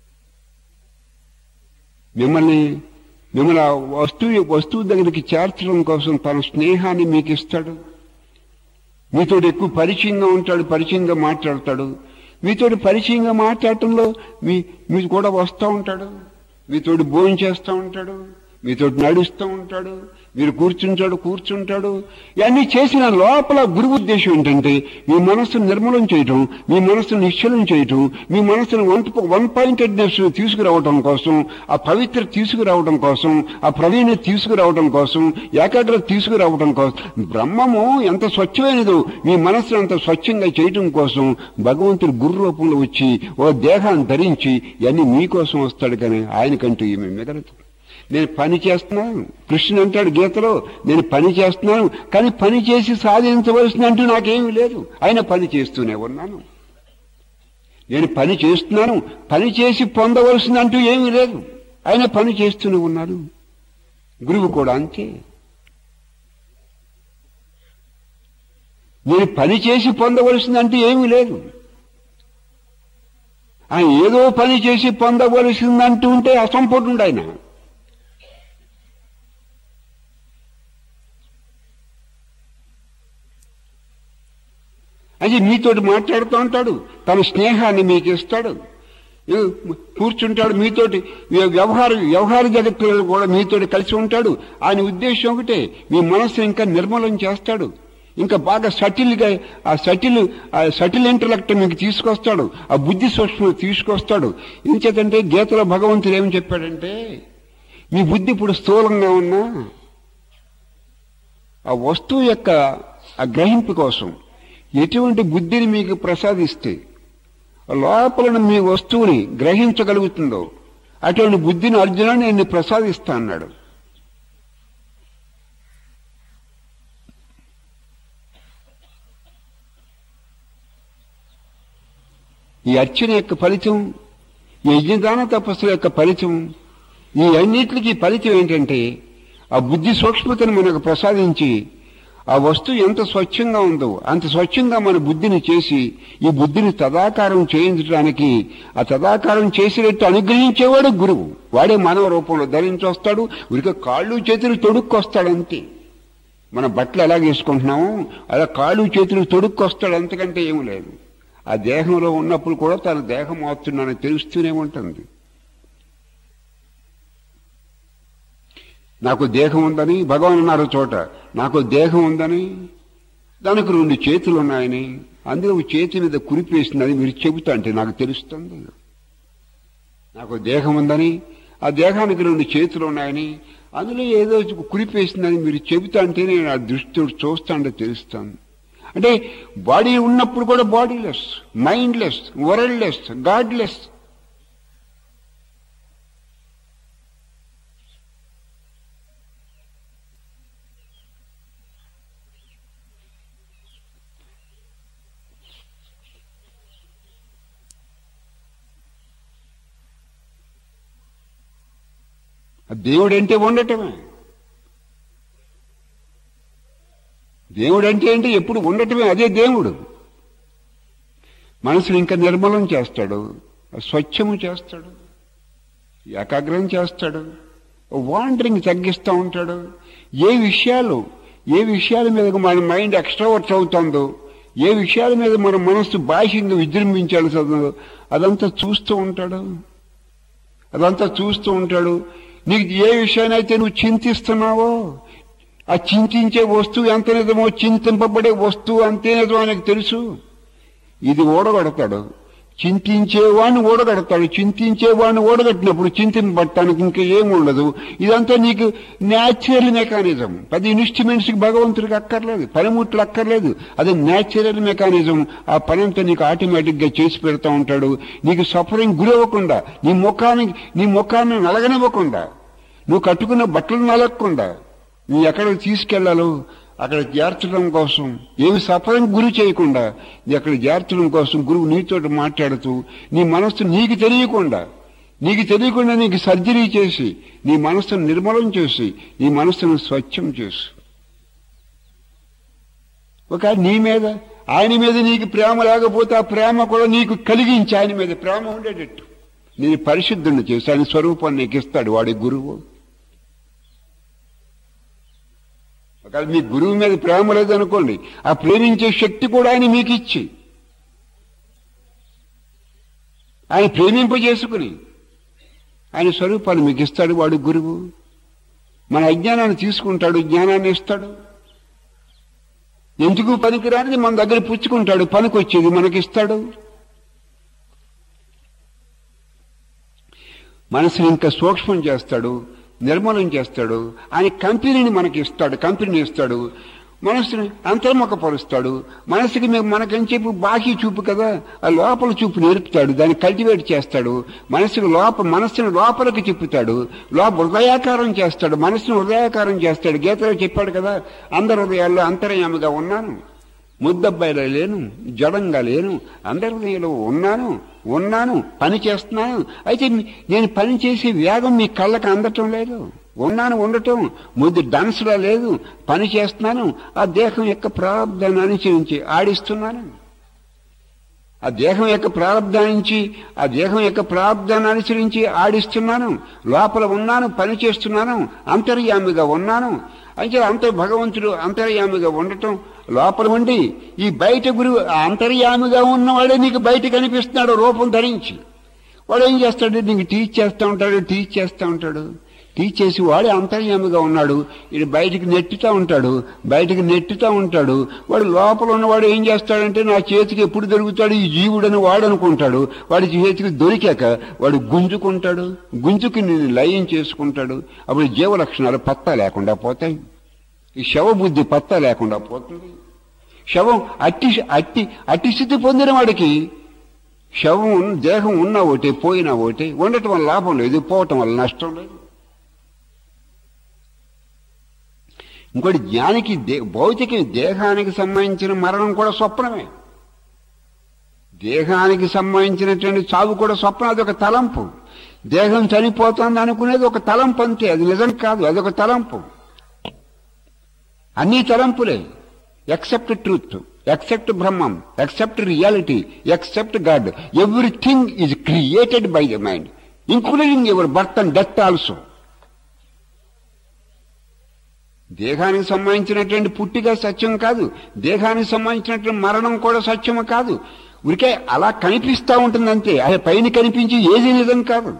మిమ్మల్ని మిమ్మల్ని ఆ వస్తువు వస్తువు దగ్గరికి చేర్చడం కోసం తన స్నేహాన్ని మీకు ఇస్తాడు. మీతోటి ఎక్కువ పరిచయంగా ఉంటాడు, పరిచయంగా మాట్లాడతాడు. మీతోటి పరిచయంగా మాట్లాడటంలో మీ మీకు కూడా వస్తూ ఉంటాడు, మీతోటి భోజనం చేస్తూ ఉంటాడు, మీతోటి నడుస్తూ ఉంటాడు, మీరు కూర్చుంటాడు కూర్చుంటాడు ఇవన్నీ చేసిన లోపల గురువు ఉద్దేశం ఏంటంటే మీ మనస్సును నిర్మలం చేయటం, మీ మనస్సును నిశ్చలం చేయటం, మీ మనస్సును వన్ వన్ పాయింటెడ్నెస్ తీసుకురావడం కోసం, ఆ పవిత్ర తీసుకురావడం కోసం, ఆ ప్రవీణ తీసుకురావడం కోసం, ఏకాగ్రత తీసుకురావడం కోసం. బ్రహ్మము ఎంత స్వచ్ఛమైనదో మీ మనస్సును అంత స్వచ్ఛంగా చేయటం కోసం భగవంతుడు గురు రూపంలో వచ్చి ఓ దేహాన్ని ధరించి ఇవన్నీ మీకోసం వస్తాడు. కానీ ఆయనకంటూ ఏమి మిగలదు. నేను పని చేస్తున్నాను, కృష్ణుడు అంటాడు గీతలో, నేను పని చేస్తున్నాను కానీ పని చేసి సాధించవలసినంటూ నాకేమీ లేదు, ఆయన పని చేస్తూనే ఉన్నాను. నేను పని చేస్తున్నాను, పని చేసి పొందవలసినంటూ ఏమీ లేదు, ఆయన పని చేస్తూనే ఉన్నాను. గురువు కూడా అంతే. నేను పని చేసి పొందవలసిందంటూ ఏమీ లేదు, ఆయన ఏదో పని చేసి పొందవలసిందంటూ ఉంటే అసంపూర్ణుడు ఆయన. అది మీతోటి మాట్లాడుతూ ఉంటాడు, తన స్నేహాన్ని మీకు ఇస్తాడు, కూర్చుంటాడు మీతోటి, వ్యవహార వ్యవహార జగత్తులో కూడా మీతోటి కలిసి ఉంటాడు. ఆయన ఉద్దేశం ఒకటే, మీ మనస్సు ఇంకా నిర్మలం చేస్తాడు, ఇంకా బాగా సటిల్గా ఆ సటిల్ ఆ సటిల్ ఇంటలెక్ట్ మీకు తీసుకొస్తాడు, ఆ బుద్ధి సూక్ష్మం తీసుకొస్తాడు. ఇంచేతంటే గీతలో భగవంతుడు ఏమని చెప్పాడంటే, మీ బుద్ధి ఇప్పుడు స్థూలంగా ఉన్నా ఆ వస్తువు యొక్క ఆ గ్రహింపు కోసం ఎటువంటి బుద్ధిని మీకు ప్రసాదిస్తే లోపల మీ వస్తువుని గ్రహించగలుగుతుందో అటువంటి బుద్ధిని అర్జున నేను ప్రసాదిస్తా అన్నాడు. ఈ అర్చన యొక్క ఫలితం, ఈ యజ్ఞదాన తపస్సుల యొక్క ఫలితం, ఈ అన్నిటికీ ఫలితం ఏంటంటే ఆ బుద్ధి సూక్ష్మతను మనకు ప్రసాదించి ఆ వస్తువు ఎంత స్వచ్ఛంగా ఉందో అంత స్వచ్ఛంగా మన బుద్ధిని చేసి ఈ బుద్ధిని తదాకారం చేయించడానికి, ఆ తదాకారం చేసినట్టు అనుగ్రహించేవాడు గురువు. వాడే మానవ రూపంలో ధరించి వస్తాడు, ఉరిక కాళ్ళు చేతులు తొడుక్కొస్తాడంతే. మన బట్టలు ఎలా వేసుకుంటున్నాము అలా కాళ్ళు చేతులు తొడుక్కొస్తాడు, అంతకంటే ఏమి లేదు. ఆ దేహంలో ఉన్నప్పుడు కూడా తన దేహం అవుతున్నానని తెలుస్తూనే ఉంటుంది. నాకు దేహం ఉందని భగవాన్ అన్నారు చోట, నాకు దేహం ఉందని, దానికి రెండు చేతులు ఉన్నాయని, అందులో చేతి మీద కురిపేసిందని మీరు చెబుతా అంటే నాకు తెలుస్తుంది. నాకు దేహం ఉందని, ఆ దేహానికి రెండు చేతులు ఉన్నాయని, అందులో ఏదో కురిపేసిందని మీరు చెబుతా అంటే నేను ఆ దృష్టితో చూస్తా అంటే తెలుస్తాను. అంటే బాడీ ఉన్నప్పుడు కూడా బాడీలెస్, మైండ్లెస్, వరల్డ్లెస్, గాడ్లెస్. దేవుడంటే ఉండటమే. దేవుడు అంటే ఏంటి? ఎప్పుడు ఉండటమే, అదే దేవుడు. మనసుని ఇంకా నిర్మలం చేస్తాడు, స్వచ్ఛము చేస్తాడు, ఏకాగ్రం చేస్తాడు, వాండరింగ్ తగ్గిస్తూ ఉంటాడు. ఏ విషయాలు ఏ విషయాల మీద మన మైండ్ ఎక్స్ట్రావర్ట్స్ అవుతుందో, ఏ విషయాల మీద మన మనస్సు బాహ్యంగా విజృంభించాల్సి అవుతుందో అదంతా చూస్తూ ఉంటాడు అదంతా చూస్తూ ఉంటాడు నీకు ఏ విషయాన్నైతే నువ్వు చింతిస్తున్నావో ఆ చింతించే వస్తువు ఎంత నిజమో, చింతింపబడే వస్తువు అంతే నిజమో ఆయనకు తెలుసు. ఇది ఓడగడతాడు, చింతించేవాడిని ఓడగడతాడు. చింతించేవాడిని ఓడగట్టినప్పుడు చింతింపబట్టడానికి ఇంకా ఏమి ఉండదు. ఇదంతా నీకు న్యాచురల్ మెకానిజం. పది ఇన్స్ట్రుమెంట్స్కి భగవంతుడికి అక్కర్లేదు, పనిముట్లు అక్కర్లేదు. అది న్యాచురల్ మెకానిజం. ఆ పనంతా నీకు ఆటోమేటిక్గా చేసి పెడతా ఉంటాడు. నీకు సఫరింగ్ గురవ్వకుండా, నీ ముఖానికి నీ ముఖాన్ని నలగనివ్వకుండా, నువ్వు కట్టుకున్న బట్టలు నలగకుండా, నీ ఎక్కడికి తీసుకెళ్లాలో అక్కడ చేర్చడం కోసం, ఏమి సఫరం గురి చేయకుండా అక్కడ చేర్చడం కోసం గురువు నీతో మాట్లాడుతూ నీ మనస్సు నీకు తెలియకుండా నీకు తెలియకుండా నీకు సర్జరీ చేసి నీ మనస్సును నిర్మలం చేసి నీ మనస్సును స్వచ్ఛం చేసి ఒక నీ మీద ఆయన మీద నీకు ప్రేమ లేకపోతే ఆ ప్రేమ కూడా నీకు కలిగించి ఆయన మీద ప్రేమ ఉండేటట్టు నేను పరిశుద్ధుని చేసి ఆయన స్వరూపాన్ని నీకు ఇస్తాడు వాడి గురువు. ఒకవేళ మీ గురువు మీద ప్రేమ లేదనుకోండి, ఆ ప్రేమించే శక్తి కూడా ఆయన మీకు ఇచ్చి ఆయన ప్రేమింపజేసుకుని ఆయన స్వరూపాన్ని మీకు ఇస్తాడు వాడు గురువు. మన అజ్ఞానాన్ని తీసుకుంటాడు, జ్ఞానాన్ని ఇస్తాడు. ఎందుకు పనికిరానిది మన దగ్గర పుచ్చుకుంటాడు, పనికొచ్చేది మనకిస్తాడు. మనసుని ఇంకా సూక్ష్మం చేస్తాడు, నిర్మలం చేస్తాడు. ఆయన కంపెనీని మనకి ఇస్తాడు, కంపెనీని ఇస్తాడు. మనసుని అంతర్ముఖపరుస్తాడు. మనసుకి మేము మనకని చెప్పి బాకీ చూపు కదా, ఆ లోపల చూపు నేర్పుతాడు, దాన్ని కల్టివేట్ చేస్తాడు. మనసుకు లోప మనస్సును లోపలికి చెప్పుతాడు, లోప హృదయాకారం చేస్తాడు, మనసును హృదయాకారం చేస్తాడు. గీతలో చెప్పాడు కదా, అందరి హృదయాల్లో అంతర్యామిగా ఉన్నాను, ముద్దబ్బాయిలో లేను, జడంగా లేను, అందరి హృదయంలో ఉన్నాను ఉన్నాను పని చేస్తున్నాను. అయితే నేను పని చేసే వేగం మీ కళ్ళకి అందటం లేదు. ఉన్నాను ఉండటం ముద్దు డాన్స్లో లేదు, పని చేస్తున్నాను. ఆ దేహం యొక్క ప్రారంధాన్ని అనుసరించి ఆడిస్తున్నాను. ఆ దేహం యొక్క ప్రారంధానికి ఆ దేహం యొక్క ప్రారంధాన్ని అనుసరించి ఆడిస్తున్నాను. లోపల ఉన్నాను, పని చేస్తున్నాను, అంతర్యామిగా ఉన్నాను. అంటే అంత భగవంతుడు అంతర్యామిగా ఉండటం, లోపల ఉండి ఈ బయట గురువు అంతర్యామిగా ఉన్నవాడే నీకు బయట కనిపిస్తున్నాడు రూపం ధరించి. వాడు ఏం చేస్తాడు, నీకు టీచ్ చేస్తూ ఉంటాడు టీచ్ చేస్తూ ఉంటాడు టీచ్ చేసి వాడే అంతర్యామిగా ఉన్నాడు. ఇది బయటికి నెట్టుతూ ఉంటాడు బయటికి నెట్టుతూ ఉంటాడు వాడు లోపల ఉన్నవాడు ఏం చేస్తాడంటే నా చేతికి ఎప్పుడు దొరుకుతాడు ఈ జీవుడని వాడు అనుకుంటాడు. వాడి చేతికి దొరికాక వాడు గుంజుకుంటాడు, గుంజుకి నేను లయం చేసుకుంటాడు. అప్పుడు జీవలక్షణాలు పత్తా లేకుండా పోతాయి, ఈ శవబుద్ధి పత్తా లేకుండా పోతుంది. శవం అట్టి అట్టి అట్టి స్థితి పొందిన వాడికి శవం దేహం ఉన్నా ఒకటే పోయినా ఒకటే, ఉండటం వల్ల లాభం లేదు, పోవటం వల్ల నష్టం లేదు. ఇంకోటి జ్ఞానికి దే భౌతిక దేహానికి సంబంధించిన మరణం కూడా స్వప్నమే. దేహానికి సంబంధించినటువంటి చావు కూడా స్వప్నం, అదొక తలంపు. దేహం చనిపోతుంది అనుకునేది ఒక తలంపు అంతే, అది నిజం కాదు, అదొక తలంపు. అన్ని తలంపులే, except truth, except Brahmam, except reality, except God. Everything is created by the mind, including your birth and death also. దేహానికి సంబంధించినటువంటి పుట్టిగా సత్యం కాదు, దేహానికి సంబంధించినటువంటి మరణం కూడా సత్యం కాదు. ఉరికే అలా కనిపిస్తూ ఉంటుందంతే, అది పైన కనిపించి ఏది నిజం కాదు.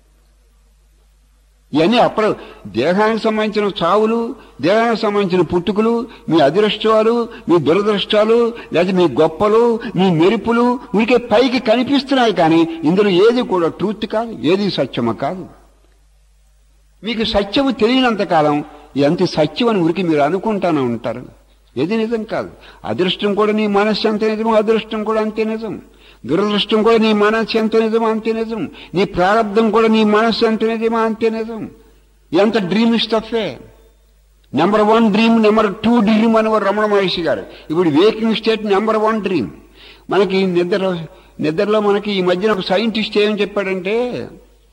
ఇవన్నీ అప్పుడు దేహానికి సంబంధించిన చావులు, దేహానికి సంబంధించిన పుట్టుకలు, మీ అదృష్టాలు, మీ దురదృష్టాలు, లేదా మీ గొప్పలు, మీ మెరుపులు ఉరికే పైకి కనిపిస్తున్నాయి. కానీ ఇందులో ఏది కూడా ట్రూత్ కాదు, ఏది సత్యమ కాదు. మీకు సత్యము తెలియనంతకాలం ఎంత సత్యం అని ఉరికి మీరు అనుకుంటానే ఉంటారు, ఏది నిజం కాదు. అదృష్టం కూడా నీ మనస్సు అంతే నిజమో, అదృష్టం కూడా అంతే నిజం. దురదృష్టం కూడా నీ మనస్సు ఎంత నిజమో అంతే నిజం. నీ ప్రారంధం కూడా నీ మనస్సు ఎంత నిజమో అంతే నిజం. ఎంత డ్రీమ్ స్టఫే. Number one dream, number two dream అనేవారు రమణ మహర్షి గారు. ఇప్పుడు waking state number one dream. మనకి నిద్ర నిద్రలో మనకి ఈ మధ్యన ఒక సైంటిస్ట్ ఏం చెప్పాడంటే,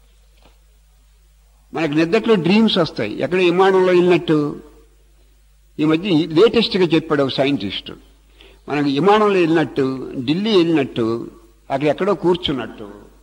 మనకి నిద్రలో డ్రీమ్స్ వస్తాయి. ఎక్కడ విమానంలో వెళ్ళినట్టు, ఈ మధ్య లేటెస్ట్గా చెప్పాడు ఒక సైంటిస్ట్, మనకు విమానంలో వెళ్ళినట్టు, ఢిల్లీ వెళ్ళినట్టు, అక్కడ ఎక్కడో కూర్చున్నట్టు.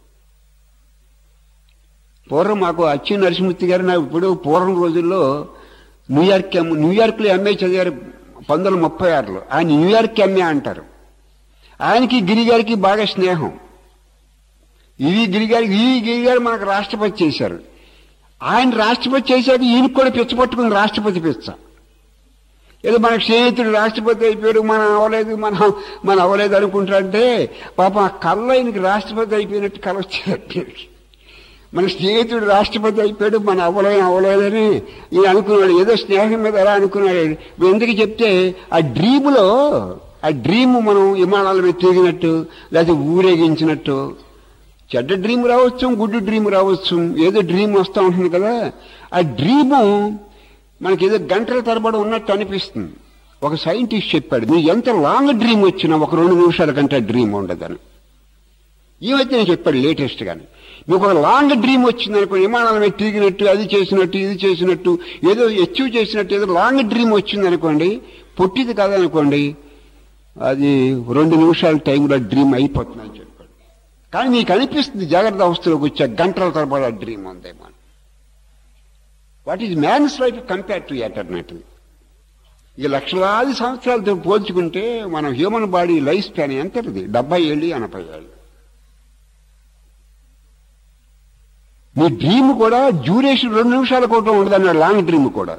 పూర్వం మాకు అచ్చి నరసింహమూర్తి గారు నాకు ఇప్పుడు పూర్వం రోజుల్లో న్యూయార్క్ న్యూయార్క్లో ఎంఏ చదివారు పంతొమ్మిది వందల ముప్పై ఆరులో. ఆయన న్యూయార్క్ ఎంఏ అంటారు. ఆయనకి గిరిగారికి బాగా స్నేహం. ఇవి గిరిగారికి ఈ గిరిగారు మనకు రాష్ట్రపతి చేశారు. ఆయన రాష్ట్రపతి చేశాక ఈయనకి కూడా పిచ్చ పట్టుకుని రాష్ట్రపతి పిచ్చ. ఏదో మన స్నేహితుడు రాష్ట్రపతి అయిపోయాడు, మనం అవ్వలేదు మనం మనం అవ్వలేదు అనుకుంటారంటే పాప ఆ కళ్ళ ఆయనకి రాష్ట్రపతి అయిపోయినట్టు కళ వచ్చేది. మన స్నేహితుడు రాష్ట్రపతి అయిపోయాడు, మనం అవ్వలేదు అవ్వలేదని ఈయన అనుకున్నాడు. ఏదో స్నేహం మీద అలా అనుకున్నాడు. ఎందుకు చెప్తే ఆ డ్రీములో ఆ డ్రీమ్ మనం విమానాల మీద తిరిగినట్టు, లేకపోతే ఊరేగించినట్టు, చెడ్డ డ్రీమ్ రావచ్చు, గుడ్ డ్రీమ్ రావచ్చు, ఏదో డ్రీమ్ వస్తూ ఉంటుంది కదా. ఆ డ్రీము మనకి ఏదో గంటల తరబడి ఉన్నట్టు అనిపిస్తుంది. ఒక సైంటిస్ట్ చెప్పాడు, మీరు ఎంత లాంగ్ డ్రీమ్ వచ్చినా ఒక రెండు నిమిషాల కంటే డ్రీమ్ ఉండదని. ఈ మధ్య నేను చెప్పాడు లేటెస్ట్ గాని. మీకు ఒక లాంగ్ డ్రీమ్ వచ్చింది అనుకో, విమానాల మీద తిరిగినట్టు, అది చేసినట్టు, ఇది చేసినట్టు, ఏదో అచీవ్ చేసినట్టు ఏదో లాంగ్ డ్రీమ్ వచ్చింది అనుకోండి, పొట్టిది కాదనుకోండి, అది రెండు నిమిషాల టైంలో డ్రీమ్ అయిపోతుంది అని చెప్పాడు. కానీ మీకు అనిపిస్తుంది జాగ్రత్త అవస్థలోకి వచ్చా గంటల తరబడి ఆ డ్రీమ్ ఉందేమో. What is man's life compare to eternity? ఈ లక్షలాది సంవత్సరాలతో పోల్చుకుంటే మన హ్యూమన్ బాడీ లైఫ్ స్పాన్ ఎంతది? డెబ్బై ఏళ్ళు ఎనభై ఏళ్ళు. మీ డ్రీమ్ కూడా డ్యూరేషన్ రెండు నిమిషాల కోట ఉండదన్నాడు, లాంగ్ డ్రీమ్ కూడా.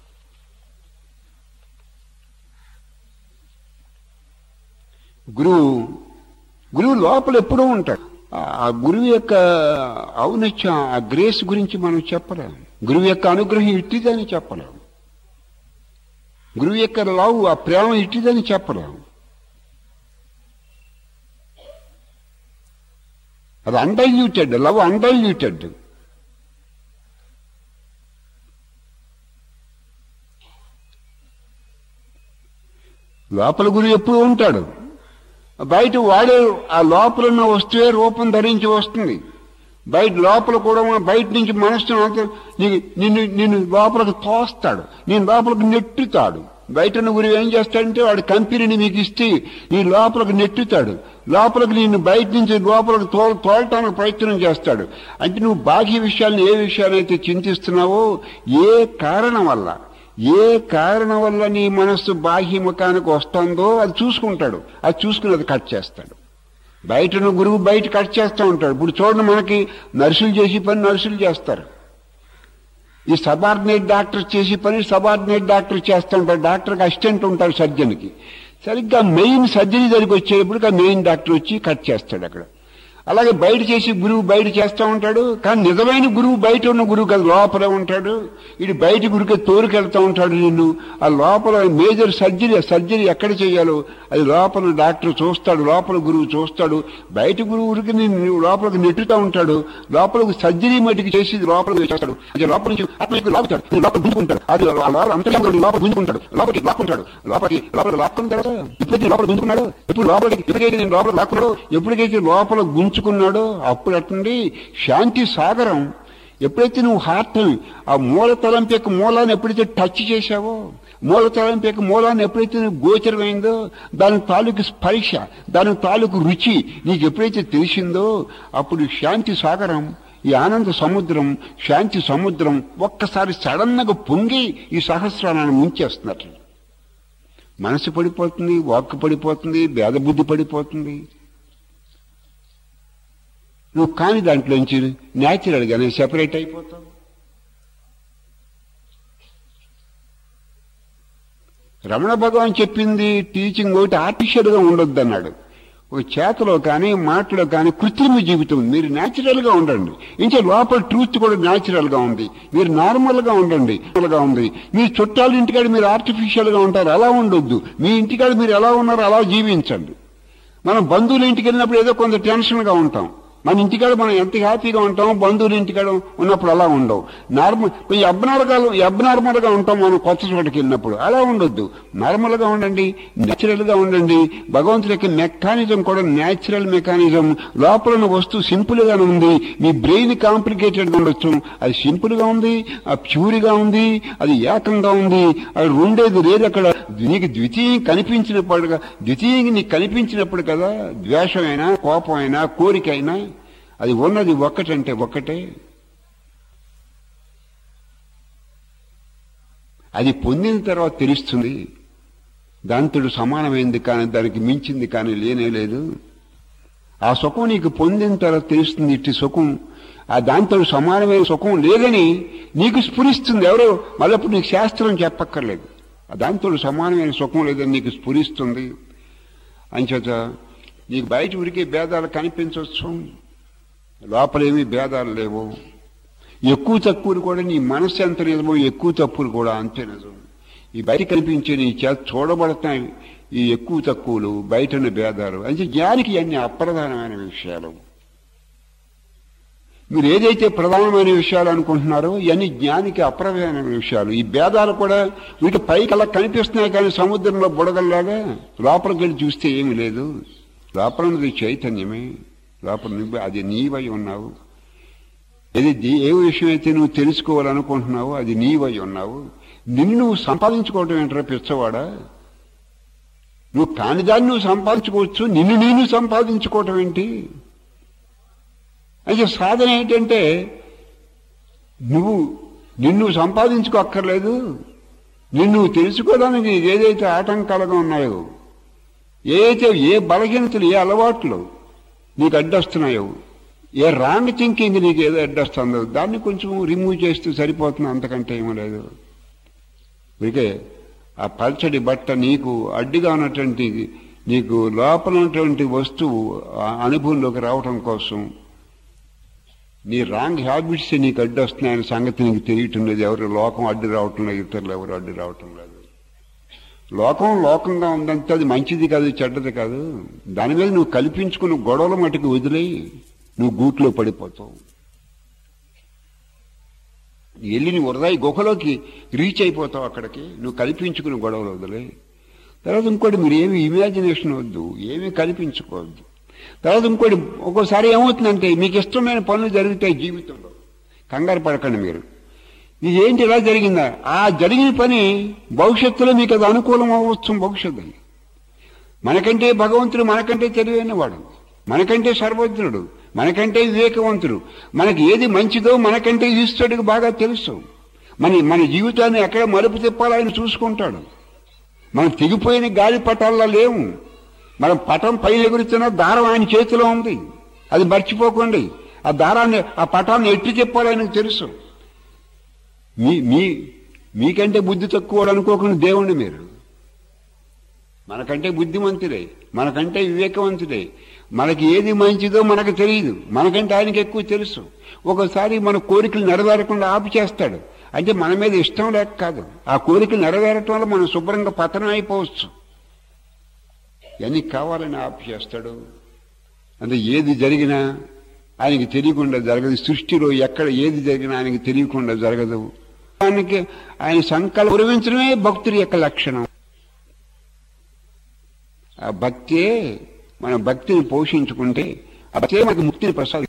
గురువు గురువు లోపల ఎప్పుడూ ఉంటాడు. ఆ గురువు యొక్క ఔన్నత్యం, ఆ గ్రేస్ గురించి మనం చెప్పలేం. గురువు యొక్క అనుగ్రహం ఇట్టిదని చెప్పలేం. గురువు యొక్క లవ్, ఆ ప్రేమ ఇట్టిదని చెప్పలేం. అది అన్డైల్యూటెడ్ లవ్, అన్డైల్యూటెడ్. లోపల గురువు ఎప్పుడు ఉంటాడు, బయట వాడే ఆ లోపల ఉన్న వస్తువే రూపం ధరించి వస్తుంది. బయట లోపల కూడా బయట నుంచి మనస్సు నిన్ను నిన్ను లోపలికి తోస్తాడు, నేను లోపలికి నెట్టుతాడు. బయట ఉన్న గురువు ఏం చేస్తాడంటే వాడి కంపెనీని మీకు ఇస్తే నీ లోపలికి నెట్టుతాడు, లోపలికి నిన్ను బయట నుంచి లోపలికి తో తోలటానికి ప్రయత్నం చేస్తాడు. అంటే నువ్వు బాహ్య విషయాలను ఏ విషయాలైతే చింతిస్తున్నావో, ఏ కారణం వల్ల ఏ కారణం వల్ల నీ మనస్సు బాహ్యముఖానికి వస్తుందో అది చూసుకుంటాడు. అది చూసుకుని అది కట్ చేస్తాడు. బయటను గురువు బయట కట్ చేస్తూ ఉంటాడు. ఇప్పుడు చూడండి, మనకి నర్సులు చేసే పని నర్సులు చేస్తారు, ఈ సబార్డినేట్ డాక్టర్ చేసే పని సబార్డినేట్ డాక్టర్ చేస్తూ ఉంటారు. డాక్టర్కి అసిస్టెంట్ ఉంటారు సర్జన్కి. సరిగ్గా మెయిన్ సర్జరీ దగ్గరికి వచ్చేటప్పుడు ఆ మెయిన్ డాక్టర్ వచ్చి కట్ చేస్తాడు అక్కడ. అలాగే బయట చేసి గురువు బయట చేస్తూ ఉంటాడు, కానీ నిజమైన గురువు బయట ఉన్న గురువు కాదు, లోపల ఉంటాడు. ఇది బయట గురికి తోలుకెళ్తూ ఉంటాడు నిన్ను. ఆ లోపల మేజర్ సర్జరీ సర్జరీ ఎక్కడ చేయాలో అది లోపల డాక్టర్ చూస్తాడు, లోపల గురువు చూస్తాడు. బయట గురువుకి నిన్ను లోపలికి నెట్టుతూ ఉంటాడు. లోపలికి సర్జరీ మటుకు చేసి లోపలికి చేస్తాడు. అది లోపల నుంచి ఆత్మీయ లాపుతాడు, లోపల గుంజుకుంటాడు. అది అంతర్గత లోపల గుంజుకుంటాడు, లోపలికి లాక్కుంటాడు. లోపలికి లోపల లాక్కున్న తర్వాత ఇప్పటికీ లోపల గుంజుకున్నాడు, ఎప్పుడు లోపలికి ఎప్పటికైతే నేను లోపల లాక్కున్నాడు, ఎప్పటికైతే లోపల గుంజుకున్నాడో అప్పుడు అట్టుండి శాంతి సాగరం. ఎప్పుడైతే నువ్వు హార్ట్ ఆ మూల తలంపు యొక్క మూలాన్ని ఎప్పుడైతే టచ్ చేశావో, మూల తలంపు యొక్క మూలాన్ని ఎప్పుడైతే నువ్వు గోచరమైందో, దాని తాలూకు స్పర్శ, దాని తాలూకు రుచి నీకు ఎప్పుడైతే తెలిసిందో అప్పుడు శాంతి సాగరం, ఈ ఆనంద సముద్రం, శాంతి సముద్రం ఒక్కసారి సడన్గా పొంగి ఈ సహస్రాలను ముంచేస్తున్నట్లు. మనసు పడిపోతుంది, వాక్కు పడిపోతుంది, భేదబుద్ధి పడిపోతుంది. నువ్వు కాని దాంట్లోంచి న్యాచురల్గానే సెపరేట్ అయిపోతావు. రమణ భగవాన్ చెప్పింది టీచింగ్ ఒకటి ఆర్టిఫిషియల్గా ఉండొద్దు అన్నాడు. ఒక చేతలో కానీ మాటలో కానీ కృత్రిమ జీవితం. మీరు న్యాచురల్గా ఉండండి. ఇంకా లోపల ట్రూత్ కూడా న్యాచురల్గా ఉంది. మీరు నార్మల్గా ఉండండి గా ఉంది. మీ చుట్టాల ఇంటికాడ మీరు ఆర్టిఫిషియల్గా ఉంటారు, అలా ఉండొద్దు. మీ ఇంటికాడ మీరు ఎలా ఉన్నారో అలా జీవించండి. మనం బంధువుల ఇంటికి వెళ్ళినప్పుడు ఏదో కొంత టెన్షన్గా ఉంటాం, మన ఇంటికాడ మనం ఎంత హ్యాపీగా ఉంటాం, బంధువులు ఇంటికాడ ఉన్నప్పుడు అలా ఉండవు. నార్మల్ కొంచెం అబ్నార్మల్గా అబ్నార్మల్గా ఉంటాం మనం కొత్త చోటకి వెళ్ళినప్పుడు. అలా ఉండొద్దు, నార్మల్గా ఉండండి, న్యాచురల్గా ఉండండి. భగవంతుడి యొక్క మెకానిజం కూడా న్యాచురల్ మెకానిజం. లోపల ఉన్న వస్తువు సింపుల్గా ఉంది, మీ బ్రెయిన్ కాంప్లికేటెడ్గా ఉండొచ్చు, అది సింపుల్గా ఉంది, ప్యూర్గా ఉంది, అది ఏకంగా ఉంది. అది ఉండేది లేదు అక్కడ. నీకు ద్వితీయం కనిపించినప్పుడు ద్వితీయం నీకు కనిపించినప్పుడు కదా ద్వేషమైనా కోపమైనా కోరికైనా అది ఉన్నది ఒక్కటంటే ఒక్కటే. అది పొందిన తర్వాత తెలుస్తుంది. దాంతో సమానమైంది కానీ దానికి మించింది కానీ లేనే లేదు. ఆ సుఖం నీకు పొందిన తర్వాత తెలుస్తుంది. ఇట్టి సుఖం ఆ దాంతో సమానమైన సుఖం లేదని నీకు స్ఫురిస్తుంది. ఎవరో మళ్ళప్పుడు నీకు శాస్త్రం చెప్పక్కర్లేదు. దాంతో సమానమైన సుఖం లేదని నీకు స్ఫురిస్తుంది. అంచేత నీకు బయట ఉరికే భేదాలు కనిపించవచ్చు, లోపలేమీ భేదాలు లేవు. ఎక్కువ తక్కువలు కూడా నీ మనస్సు ఎంత నిజమో ఎక్కువ తప్పులు కూడా అంతే నిజం. ఈ బయట కనిపించే నీ చేత చూడబడతాయి ఈ ఎక్కువ తక్కువలు, బయటన భేదాలు. అంటే జ్ఞానికి అన్ని అప్రధానమైన విషయాలు. మీరు ఏదైతే ప్రధానమైన విషయాలు అనుకుంటున్నారో ఇవన్నీ జ్ఞానికి అప్రధానమైన విషయాలు. ఈ భేదాలు కూడా వీటి పైకి అలా కనిపిస్తున్నాయి కానీ సముద్రంలో బుడగల్లాగా లోపలికి వెళ్ళి చూస్తే ఏమీ లేదు. లోపల ఉన్నది చైతన్యమే. లోపల నువ్వు అది నీవై ఉన్నావు. ఏది ఏ విషయం అయితే నువ్వు తెలుసుకోవాలనుకుంటున్నావో అది నీవై ఉన్నావు. నిన్ను నువ్వు సంపాదించుకోవటం ఏంటరా పిచ్చవాడా? నువ్వు కాని దాన్ని నువ్వు సంపాదించుకోవచ్చు, నిన్ను నేను సంపాదించుకోవటం ఏంటి? అయితే సాధన ఏంటంటే నువ్వు నిన్ను సంపాదించుకోక్కర్లేదు. నిన్ను తెలుసుకోవడానికి ఏదైతే ఆటంకాలుగా ఉన్నాయో, ఏదైతే ఏ బలహీనతలు ఏ అలవాట్లు నీకు అడ్డొస్తున్నాయో, ఏ రాంగ్ థింకింగ్ నీకు ఏదో అడ్డొస్తుందో దాన్ని కొంచెం రిమూవ్ చేస్తూ సరిపోతుంది. అంతకంటే ఏమీ లేదు. అందుకే ఆ పల్చడి బట్ట నీకు అడ్డుగా ఉన్నటువంటి నీకు లోపల ఉన్నటువంటి వస్తువు అనుభవంలోకి రావటం కోసం నీ రాంగ్ హ్యాబిట్స్ నీకు అడ్డు వస్తున్నాయని సంగతి నీకు తెలియటం లేదు. ఎవరు లోకం అడ్డు రావటం లేదు, ఇతరులు ఎవరు అడ్డు రావటం లేదు. లోకం లోకంగా ఉందంటే అది మంచిది కాదు, చెడ్డది కాదు. దాని మీద నువ్వు కల్పించుకున్న గొడవల మటుకు వదిలేయి, నువ్వు గూట్లో పడిపోతావు. వెళ్ళి నీ వరదాయి గుహలోకి రీచ్ అయిపోతావు. అక్కడికి నువ్వు కల్పించుకుని గొడవలు వదిలే. తర్వాత ఇంకోటి మీరు ఏమి ఇమాజినేషన్ వద్దు, ఏమీ కల్పించుకోవద్దు. తర్వాత ఇంకోటి ఒక్కోసారి ఏమవుతుందంటే మీకు ఇష్టమైన పనులు జరుగుతాయి జీవితంలో, కంగారు పడకండి మీరు. ఇది ఏంటి ఇలా జరిగిందా? ఆ జరిగిన పని భవిష్యత్తులో మీకు అది అనుకూలం అవ్వచ్చు. భవిష్యత్తు మనకంటే భగవంతుడు మనకంటే తెలివైన వాడు, మనకంటే సర్వజ్ఞుడు, మనకంటే వివేకవంతుడు. మనకి ఏది మంచిదో మనకంటే ఈశ్వరుడికి బాగా తెలుసు. మన మన జీవితాన్ని ఎక్కడ మలుపు తిప్పాలో ఆయన చూసుకుంటాడు. మనం తెగిపోయిన గాలి పటాల్లో లేవు. మనం పటం పైన ఎగురుతున్న దారం ఆయన చేతిలో ఉంది, అది మర్చిపోకండి. ఆ దారాన్ని ఆ పటాన్ని ఎట్టి చెప్పాలో ఆయనకు తెలుసు. మీ మీ మీకంటే బుద్ధి తక్కువ అనుకోకుండా దేవుణ్ణి మీరు. మనకంటే బుద్ధిమంతుడే, మనకంటే వివేకవంతుడే. మనకి ఏది మంచిదో మనకు తెలియదు, మనకంటే ఆయనకి ఎక్కువ తెలుసు. ఒకసారి మన కోరికలు నెరవేరకుండా ఆపు చేస్తాడు. అంటే మన మీద ఇష్టం లేక కాదు, ఆ కోరికలు నెరవేరటం వల్ల మనం శుభ్రంగా పతనం అయిపోవచ్చు. ఇవన్నీ కావాలని ఆపు చేస్తాడు. అంటే ఏది జరిగినా ఆయనకి తెలియకుండా జరగదు. సృష్టిలో ఎక్కడ ఏది జరిగినా ఆయనకి తెలియకుండా జరగదు. ఆయనకి ఆయన సంకల్పం పూర్వించడమే భక్తుడి యొక్క లక్షణం. ఆ భక్తే మన భక్తిని పోషించుకుంటే ఆ భక్తే మనకు ముక్తిని ప్రసాది.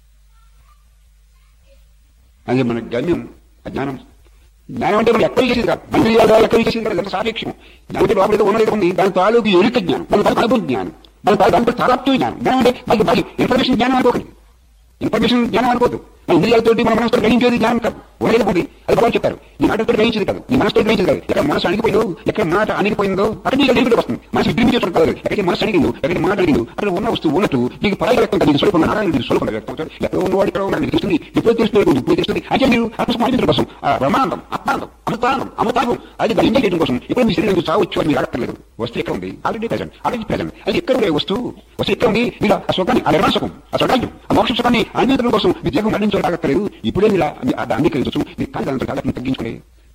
అది మన గమ్యం. జ్ఞానం జ్ఞానం అంటే మనం ఎక్కడ చేసేది కాదు, మంత్రియాలు ఎక్కడ చేసేది కాదు, సాపేక్షం. దానికి లోపల ఉన్నది ఉంది, దాని తాలూకు ఎరుక జ్ఞానం, మన అనుభవ జ్ఞానం, మన దాంట్లో తాదాప్తు జ్ఞానం. జ్ఞానం అంటే మనకి ఇన్ఫర్మేషన్ జ్ఞానం అనుకోకండి, ఇన్ఫర్మేషన్ జ్ఞానం అనుకోవద్దు. మన ఇంద్రియాలతోటి మన మనసుతో గ్రహించేది జ్ఞానం కాదు. ఉండేది ఉంది, అది బాగా చెప్పారు. నీ మాటతో గ్రహించేది కాదు, నీ మనసుతో గ్రహించేది కాదు. ఎక్కడ మనసు అణిగిపోయిందో, ఎక్కడ మాట అణిగిపోయిందో అక్కడ నీకు గ్రహింపు వస్తుంది. మనసు విగ్రహించేది కాదు. ఎక్కడైతే మనసు అణిగిందో, ఎక్కడైతే మాట అడిగిందో అక్కడ ఉన్న వస్తువు ఉన్నట్టు నీకు పరాయి వ్యక్తం కాదు. స్వల్ప నారాయణ స్వల్ప వ్యక్తం అవుతాడు. ఎక్కడ ఉన్నవాడు ఇక్కడ ఉన్నాడు తెలుస్తుంది. ఇప్పుడు తెలుస్తుంది, ఇప్పుడు తెలుస్తుంది. అంటే మీరు ఆత్మస్మారించడం కోసం ఆ బ్రహ్మాండం, అత్మాండం, అమృతాండం, అమృతాంగం అది దాన్ని చేయడం కోసం ఇప్పుడు మీ శరీరం చావచ్చు అని మీరు అడగట్లేదు. వస్తువు ఎక్కడ ఉంది? Already present, already present. అది ఎక్కడ ఉండే వస్తువు? వస్తువు ఎక్కడ ఉంది? మీరు ఆ సుఖాన్ని, ఆ నిర్మాణ సుఖం, ఆ స్వర్గాన్ని, ఆ మోక్ష సుఖాన్ని అందించడం కోసం మీ దేహం అందించగలగట్లేదు. ఇప్పుడే మీరు అంగీకరించవచ్చు. మీరు కానీ దాంతో కాలం తగ్గించుకునే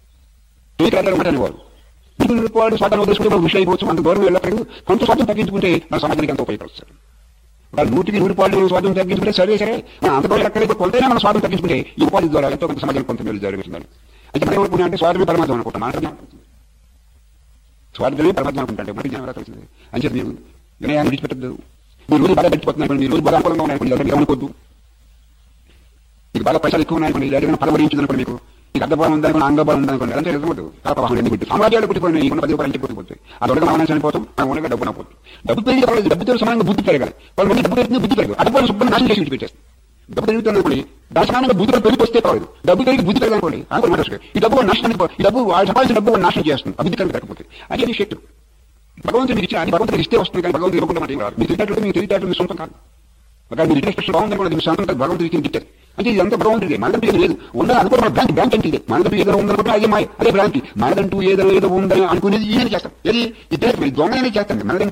అనేవారు వాడు స్వార్థం వదిలేసుకుంటే విషయం అయిపోవచ్చు. అంత దూరం వెళ్ళట్లేదు. కొంత స్వార్థం తగ్గించుకుంటే నా సమాజానికి అంత ఉపయోగపడుతుంది. నూటికి నూరు పాలు స్వార్థం తగ్గించుకుంటే సరే సరే అంతలో ఎక్కడైతే కొంతైనా మన స్వార్థం తగ్గించుకుంటే ఈ ఉపాధి ద్వారా ఎంతో కొంత సమాజం కొంత మేలు జరుగుతుందని అయితే మనం ఏమనుకున్నా అంటే స్వార్థమే పరమాత్మ అనుకుంటాం మన స్వార్థమే పరమాత్మ అనుకుంటే మనకి జ్ఞానం రాకపోతుంది అని చెప్పి మీరు వినయాన్ని విడిచిపెట్టద్దు. మీరు రోజు బాగా గడిచిపోతున్నాయి, మీరు రోజు బాగా అనుకూలంగా ఉన్నాయనుకోండి, మీరు అనుకోద్దు. మీకు బాగా పైసలు ఎక్కువ ఉన్నాయనుకోండి, ఏదైనా పరమరించిందనుకోండి, మీకు మీకు అర్థభావం ఉందనుకోండి, అంగభావం ఉందనుకోండి, అదంతా నిజమవుతుంది. కాలప్రవాహం ఎన్ని పుట్టి సమాజాలు పుట్టిపోయినాయి, ఈ పది రూపాయలు పుట్టిపోతాయి. అది ఒడగా మనం చనిపోతాం, మనం ఉండగా డబ్బు నాపోతుంది. డబ్బు పెరిగి పర్వాలేదు, డబ్బుతో సమానంగా బుద్ధి పెరగాలి. వాళ్ళు మంది డబ్బు పెరిగింది బుద్ధి పెరగదు, అడ్డపాలు శుభ్రం నాశనం చేసి విడిచిపెట్టేస్తారు. డబ్బు పెరుగుతుందనుకోండి, దాని సమానంగా బుద్ధిలో పెరిగి వస్తే పర్వాలేదు. డబ్బు పెరిగి బుద్ధి పెరగాలనుకోండి, అనుకోండి మాట ఈ డబ్బు నాశనానికి ఈ డబ్బు సంపాదించిన డబ్బు నాశనం చేస్తుంది, అభివృద్ధి కలిగి పెరగకపోతే. అది శక్తులు భగవంతుడికి ఇచ్చిన అది భగవంతుడికి ఇస్తే వస్తుంది, కానీ భగవంతుడు ఇవ్వకుండా మాట ఏం రాదు. మీరు తిరిగినట్టు మీరు తిరిగినట్టు మీ సొంతం కాదు. ఒక మీరు ఇంట్రెస్ట్ బాగుందనుకోండి, మీ సొంతం కాదు, భగవంతుడికి ఇచ్చారు. అంటే ఇదంతా భగవంతుడిదే, మనదంటూ ఏది లేదు. ఉండాలి అనుకో మన బ్రాంచ్ బ్రాంచ్ అంటే ఇదే, మనదంటూ ఏదో ఉందనుకుంటే అదే మాయ, అదే బ్రాంచ్. మనదంటూ ఏదో ఏదో ఉందని అనుకునేది ఈయన చేస్తాం. ఏది ఇద్దరు దొంగనే చేస్తాం. మనదంటూ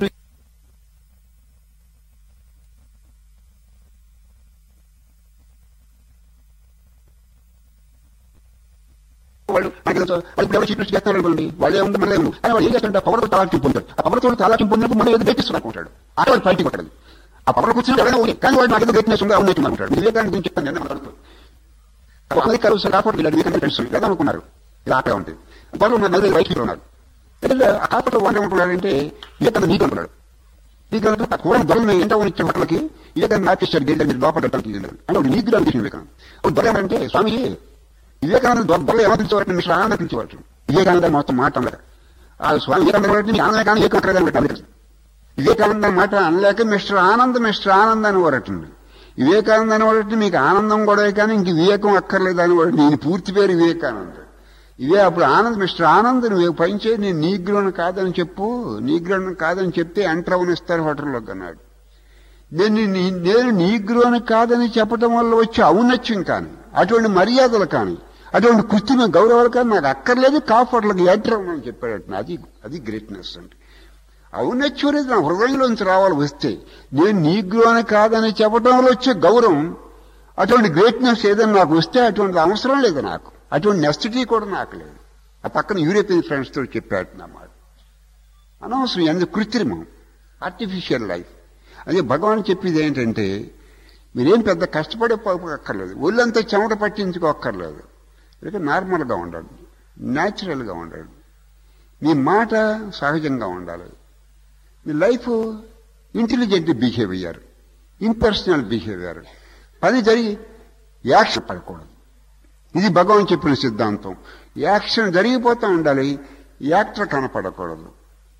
వాళ్ళు వాళ్ళు ఎవరు చీఫ్ చేస్తారు అనుకోండి, వాళ్ళే ఉంది మనలే ఉంది. కానీ వాళ్ళు ఏం చేస్తారంటే పవర్ తాలాకి పొందుతారు. ఆ పవర్ తోడు తాలాకి పొందినప్పుడు మనం ఏదో గెట్టిస్తున్నాం అనుకుంటాడు, అక్కడ వాళ్ళు ఫైట్ కొట్టాడు. ఆ పవర్ కూర్చుని ఎవరైనా ఉంది, కానీ వాడు నాకు గెట్టినెస్ ఉంది అవునట్టు అనుకుంటాడు. వివేకానంద గురించి చెప్తాను నేను మాట్లాడుతూ అమెరికా కాపాడు ఇలా వివేకానంద తెలుసు లేదా అనుకున్నారు. ఇలా అక్కడ ఉంటుంది వాళ్ళు నలుగురు వైద్యులు ఉన్నారు. ఆ కాపాడు వాళ్ళు ఏమనుకున్నాడంటే వివేకానంద నీకు అనుకున్నాడు. నీకు ఆ కూడా దొరని ఏంటో ఇచ్చే బట్టలకి వివేకానంద ఆపేశాడు, గేట్ మీరు లోపల అంటే ఒక నీకు అనిపించింది వివేకానంద. ఒక దొర ఏమంటే స్వామి వివేకానంద దొరలు ఏమో పిలిచేవారు, మిస్టర్ ఆనంద పిలిచేవారు. వివేకానంద మొత్తం మాట అనలేక ఆ స్వామి వివేకానంద ఆనంద కానీ ఏకం వివేకానంద మాట అనలేక మిస్టర్ ఆనంద్ మిస్టర్ ఆనంద్ అని వారటండి. వివేకానంద అని వాడటి మీకు ఆనందం కూడా కానీ ఇంక వివేకం అక్కర్లేదు అని వాడు. నేను పూర్తి పేరు వివేకానంద. ఇవే అప్పుడు ఆనంద్ మిస్టర్ ఆనంద్ నువ్వు పనిచే నేను నీగ్రోను కాదని చెప్పు, నీగ్రోను కాదని చెప్తే ఎంటర్ అవనిస్తారు హోటల్లోకి అన్నాడు. నేను నేను నీగ్రోను కాదని చెప్పడం వల్ల వచ్చే ఔన్నత్యం కానీ అటువంటి మర్యాదలు కానీ అటువంటి కృత్రిమ గౌరవాలు కానీ నాకు అక్కర్లేదు, కాఫర్లకు ఎంటర్ అవ్వమని చెప్పాడు. అది అది గ్రేట్నెస్ అంటే. ఔన్నత్యం అనేది నా హృదయంలోంచి రావాలి. వస్తే నేను నీగ్రోని కాదని చెప్పడం వల్ల వచ్చే గౌరవం, అటువంటి గ్రేట్నెస్ ఏదైనా నాకు వస్తే అటువంటి అవసరం లేదు నాకు, అటువంటి నెసిటీ కూడా నాకు లేదు. ఆ పక్కన యూరోపియన్ ఫ్రెండ్స్ తో చెప్పాడు అన్నమాట. అనవసరం, ఎందుకు కృత్రిమం, ఆర్టిఫిషియల్ లైఫ్. అదే భగవాన్ చెప్పేది ఏంటంటే మీరేం పెద్ద కష్టపడే అక్కర్లేదు, ఒళ్ళంతా చెమట పట్టించుకోక్కర్లేదు. ఇక నార్మల్గా ఉండాలి, న్యాచురల్గా ఉండాలి, మీ మాట సహజంగా ఉండాలి, మీ life intelligent behaviour, impersonal behaviour. పని జరిగి యాక్షన్ పడకూడదు. ఇది భగవాన్ చెప్పిన సిద్ధాంతం. యాక్షన్ జరిగిపోతూ ఉండాలి, యాక్టర్ కనపడకూడదు.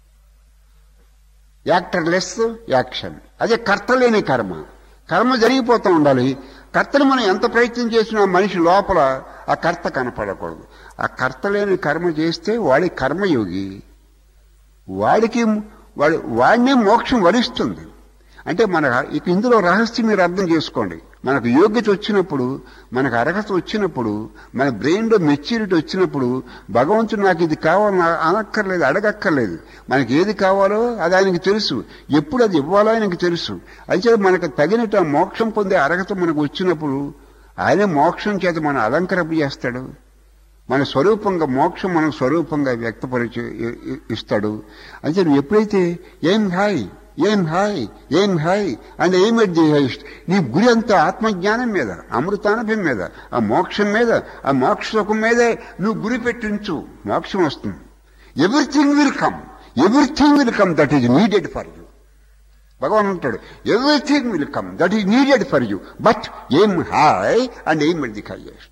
Actorless action. అదే కర్త లేని కర్మ. కర్మ జరిగిపోతూ ఉండాలి. కర్తను మనం ఎంత ప్రయత్నం చేసినా మనిషి లోపల ఆ కర్త కనపడకూడదు. ఆ కర్త లేని కర్మ చేస్తే వాడి కర్మయోగి, వాడికి వాడి వాడినే మోక్షం వరిస్తుంది. అంటే మన ఇందులో రహస్యం మీరు అర్థం చేసుకోండి. మనకు యోగ్యత వచ్చినప్పుడు, మనకు అర్హత వచ్చినప్పుడు, మన బ్రెయిన్లో మెచ్యూరిటీ వచ్చినప్పుడు భగవంతుడు నాకు ఇది కావాలని అనక్కర్లేదు, అడగక్కర్లేదు. మనకి ఏది కావాలో అది ఆయనకి తెలుసు, ఎప్పుడు అది ఇవ్వాలో ఆయనకి తెలుసు. అయితే మనకు తగినట్టు మోక్షం పొందే అర్హత మనకు వచ్చినప్పుడు ఆయన మోక్షం చేత మనం అలంకరణ చేస్తాడు. మన స్వరూపంగా మోక్షం మనకు స్వరూపంగా వ్యక్తపరిచి ఇస్తాడు. అయితే నువ్వు ఎప్పుడైతే ఏం high aim high aim high and aim at the highest, నీ గురి అంతా ఆత్మజ్ఞానం మీద, అమృతానుభవం మీద, ఆ మోక్షం మీద, ఆ మోక్ష సుఖం మీదే నువ్వు గురి పెట్టించు, మోక్షం వస్తుంది. Everything will come, everything will come that is needed for you. Bhagavan అంటాడు everything will come that is needed for you, but aim high and aim at the highest.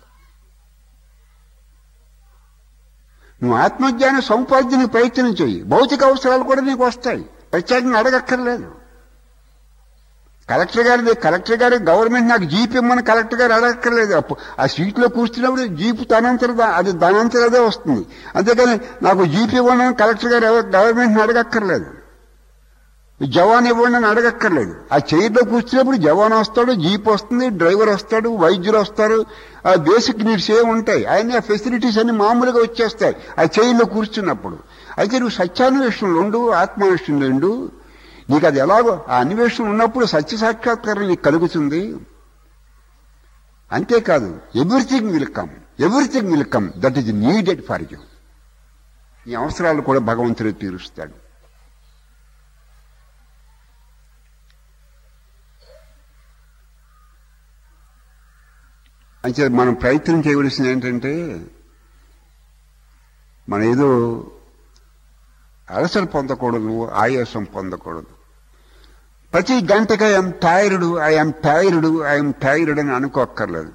నువ్వు ఆత్మజ్ఞాన సముపార్జనకు ప్రయత్నం చెయ్యి, భౌతిక అవసరాలు కూడా నీకు వస్తాయి, ప్రత్యేకంగా అడగక్కర్లేదు. కలెక్టర్ గారి కలెక్టర్ గారి గవర్నమెంట్ నాకు జీప్ ఇమ్మని కలెక్టర్ గారు అడగక్కర్లేదు. ఆ సీట్లో కూర్చున్నప్పుడు జీపు తనంతర అది దానంతరదే వస్తుంది. అంతేకాని నాకు జీప్ ఇవ్వండి కలెక్టర్ గారు గవర్నమెంట్ని అడగక్కర్లేదు, జవాన్ ఇవ్వండి అని అడగక్కర్లేదు. ఆ చైర్లో కూర్చున్నప్పుడు జవాన్ వస్తాడు, జీప్ వస్తుంది, డ్రైవర్ వస్తాడు, వైద్యులు వస్తారు, ఆ బేసిక్ నీడ్స్ ఏ ఉంటాయి, ఆయన ఫెసిలిటీస్ అన్ని మామూలుగా వచ్చేస్తాయి ఆ చైర్లో కూర్చున్నప్పుడు. అయితే నువ్వు సత్యాన్వేషణలు ఉండు, ఆత్మాన్వేషణలు ఉండు. నీకు అది ఎలాగో ఆ అన్వేషణ ఉన్నప్పుడు సత్య సాక్షాత్కారం నీకు కలుగుతుంది. అంతేకాదు everything will come, everything will come that is needed for you. నీ అవసరాలు కూడా భగవంతుడు తీరుస్తాడు. అంటే మనం ప్రయత్నం చేయవలసింది ఏంటంటే మనం ఏదో అలసలు పొందకూడదు, ఆయాసం పొందకూడదు. ప్రతి గంటకి I'm tired I'm tired I'm tired అని అనుకోక్కర్లేదు.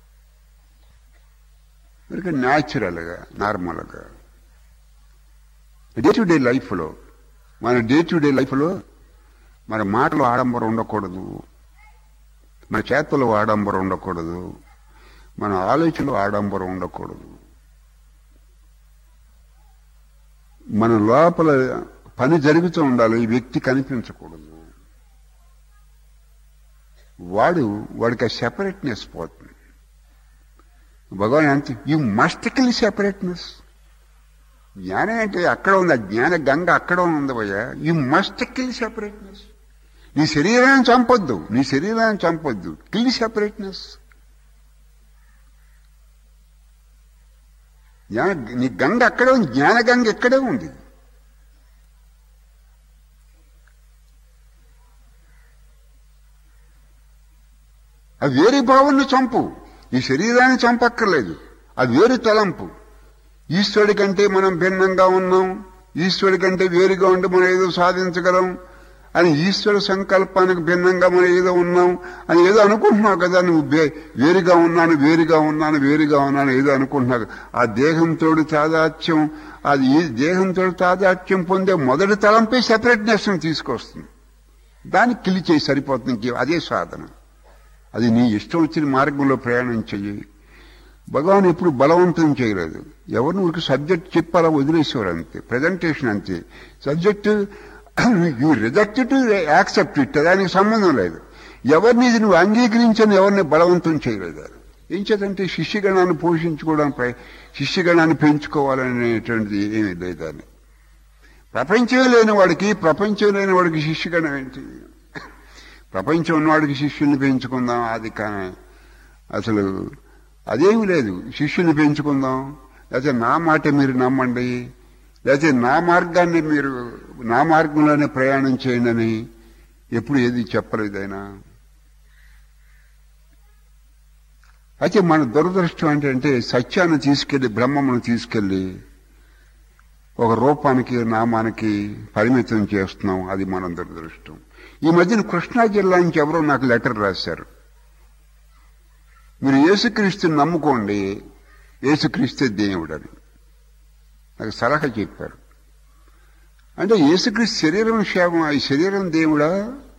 మరి న్యాచురల్గా నార్మల్గా డే టు డే లైఫ్లో మన డే టు డే లైఫ్లో మన మాటలు ఆడంబరం ఉండకూడదు, మన చేతలు ఆడంబరం ఉండకూడదు, మన ఆలోచనలు ఆడంబరం ఉండకూడదు. మన లోపల పని జరుగుతూ ఉండాలి, ఈ వ్యక్తి కనిపించకూడదు. వాడు వాడికి ఆ సెపరేట్నెస్ పోతుంది. భగవాన్ అంతే, యూ మస్ట్ కిల్ సెపరేట్నెస్. జ్ఞానం అంటే అక్కడ ఉంది, ఆ జ్ఞాన గంగ అక్కడ ఉంది భయ్యా. You must kill separateness. నీ శరీరాన్ని చంపొద్దు, నీ శరీరాన్ని చంపొద్దు, కిల్ సెపరేట్నెస్. జ్ఞాన నీ గంగ అక్కడే ఉంది, జ్ఞాన గంగ ఎక్కడే ఉంది. ఆ వేరే భావాన్ని చంపు, ఈ శరీరాన్ని చంపక్కర్లేదు. అది వేరు తలంపు. ఈశ్వరుడి కంటే మనం భిన్నంగా ఉన్నాం, ఈశ్వరుడి కంటే వేరుగా ఉండి మనం ఏదో సాధించగలం అని ఈశ్వర సంకల్పానికి భిన్నంగా మనం ఏదో ఉన్నాం అని ఏదో అనుకుంటున్నావు కదా. నువ్వు వేరుగా ఉన్నాను వేరుగా ఉన్నాను వేరుగా ఉన్నాను ఏదో అనుకుంటున్నావు. ఆ దేహంతో తాదాత్యం, అది ఈ దేహంతో తాదాత్యం పొందే మొదటి తలంపే సెపరేట్నెస్ తీసుకొస్తుంది. దానికి కిలి చేయి సరిపోతుంది. అదే సాధన. అది నీ ఇష్టం వచ్చిన మార్గంలో ప్రయాణం చెయ్యి. భగవాన్ ఎప్పుడు బలవంతం చేయలేదు. ఎవరిని ఊరికి సబ్జెక్ట్ చెప్పాలా వదిలేసేవారు అంతే. ప్రజెంటేషన్ అంతే. Subject you reject to accept it, దానికి సంబంధం లేదు. ఎవరిని ఇది నువ్వు అంగీకరించని ఎవరిని బలవంతం చేయలేదు. ఏం చేతంటే శిష్యగణాన్ని పోషించుకోవడానికి, శిష్యగణాన్ని పెంచుకోవాలనేటువంటిది ఏమీ లేదని. ప్రపంచం లేని వాడికి ప్రపంచం లేని వాడికి శిష్యగణం ఏంటి? ప్రపంచం ఉన్నవాడికి శిష్యుల్ని పెంచుకుందాం, అది కానీ అసలు అదేమీ లేదు. శిష్యుల్ని పెంచుకుందాం, లేకపోతే నా మాట మీరు నమ్మండి, లేకపోతే నా మార్గాన్ని మీరు నా మార్గంలోనే ప్రయాణం చేయండి అని ఎప్పుడు ఏది చెప్పలేదైనా. అయితే మన దురదృష్టం ఏంటంటే సత్యాన్ని తీసుకెళ్లి, బ్రహ్మమును తీసుకెళ్లి ఒక రూపానికి నామానికి పరిమితం చేస్తున్నాం. అది మన దురదృష్టం. ఈ మధ్యన కృష్ణా జిల్లా నుంచి ఎవరో నాకు లెటర్ రాశారు. మీరు యేసుక్రీస్తుని నమ్ముకోండి, యేసుక్రీస్తే దేవుడని నాకు సలహా చెప్పారు. అంటే యేసుక్రీస్తు శరీరం క్షేమం, ఈ శరీరం దేవుడా?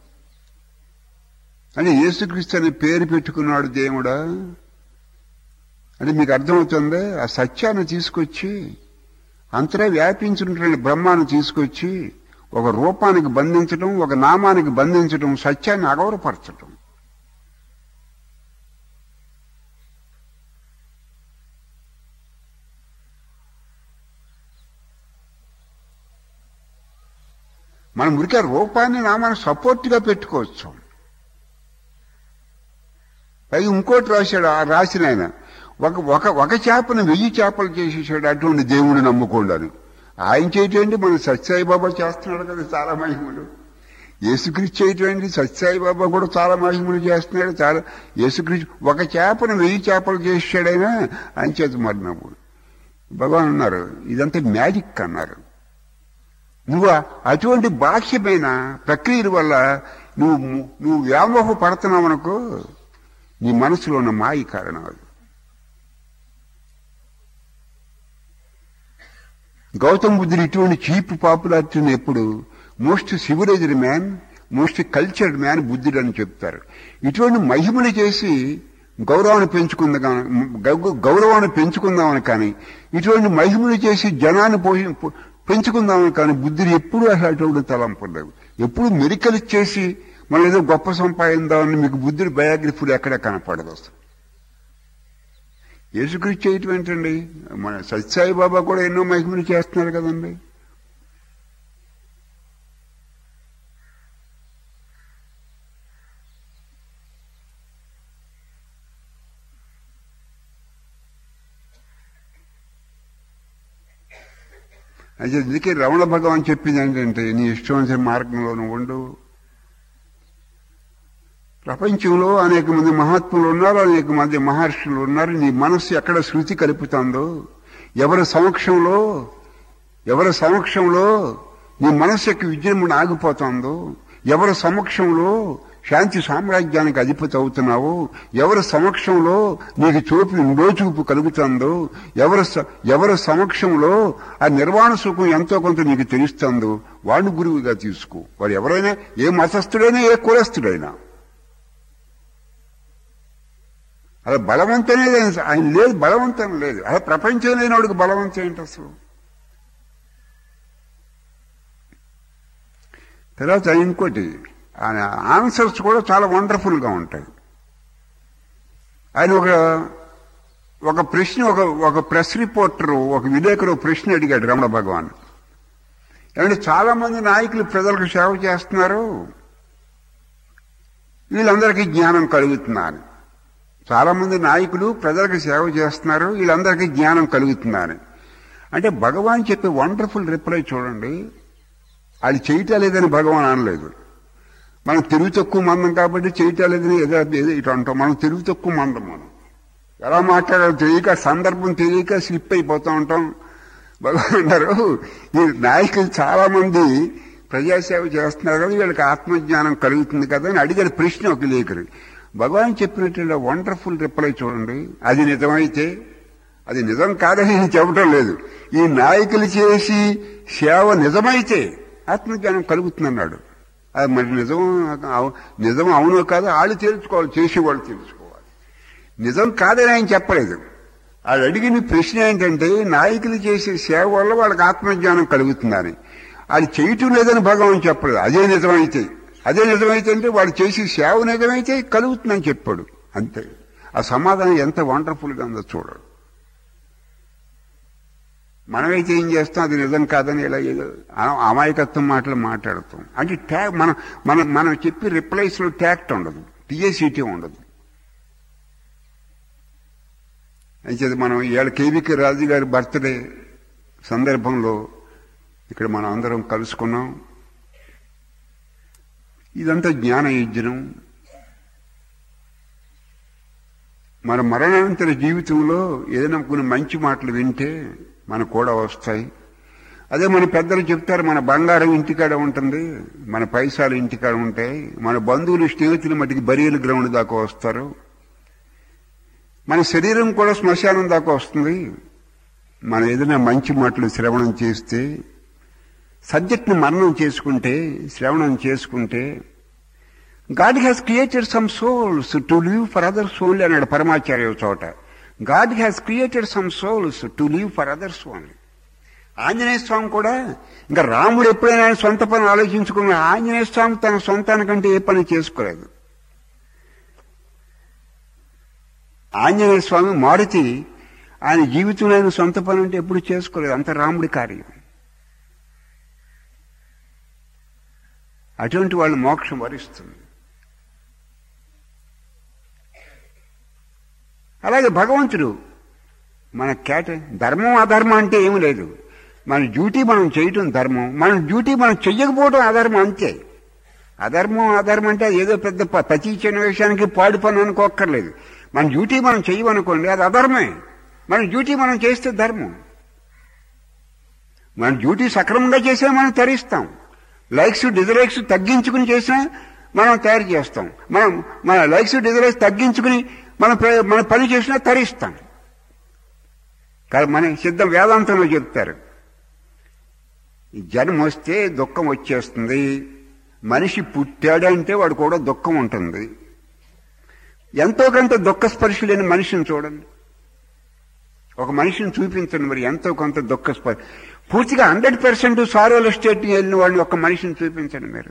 అంటే యేసుక్రీస్తు అనే పేరు పెట్టుకున్నాడు దేవుడా? అంటే మీకు అర్థమవుతుంది. ఆ సత్యాన్ని తీసుకొచ్చి, అంతటా వ్యాపించినటువంటి బ్రహ్మాన్ని తీసుకొచ్చి ఒక రూపానికి బంధించడం, ఒక నామానికి బంధించడం, సత్యాన్ని అగౌరవపరచడం. మనం ఉరికే రూపాన్ని నామాన్ని సపోర్ట్గా పెట్టుకోవచ్చు. పైగా ఇంకోటి రాశాడు, ఆ రాసిన ఆయన ఒక ఒక ఒక చేపను వెయ్యి చేపలు చేసేసాడు. అటువంటి దేవుడిని నమ్ముకోండి అని. ఆయన చేయటండి మన సత్యసాయిబాబా చేస్తున్నాడు కదా చాలా మహిమలు. యేసుక్రీస్తు చేయటండి సత్యసాయిబాబా కూడా చాలా మహిమలు చేస్తున్నాడు. చాలా యేసుక్రీస్తు ఒక చేపను వెయ్యి చేపలు చేసాడైనా ఆయన చేత మరినప్పుడు భగవాన్ అన్నారు ఇదంతా మ్యాజిక్ అన్నారు. నువ్వు అటువంటి బాహ్యమైన ప్రక్రియల వల్ల నువ్వు నువ్వు వ్యామోహ పడుతున్నావు అనుకో, నీ మనసులో ఉన్న మాయ కారణం అది. గౌతమ్ బుద్ధుడు ఇటువంటి చీప్ పాపులారిటీని ఎప్పుడు most civilized man, most cultured man బుద్ధుడు అని చెప్తారు. ఇటువంటి మహిమలు చేసి గౌరవాన్ని పెంచుకుందా గౌరవాన్ని పెంచుకుందామని కానీ, ఇటువంటి మహిమలు చేసి జనాన్ని పోషి పెంచుకుందామని కానీ బుద్ధుడు ఎప్పుడు అటువంటి తలంపు లేవు. ఎప్పుడు మెరికలు చేసి మనం ఏదో గొప్ప సంపాదిందామని మీకు బుద్ధుడి బయోగ్రఫీలు ఎక్కడ కనపడదు. అసలు యేసుక్రీస్తు చేయటం ఏంటండి? మన సత్యసాయిబాబా కూడా ఎన్నో మహిమలు చేస్తున్నారు కదండి. అయితే అందుకే రమణ భగవాన్ చెప్పింది ఏంటంటే నీ ఇష్టం వచ్చిన మార్గంలో నువ్వు ఉండు. ప్రపంచంలో అనేక మంది మహాత్ములు ఉన్నారు, అనేక మంది మహర్షులు ఉన్నారు. నీ మనస్సు ఎక్కడ శృతి కలుపుతుందో, ఎవరి సమక్షంలో ఎవరి సమక్షంలో నీ మనస్సు యొక్క విజృంభణ ఆగిపోతుందో, ఎవరి సమక్షంలో శాంతి సామ్రాజ్యానికి అధిపతి అవుతున్నావు, ఎవరి సమక్షంలో నీకు చూపు లోచూపు కలుగుతుందో, ఎవరి ఎవరి సమక్షంలో ఆ నిర్వాణ సుఖం ఎంతో కొంత నీకు తెలుస్తుందో వాడిని గురువుగా తీసుకో. వాడు ఎవరైనా, ఏ మతస్థుడైనా, ఏ కులస్థుడైనా. అలా బలవంతం అనేది ఆయన లేదు, బలవంతం లేదు. అలా ప్రపంచం లేని వాడికి బలవంతం ఏంటి అసలు? తర్వాత ఇంకోటి, ఆయన ఆన్సర్స్ కూడా చాలా వండర్ఫుల్గా ఉంటాయి. ఆయన ఒక ఒక ప్రశ్న ఒక ఒక ప్రెస్ రిపోర్టరు ఒక విలేకరు ప్రశ్న అడిగాడు రమణ భగవాన్. ఏమంటే చాలా మంది నాయకులు ప్రజలకు సేవ చేస్తున్నారు, వీళ్ళందరికీ జ్ఞానం కలుగుతున్నారు. చాలా మంది నాయకులు ప్రజలకు సేవ చేస్తున్నారు, వీళ్ళందరికీ జ్ఞానం కలుగుతున్నారు. అంటే భగవాన్ చెప్పే వండర్ఫుల్ రిప్లై చూడండి. అది చేయటం లేదని భగవాన్ అనలేదు. మనం తెలుగు తక్కువ మందం కాబట్టి చేయటం లేదని ఏదో ఇటు అంటాం. మనం తెలుగు తక్కువ మందం. మనం ఎలా మాట్లాడాలో తెలియక, సందర్భం తెలియక స్లిప్ అయిపోతూ ఉంటాం. భగవాన్ అన్నారు, ఈ నాయకులు చాలా మంది ప్రజాసేవ చేస్తున్నారు కదా, వీళ్ళకి ఆత్మజ్ఞానం కలుగుతుంది కదా అని అడిగారు ప్రశ్న ఒక లేఖరు. భగవాన్ చెప్పినట్టు వండర్ఫుల్ రిప్లై చూడండి. అది నిజమైతే, అది నిజం కాదని నేను చెప్పడం లేదు, ఈ నాయకులు చేసి సేవ నిజమైతే ఆత్మజ్ఞానం కలుగుతుందన్నాడు. అది మరి నిజం నిజం అవునో కాదో వాళ్ళు తెలుసుకోవాలి, చేసేవాళ్ళు తెలుసుకోవాలి. నిజం కాదని ఆయన చెప్పలేదు. వాళ్ళు అడిగిన ప్రశ్న ఏంటంటే, నాయకులు చేసే సేవ వల్ల వాళ్ళకి ఆత్మజ్ఞానం కలుగుతుందని. అది చేయటం లేదని భగవాన్ చెప్పలేదు. అదే నిజమైతే, అదే నిజమైతే అంటే వాళ్ళు చేసి సేవ నిజమైతే కలుగుతుందని చెప్పాడు. అంతే. ఆ సమాధానం ఎంత వండర్ఫుల్గా ఉందో చూడడు. మనమైతే ఏం చేస్తాం, అది నిజం కాదని ఇలా ఏదో అమాయకత్వం మాటలు మాట్లాడుతాం. అంటే ట్యాగ్ మనం మనం మనం చెప్పి రిప్లైస్లో ట్యాక్ట్ ఉండదు, టీఏసీటీ ఉండదు. అయితే మనం ఇవాళ కేవీకే రాజు గారి బర్త్డే సందర్భంలో ఇక్కడ మనం అందరం కలుసుకున్నాం. ఇదంతా జ్ఞాన యజ్ఞం. మన మరణానంతర జీవితంలో ఏదైనా కొన్ని మంచి మాటలు వింటే మనకు కూడా వస్తాయి. అదే మన పెద్దలు చెప్తారు, మన బంగారం ఇంటికాడ ఉంటుంది, మన పైసలు ఇంటికాడ ఉంటాయి, మన బంధువులు స్నేహితులు మటుకి బరియల్ గ్రౌండ్ దాకా వస్తారు, మన శరీరం కూడా శ్మశానం దాకా వస్తుంది. మనం ఏదైనా మంచి మాటలు శ్రవణం చేస్తే, సబ్జెక్ట్ని మననం చేసుకుంటే, శ్రవణం చేసుకుంటే, God has created some souls to live for others only అన్నాడు పరమాచార్య చోట. God has created some souls to live for others only. Anjaneya Swami కూడా, ఇంకా రాముడు ఎప్పుడైనా ఆయన సొంత పని ఆలోచించుకున్నా, ఆంజనేయ స్వామి తన సొంతానికంటే ఏ పని చేసుకోలేదు. ఆంజనేయ స్వామి మారుతి ఆయన జీవితంలో ఆయన సొంత పని అంటే ఎప్పుడు చేసుకోలేదు. అంత రాముడి కార్యం. అటువంటి వాళ్ళు మోక్షం వరిస్తుంది. అలాగే భగవంతుడు మన కేట ధర్మం అధర్మం అంటే ఏమి లేదు. మన డ్యూటీ మనం చేయటం ధర్మం, మన డ్యూటీ మనం చెయ్యకపోవడం అధర్మం అంతే. అధర్మం అధర్మం అంటే ఏదో పెద్ద ప్రతి చిన్న విషయానికి పాడు పని అనుకోక్కర్లేదు. మన డ్యూటీ మనం చెయ్యమనుకోండి, అది అధర్మే. మన డ్యూటీ మనం చేస్తే ధర్మం. మన డ్యూటీ సక్రమంగా చేసినా మనం తరిస్తాం. లైక్స్ డిజలైక్స్ తగ్గించుకుని చేసినా మనం తయారు చేస్తాం. మనం మన లైక్స్ డిజలైక్స్ తగ్గించుకుని మన మన పని చేసినా తరిస్తాం. కానీ మన సిద్ధ వేదాంతంలో చెప్తారు, జన్మ వస్తే దుఃఖం వచ్చేస్తుంది. మనిషి పుట్టాడంటే వాడు కూడా దుఃఖం ఉంటుంది. ఎంతో కొంత దుఃఖ స్పర్శ లేని మనిషిని చూడండి, ఒక మనిషిని చూపించండి, మరి ఎంతో కొంత దుఃఖ స్పర్శ. పూర్తిగా హండ్రెడ్ పర్సెంట్ సారోల స్టేట్ వెళ్ళిన వాడిని ఒక మనిషిని చూపించండి మీరు.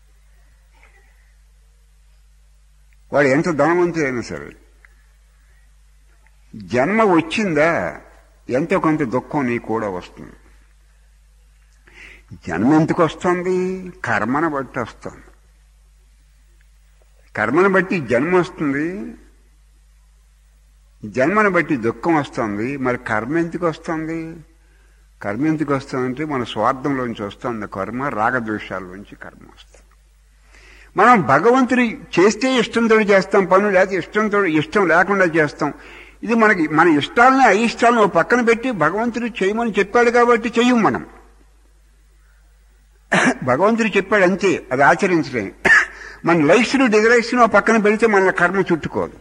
వాడు ఎంత ధనవంతుడైనా సరే, జన్మ వచ్చిందా ఎంతో కొంత దుఃఖం నీ కూడా వస్తుంది. జన్మ ఎందుకు వస్తుంది? కర్మను బట్టి వస్తుంది. కర్మను బట్టి జన్మ వస్తుంది, జన్మను బట్టి దుఃఖం వస్తుంది. మరి కర్మ ఎందుకు వస్తుంది? కర్మ ఎందుకు వస్తుందంటే మన స్వార్థంలోంచి వస్తుంది కర్మ, రాగద్వేషాల్లోంచి కర్మ వస్తుంది. మనం భగవంతుని చేస్తే ఇష్టంతో చేస్తాం పనులు, లేకపోతే ఇష్టంతో ఇష్టం లేకుండా చేస్తాం. ఇది మనకి మన ఇష్టాలని అయిష్టాలను ఓ పక్కన పెట్టి భగవంతుడు చేయమని చెప్పాడు కాబట్టి చెయ్యం మనం. భగవంతుడు చెప్పాడు అంతే, అది ఆచరించలేం. మన లైఫ్స్ను డిజైర్స్ను ఆ పక్కన పెడితే మన కర్మ చుట్టుకోదు.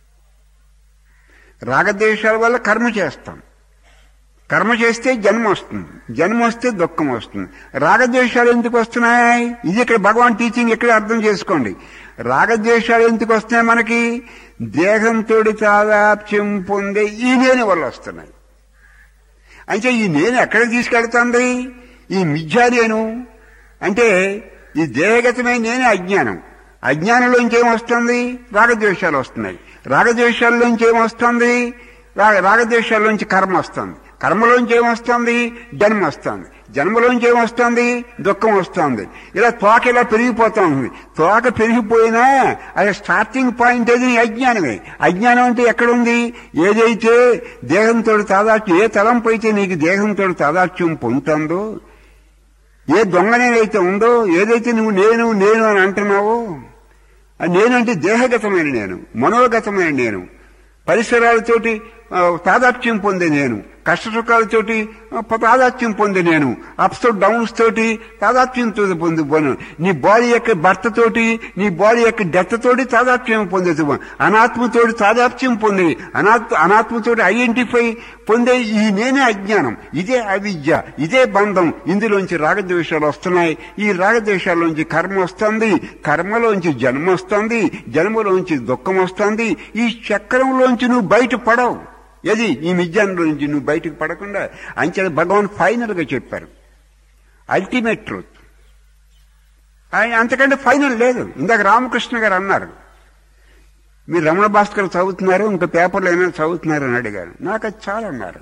రాగద్వేషాల వల్ల కర్మ చేస్తాం, కర్మ చేస్తే జన్మ వస్తుంది, జన్మ వస్తే దుఃఖం వస్తుంది. రాగద్వేషాలు ఎందుకు వస్తున్నాయి? ఇది ఇక్కడ భగవాన్ టీచింగ్ ఇక్కడ అర్థం చేసుకోండి. రాగద్వేషాలు ఎందుకు వస్తున్నాయి? మనకి దేహంతో తాదాప్యం పొందే ఈ నేను వల్ల వస్తున్నాయి. అంటే ఈ నేను ఎక్కడికి తీసుకెళ్తుంది? ఈ మిథ్యా నేను అంటే ఈ దేహగతమైన నేనే అజ్ఞానం. అజ్ఞానంలోంచి ఏమొస్తుంది? రాగద్వేషాలు వస్తున్నాయి. రాగద్వేషాల్లోంచి ఏమొస్తుంది? రాగద్వేషాల్లోంచి కర్మ వస్తుంది. కర్మలోంచి ఏమొస్తుంది? జన్మ వస్తుంది. జన్మలోంచి ఏమొస్తుంది? దుఃఖం వస్తుంది. ఇలా తోక ఇలా పెరిగిపోతుంది. తోక పెరిగిపోయినా అది స్టార్టింగ్ పాయింట్ ఏది? అజ్ఞానమే. అజ్ఞానం అంటే ఎక్కడుంది? ఏదైతే దేహంతో తాదాత్యం, ఏ తలంపు అయితే నీకు దేహంతో తాదాత్యం పొందుతుందో, ఏ దొంగనేనైతే ఉందో, ఏదైతే నువ్వు నేను నేను అని అంటున్నావో, నేనంటే దేహగతమైన నేను, మనోగతమైన నేను, పరిసరాలతోటి తాదాత్యం పొందే నేను, కష్టసుఖాలతోటి తాదాత్యం పొందే నేను, అప్స్ డౌన్స్ తోటి తాదాత్యంతో పొంది పోను, నీ బాడీ యొక్క భర్త తోటి, నీ బాడీ యొక్క డెత్ తోటి తాదాత్యం పొందేది, అనాత్మతోటి తాదాత్యం పొంది అనాత్మ అనాత్మతోటి ఐడెంటిఫై పొందే ఈ నేనే అజ్ఞానం. ఇదే అవిద్య, ఇదే బంధం. ఇందులోంచి రాగద్వేషాలు వస్తున్నాయి. ఈ రాగద్వేషాల్లోంచి కర్మ వస్తుంది, కర్మలోంచి జన్మ వస్తుంది, జన్మలోంచి దుఃఖం వస్తుంది. ఈ చక్రంలోంచి నువ్వు బయట పడవు. ఏది? ఈ మిథ్యాలో నుంచి నువ్వు బయటకు పడకుండా. అంచేత భగవాన్ ఫైనల్ గా చెప్పారు అల్టిమేట్ ట్రూత్. ఆయన అంతకంటే ఫైనల్ లేదు. ఇందాక రామకృష్ణ గారు అన్నారు, మీరు రమణ భాస్కర్ చదువుతున్నారు, ఇంకా పేపర్లో ఏమైనా చదువుతున్నారు అని అడిగారు. నాకు అది చాలా అన్నారు,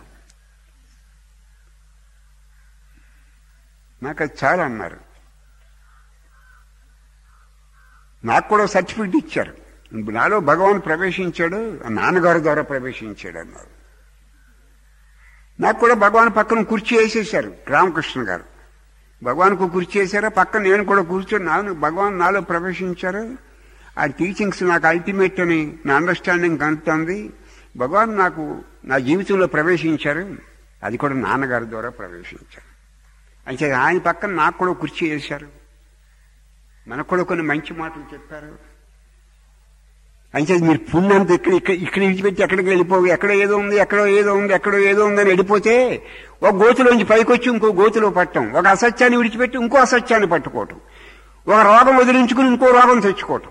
నాకు అది చాలా అన్నారు. నాకు కూడా సర్టిఫికెట్ ఇచ్చారు. నాలో భగవాన్ ప్రవేశించాడు, నాన్నగారి ద్వారా ప్రవేశించాడు అన్నారు. నాకు కూడా భగవాన్ పక్కన కుర్చీ వేసేశారు రామకృష్ణ గారు. భగవాన్కు కుర్చీ వేశారా, పక్కన నేను కూడా కూర్చొని నాన్న భగవాన్ నాలో ప్రవేశించారు. ఆ టీచింగ్స్ నాకు అల్టిమేట్ అని నా అండర్స్టాండింగ్ కనుతుంది. భగవాన్ నాకు నా జీవితంలో ప్రవేశించారు, అది కూడా నాన్నగారి ద్వారా ప్రవేశించారు. అంటే ఆయన పక్కన నాకు కూడా కుర్చీ వేశారు, మనకు కూడా కొన్ని మంచి మాటలు చెప్పారు. అంటే మీరు పుణ్యంత ఇక్కడ ఇక్కడ ఇక్కడ విడిచిపెట్టి ఎక్కడికి వెళ్ళిపోవు, ఎక్కడ ఏదో ఉంది, ఎక్కడో ఏదో ఉంది, ఎక్కడో ఏదో ఉందని వెళ్ళిపోతే ఒక గోతులోంచి పైకి వచ్చి ఇంకో గోతులో పట్టడం, ఒక అసత్యాన్ని విడిచిపెట్టి ఇంకో అసత్యాన్ని పట్టుకోవటం, ఒక రోగం వదిలించుకుని ఇంకో రోగం తెచ్చుకోవటం.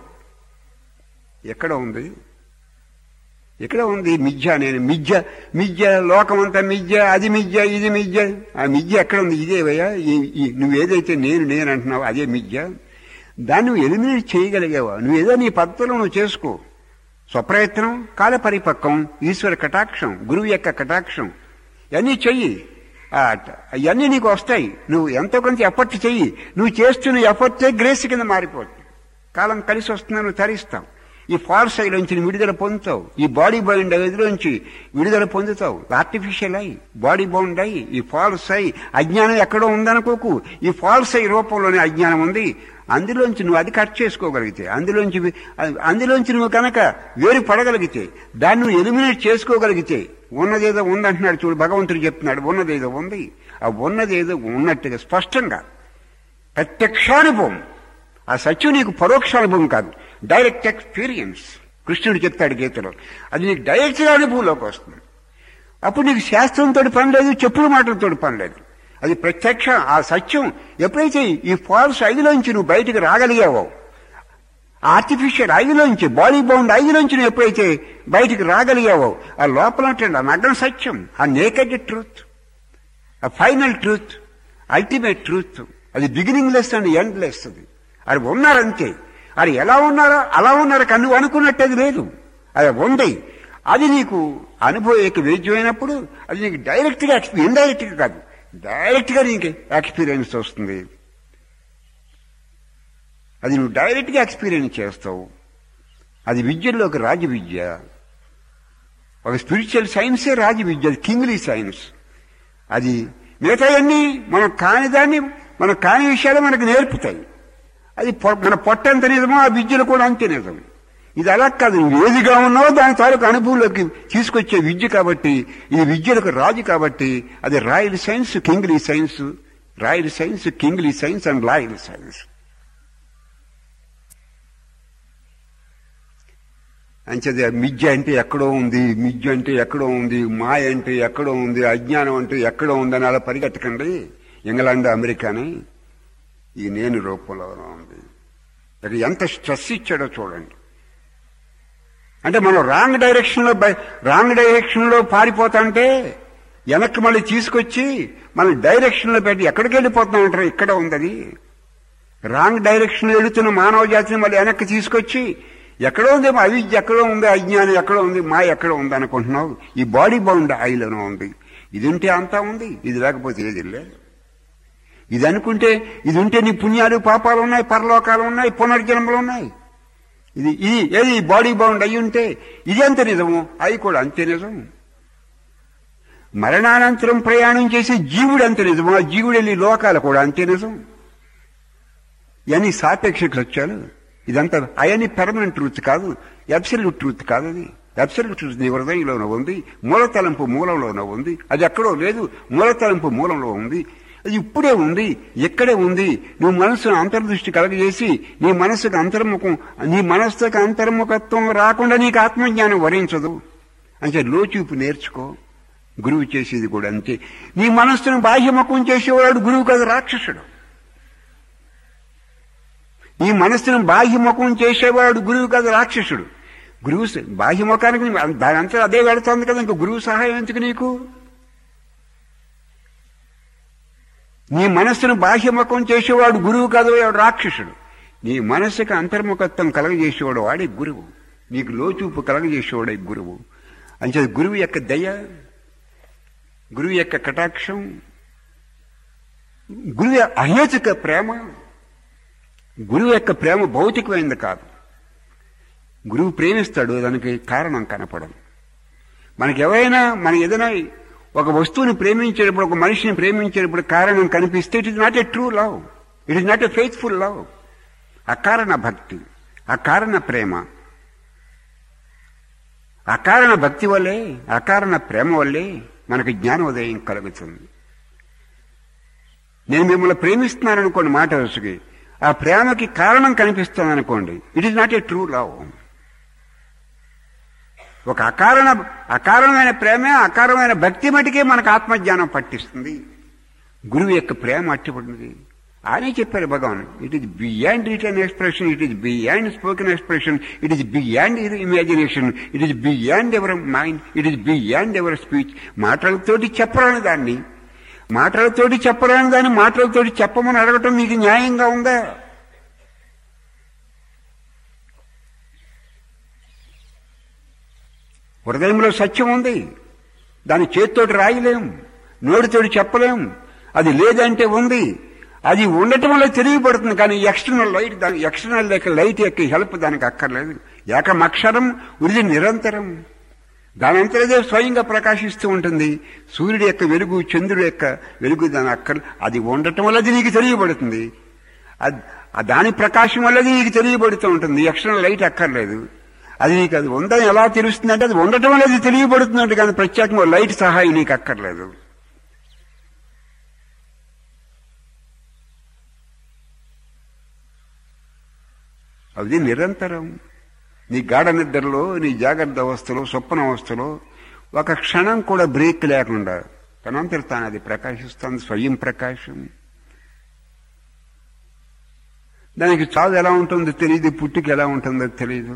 ఎక్కడ ఉంది? ఎక్కడ ఉంది? మిథ్య. నేను మిథ్య మిథ్య లోకం అంతా మిథ్య, అది మిథ్య, ఇది మిథ్య. ఆ మిథ్య ఎక్కడ ఉంది? ఇదేవయ్యా. నువ్వేదైతే నేను నేను అంటున్నావు అదే మిథ్య. దాన్ని నువ్వు ఎలిమినేట్ చేయగలిగావా? నువ్వేదో నీ పద్ధతిలో నువ్వు చేసుకో. స్వప్రయత్నం, కాల పరిపక్వం, ఈశ్వర కటాక్షం, గురువు యొక్క కటాక్షం, ఇవన్నీ చెయ్యి. ఇవన్నీ నీకు వస్తాయి. నువ్వు ఎంతో కొంత ఎఫర్ట్ చెయ్యి. నువ్వు చేస్తున్న ఎఫర్టే గ్రేస్ కింద మారిపోతుంది. కాలం కలిసి వస్తుందని నువ్వు తరిస్తావు. ఈ ఫాల్స్ ఐలోంచి విడుదల పొందుతావు. ఈ బాడీ బౌండ్ ఎదురోంచి విడుదల పొందుతావు. ఆర్టిఫిషియల్ అయి, బాడీ బౌండ్ అయి, ఈ ఫాల్స్ అయి అజ్ఞానం ఎక్కడో ఉందనుకోకు. ఈ ఫాల్స్ అయి రూపంలోనే అజ్ఞానం ఉంది. అందులోంచి నువ్వు అది కట్ చేసుకోగలిగితే, అందులోంచి అందులోంచి నువ్వు కనుక వేరు పడగలిగితే, దాన్ని నువ్వు ఎలిమినేట్ చేసుకోగలిగితే, ఉన్నదేదో ఉందంటున్నాడు చూడు భగవంతుడు చెప్తున్నాడు. ఉన్నదేదో ఉంది, ఆ ఉన్నదేదో ఉన్నట్టుగా స్పష్టంగా ప్రత్యక్షానుభవం. ఆ సత్యం నీకు పరోక్షానుభవం కాదు, డైరెక్ట్ ఎక్స్పీరియన్స్. కృష్ణుడు చెప్తాడు గీతలో, అది నీకు డైరెక్ట్గా అనుభవంలోకి వస్తుంది. అప్పుడు నీకు శాస్త్రంతో పని లేదు, చెప్పుడు మాటలతో పని లేదు. అది ప్రత్యక్ష. ఆ సత్యం ఎప్పుడైతే ఈ ఫాల్స్ ఐదులోంచి నువ్వు బయటకు రాగలిగావో, ఆర్టిఫిషియల్ ఐదులోంచి, బాడీ బౌండ్ ఐదులోంచి నువ్వు ఎప్పుడైతే బయటకు రాగలిగావో, ఆ లోపల ఆ నగ్న సత్యం, ఆ నేకెడ్ ట్రూత్, ఆ ఫైనల్ ట్రూత్, అల్టిమేట్ ట్రూత్, అది beginningless and endless. అది అది ఉన్నారంతే. అది ఎలా ఉన్నారో అలా ఉన్నారు, కానీ నువ్వు అనుకున్నట్టు అది లేదు, అది ఉంది. అది నీకు అనుభవకి వేద్యమైనప్పుడు అది నీకు డైరెక్ట్గా, ఇండైరెక్ట్గా కాదు, డైరెక్ట్గా నీకు ఎక్స్పీరియన్స్ వస్తుంది. అది నువ్వు డైరెక్ట్గా ఎక్స్పీరియన్స్ చేస్తావు. అది విద్యల్లోకి రాజ విద్య. ఒక స్పిరిచువల్ సైన్సే రాజ విద్య, అది కింగ్లీ సైన్స్. అది మిగతాయన్నీ మనం కాని దాన్ని, మనం కాని విషయాలు మనకు నేర్పుతాయి. అది మన పొట్ట ఎంత నిజమో ఆ విద్యలు కూడా అంతే నిజం. ఇది అలా కాదు, నువ్వు ఏదిగా ఉన్నావో దాని తాలూకు అనుభవంలోకి తీసుకొచ్చే విద్య కాబట్టి, ఇది విద్యలకు రాజు కాబట్టి, అది royal science, kingly science, royal science, kingly science and loyal science. అంచేది మిథ్య అంటే ఎక్కడో ఉంది, మిథ్య అంటే ఎక్కడో ఉంది, మాయ అంటే ఎక్కడో ఉంది, అజ్ఞానం అంటే ఎక్కడో ఉందని అలా పరిగెట్టకండి. ఇంగ్లాండ్ అమెరికాని ఈ నేను రూపంలోనే ఉంది. అది ఎంత స్ట్రెస్ ఇచ్చాడో చూడండి. అంటే మనం రాంగ్ డైరెక్షన్ లో రాంగ్ డైరెక్షన్ లో పారిపోతాంటే వెనక్కి మళ్ళీ తీసుకొచ్చి మన డైరెక్షన్ లో పెట్టి ఎక్కడికి వెళ్ళిపోతున్నాం అంటారు. ఇక్కడ ఉంది అది. రాంగ్ డైరెక్షన్ లో వెళుతున్న మానవ జాతిని మళ్ళీ వెనక్కి తీసుకొచ్చి ఎక్కడో ఉందేమో అవిద్య, ఎక్కడో ఉంది అజ్ఞానం, ఎక్కడో ఉంది మాయ, ఎక్కడో ఉంది అనుకుంటున్నావు. ఈ బాడీ బౌండ్ ఆయిల్లోనే ఉంది. ఇది ఉంటే అంతా ఉంది, ఇది లేకపోతే ఏది లేదు. ఇది అనుకుంటే ఇది ఉంటే నీ పుణ్యాలు పాపాలు ఉన్నాయి, పరలోకాలు ఉన్నాయి, పునర్జన్మలు ఉన్నాయి. ఇది ఇది ఏది బాడీ బౌండ్ అయి ఉంటే ఇది ఎంత నిజము, అవి కూడా అంతే నిజం. మరణానంతరం ప్రయాణం చేసే జీవుడు అంతే నిజము, ఆ జీవుడు వెళ్ళి లోకాలు కూడా అంతే నిజం. ఇవన్నీ సాపేక్షకు వచ్చాను. ఇదంతా అవన్నీ పెర్మనెంట్ ట్రూత్ కాదు, అబ్సల్యూట్ ట్రూత్ కాదు. అది అబ్సల్యూట్ ట్రూత్ నీ హృదయంలోనే ఉంది, మూలతలంపు మూలంలోనే ఉంది. అది ఎక్కడో లేదు, మూలతలంపు మూలంలో ఉంది. అది ఇప్పుడే ఉంది, ఎక్కడే ఉంది. నువ్వు మనస్సును అంతర్దృష్టి కలగజేసి నీ మనస్సుకు అంతర్ముఖం, నీ మనస్సుకు అంతర్ముఖత్వం రాకుండా నీకు ఆత్మజ్ఞానం వరించదు. అంటే లోచూపు నేర్చుకో. గురువు చేసేది కూడా అంతే. నీ మనస్సును బాహ్యముఖం చేసేవాడు గురువు కాదు, రాక్షసుడు. నీ మనస్సును బాహ్యముఖం చేసేవాడు గురువు కాదు, రాక్షసుడు. గురువు బాహ్యముఖానికి దాని అంతా అదే వెళుతుంది కదా, ఇంక గురువు సహాయం ఎందుకు నీకు? నీ మనస్సును బాహ్యముఖం చేసేవాడు గురువు కాదు, వాడు రాక్షసుడు. నీ మనస్సుకు అంతర్ముఖత్వం కలగజేసేవాడు వాడే గురువు. నీకు లోచూపు కలగజేసేవాడే గురువు. అంటే గురువు యొక్క దయ, గురువు యొక్క కటాక్షం, గురువు అహేతుక ప్రేమ. గురువు యొక్క ప్రేమ భౌతికమైనది కాదు. గురువు ప్రేమిస్తాడు, దానికి కారణం కనపడదు. మనకి ఎవరైనా మన ఏదైనా ఒక వస్తువుని ప్రేమించేటప్పుడు, ఒక మనిషిని ప్రేమించేటప్పుడు కారణం కనిపిస్తే it is not a true love, it is not a faithful love. అకారణ భక్తి, అకారణ ప్రేమ. అకారణ భక్తి వల్లే, అకారణ ప్రేమ వల్లే మనకు జ్ఞానోదయం కలుగుతుంది. నేను మిమ్మల్ని ప్రేమిస్తున్నాననుకోండి, మాట వరుసకి ఆ ప్రేమకి కారణం కనిపిస్తుంది అనుకోండి, it is not a true love. ఒక అకారణ అకారణమైన ప్రేమే, అకారమైన భక్తి మటుకే మనకు ఆత్మజ్ఞానం పట్టిస్తుంది. గురువు యొక్క ప్రేమ అట్టిపడింది. ఆయనే చెప్పారు Bhagavan, it is beyond return expression, it is beyond spoken expression, it is beyond imagination, it is beyond ever mind, it is beyond ever speech. మాటలతోటి చెప్పరాని దాన్ని, మాటలతోటి చెప్పరాని దాన్ని మాటలతోటి చెప్పమని అడగటం మీకు న్యాయంగా ఉందా? హృదయంలో సత్యం ఉంది, దాన్ని చేతితోటి రాయలేం, నోటితోటి చెప్పలేం. అది లేదంటే ఉంది, అది ఉండటం వల్ల తెలియబడుతుంది. కానీ ఎక్స్టర్నల్ లైట్, దాని ఎక్స్టర్నల్ యొక్క లైట్ యొక్క హెల్ప్ దానికి అక్కర్లేదు. ఏకమక్షరం ఇది నిరంతరం, దానంతరదే స్వయంగా ప్రకాశిస్తూ ఉంటుంది. సూర్యుడి యొక్క వెలుగు, చంద్రుడి యొక్క వెలుగు దాని అక్కర్, అది ఉండటం వల్ల అది నీకు తెలియబడుతుంది. దాని ప్రకాశం వల్ల అది నీకు తెలియబడుతూ ఉంటుంది. ఎక్స్టర్నల్ లైట్ అక్కర్లేదు. అది నీకు అది ఉందని ఎలా తెలుస్తుందంటే అది ఉండటం వల్ల అది తెలియబడుతుందంటే, కానీ ప్రత్యేకంగా లైట్ సహాయం నీకు అక్కర్లేదు. అది నిరంతరం. నీ గాఢ నిద్రలో, నీ జాగ్రత్త అవస్థలో, స్వప్న అవస్థలో ఒక క్షణం కూడా బ్రేక్ లేకుండా తనంతట తాను అది ప్రకాశిస్తుంది. స్వయం ప్రకాశం. దానికి చావు ఎలా ఉంటుందో తెలియదు, పుట్టుక ఎలా ఉంటుందో తెలియదు.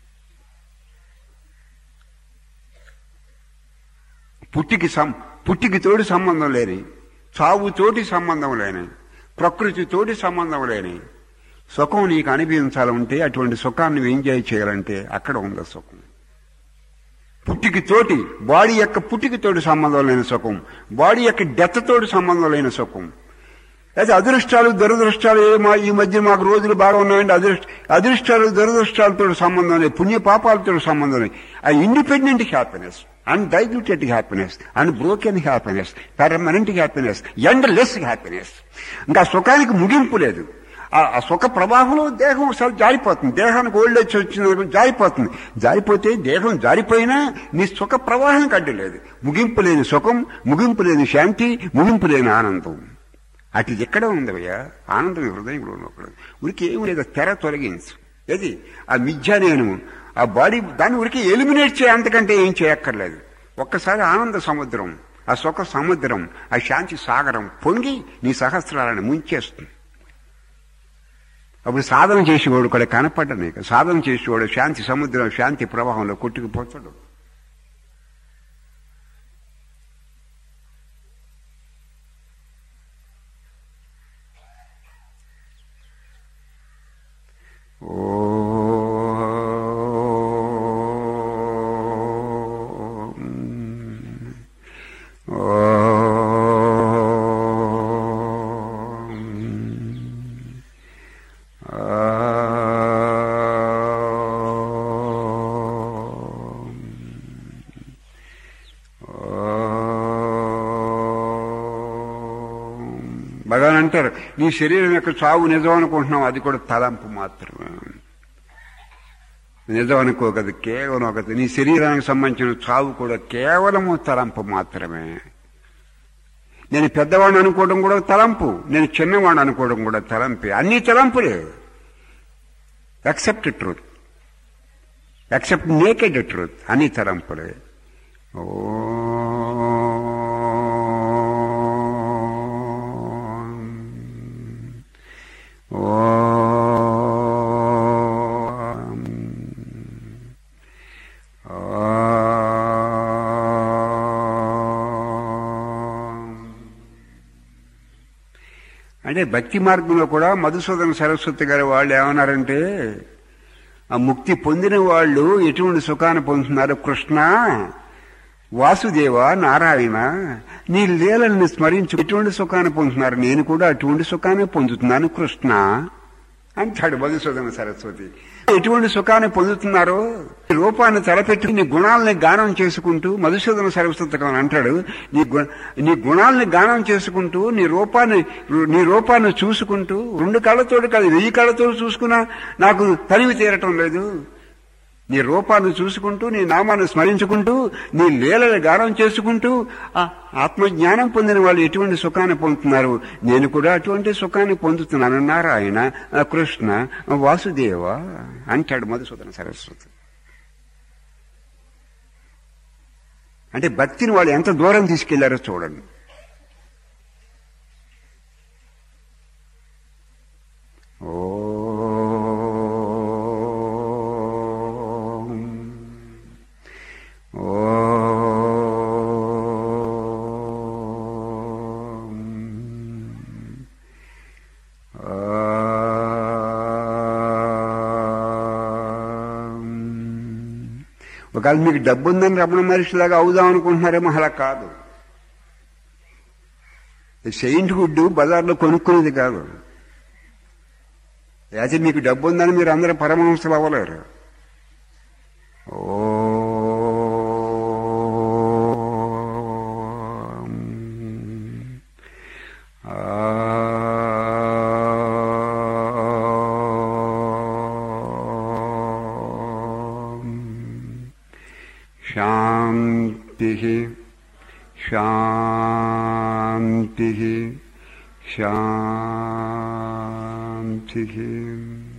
పుట్టికి సం పుట్టికి తోటి సంబంధం లేని, చావు తోటి సంబంధం లేని, ప్రకృతి తోటి సంబంధం లేని సుఖం నీకు అనిపించాలంటే, అటువంటి సుఖాన్ని ఎంజాయ్ చేయాలంటే అక్కడ ఉంది సుఖం. పుట్టికి తోటి, బాడీ యొక్క పుట్టికి తోటి సంబంధం లేని సుఖం, బాడీ యొక్క డెత్ తోటి సంబంధం లేని సుఖం. అయితే అదృష్టాలు దురదృష్టాలు మా ఈ మధ్య మాకు రోజులు బాగా ఉన్నాయంటే అదృష్ట అదృష్టాలు దురదృష్టాలతో సంబంధం లేదు, పుణ్య పాపాలతో సంబంధం లేదు. ఆ independent happiness, undiluted happiness, unbroken happiness, permanent happiness, endless happiness. ఇంకా సుఖానికి ముగింపు లేదు. ఆ సుఖ ప్రవాహంలో దేహం ఒకసారి జారిపోతుంది. దేహానికి ఓల్డ్ ఏజ్ వచ్చింది జారిపోతుంది. జారిపోతే దేహం జారిపోయినా నీ సుఖ ప్రవాహానికి అడ్డు లేదు. ముగింపు లేని సుఖం, ముగింపు లేని శాంతి, ముగింపు లేని ఆనందం. అటు ఎక్కడ ఉందయ్యా ఆనందం హృదయంలో ఉన్నప్పుడు. ఉరికి ఏమి లేదు, తెర తొలగించు. ఏది ఆ మిథ్యా నేను ఆ బాడీ దాన్ని ఉరికి ఎలిమినేట్ చేయ, అంతకంటే ఏం చేయక్కర్లేదు. ఒక్కసారి ఆనంద సముద్రం, ఆ సుఖ సముద్రం, ఆ శాంతి సాగరం పొంగి నీ సహస్రాలను ముంచేస్తుంది. అప్పుడు సాధన చేసేవాడు కూడా కనపడ్డా నీకు. సాధన చేసేవాడు శాంతి సముద్రం, శాంతి ప్రవాహంలో కొట్టుకుపోతాడు. భగవాన్ అంటారు, నీ శరీరం యొక్క చావు నిజం అనుకుంటున్నావు, అది కూడా తలంపు మాత్రమే. నిజం అనుకోకదు, కేవలం ఒకటి. నీ శరీరానికి సంబంధించిన చావు కూడా కేవలము తలంపు మాత్రమే. నేను పెద్దవాడిని అనుకోవడం కూడా తలంపు, నేను చిన్నవాడిని అనుకోవడం కూడా తలంపే. అన్ని తలంపులే. Accept truth, accept naked truth, అన్ని తలంపులే. ఓ అంటే భక్తి మార్గంలో కూడా మధుసూదన సరస్వతి గారు వాళ్ళు ఏమన్నారంటే, ఆ ముక్తి పొందిన వాళ్ళు ఎటువంటి సుఖాన్ని పొందుతున్నారు? కృష్ణ, వాసుదేవ, నారాయణ, నీ లీలల్ని స్మరించు ఎటువంటి సుఖాన్ని పొందుతున్నారు? నేను కూడా అటువంటి సుఖాన్ని పొందుతున్నాను కృష్ణ అంటాడు మధుసూదన సరస్వతి. ఎటువంటి సుఖాన్ని పొందుతున్నారో రూపాన్ని తలపెట్టి నీ గుణాలని గానం చేసుకుంటూ, మధుసూదన సరస్వతి అంటాడు, నీ నీ గుణాలని గానం చేసుకుంటూ, నీ రూపాన్ని నీ రూపాన్ని చూసుకుంటూ, రెండు కళ్ళతోటి కాదు వెయ్యి కళ్ళతో చూసుకున్నా నాకు తనివి తీరటం లేదు. నీ రూపాన్ని చూసుకుంటూ, నీ నామాన్ని స్మరించుకుంటూ, నీ లీలలు గానం చేసుకుంటూ ఆ ఆత్మజ్ఞానం పొందిన వాళ్ళు ఎటువంటి సుఖాన్ని పొందుతున్నారు? నేను కూడా అటువంటి సుఖాన్ని పొందుతున్నాను నారాయణ, కృష్ణ, వాసుదేవ అంటాడు మధుసూదన సరస్వతి. అంటే భక్తిని వాళ్ళు ఎంత దూరం తీసుకెళ్లారో చూడండి. ఓ ఒకవేళ మీకు డబ్బు ఉందని రమణ మహర్షిలాగా అవుదాం అనుకుంటున్నారేమో, అలా కాదు. సెయింట్ గుడ్డు బజార్లో కొనుక్కునేది కాదు. అయితే మీకు డబ్బు ఉందని మీరు అందరూ పరమహంసలు అవ్వలేరు. ఓ శాంతి శాంతి శాంతి.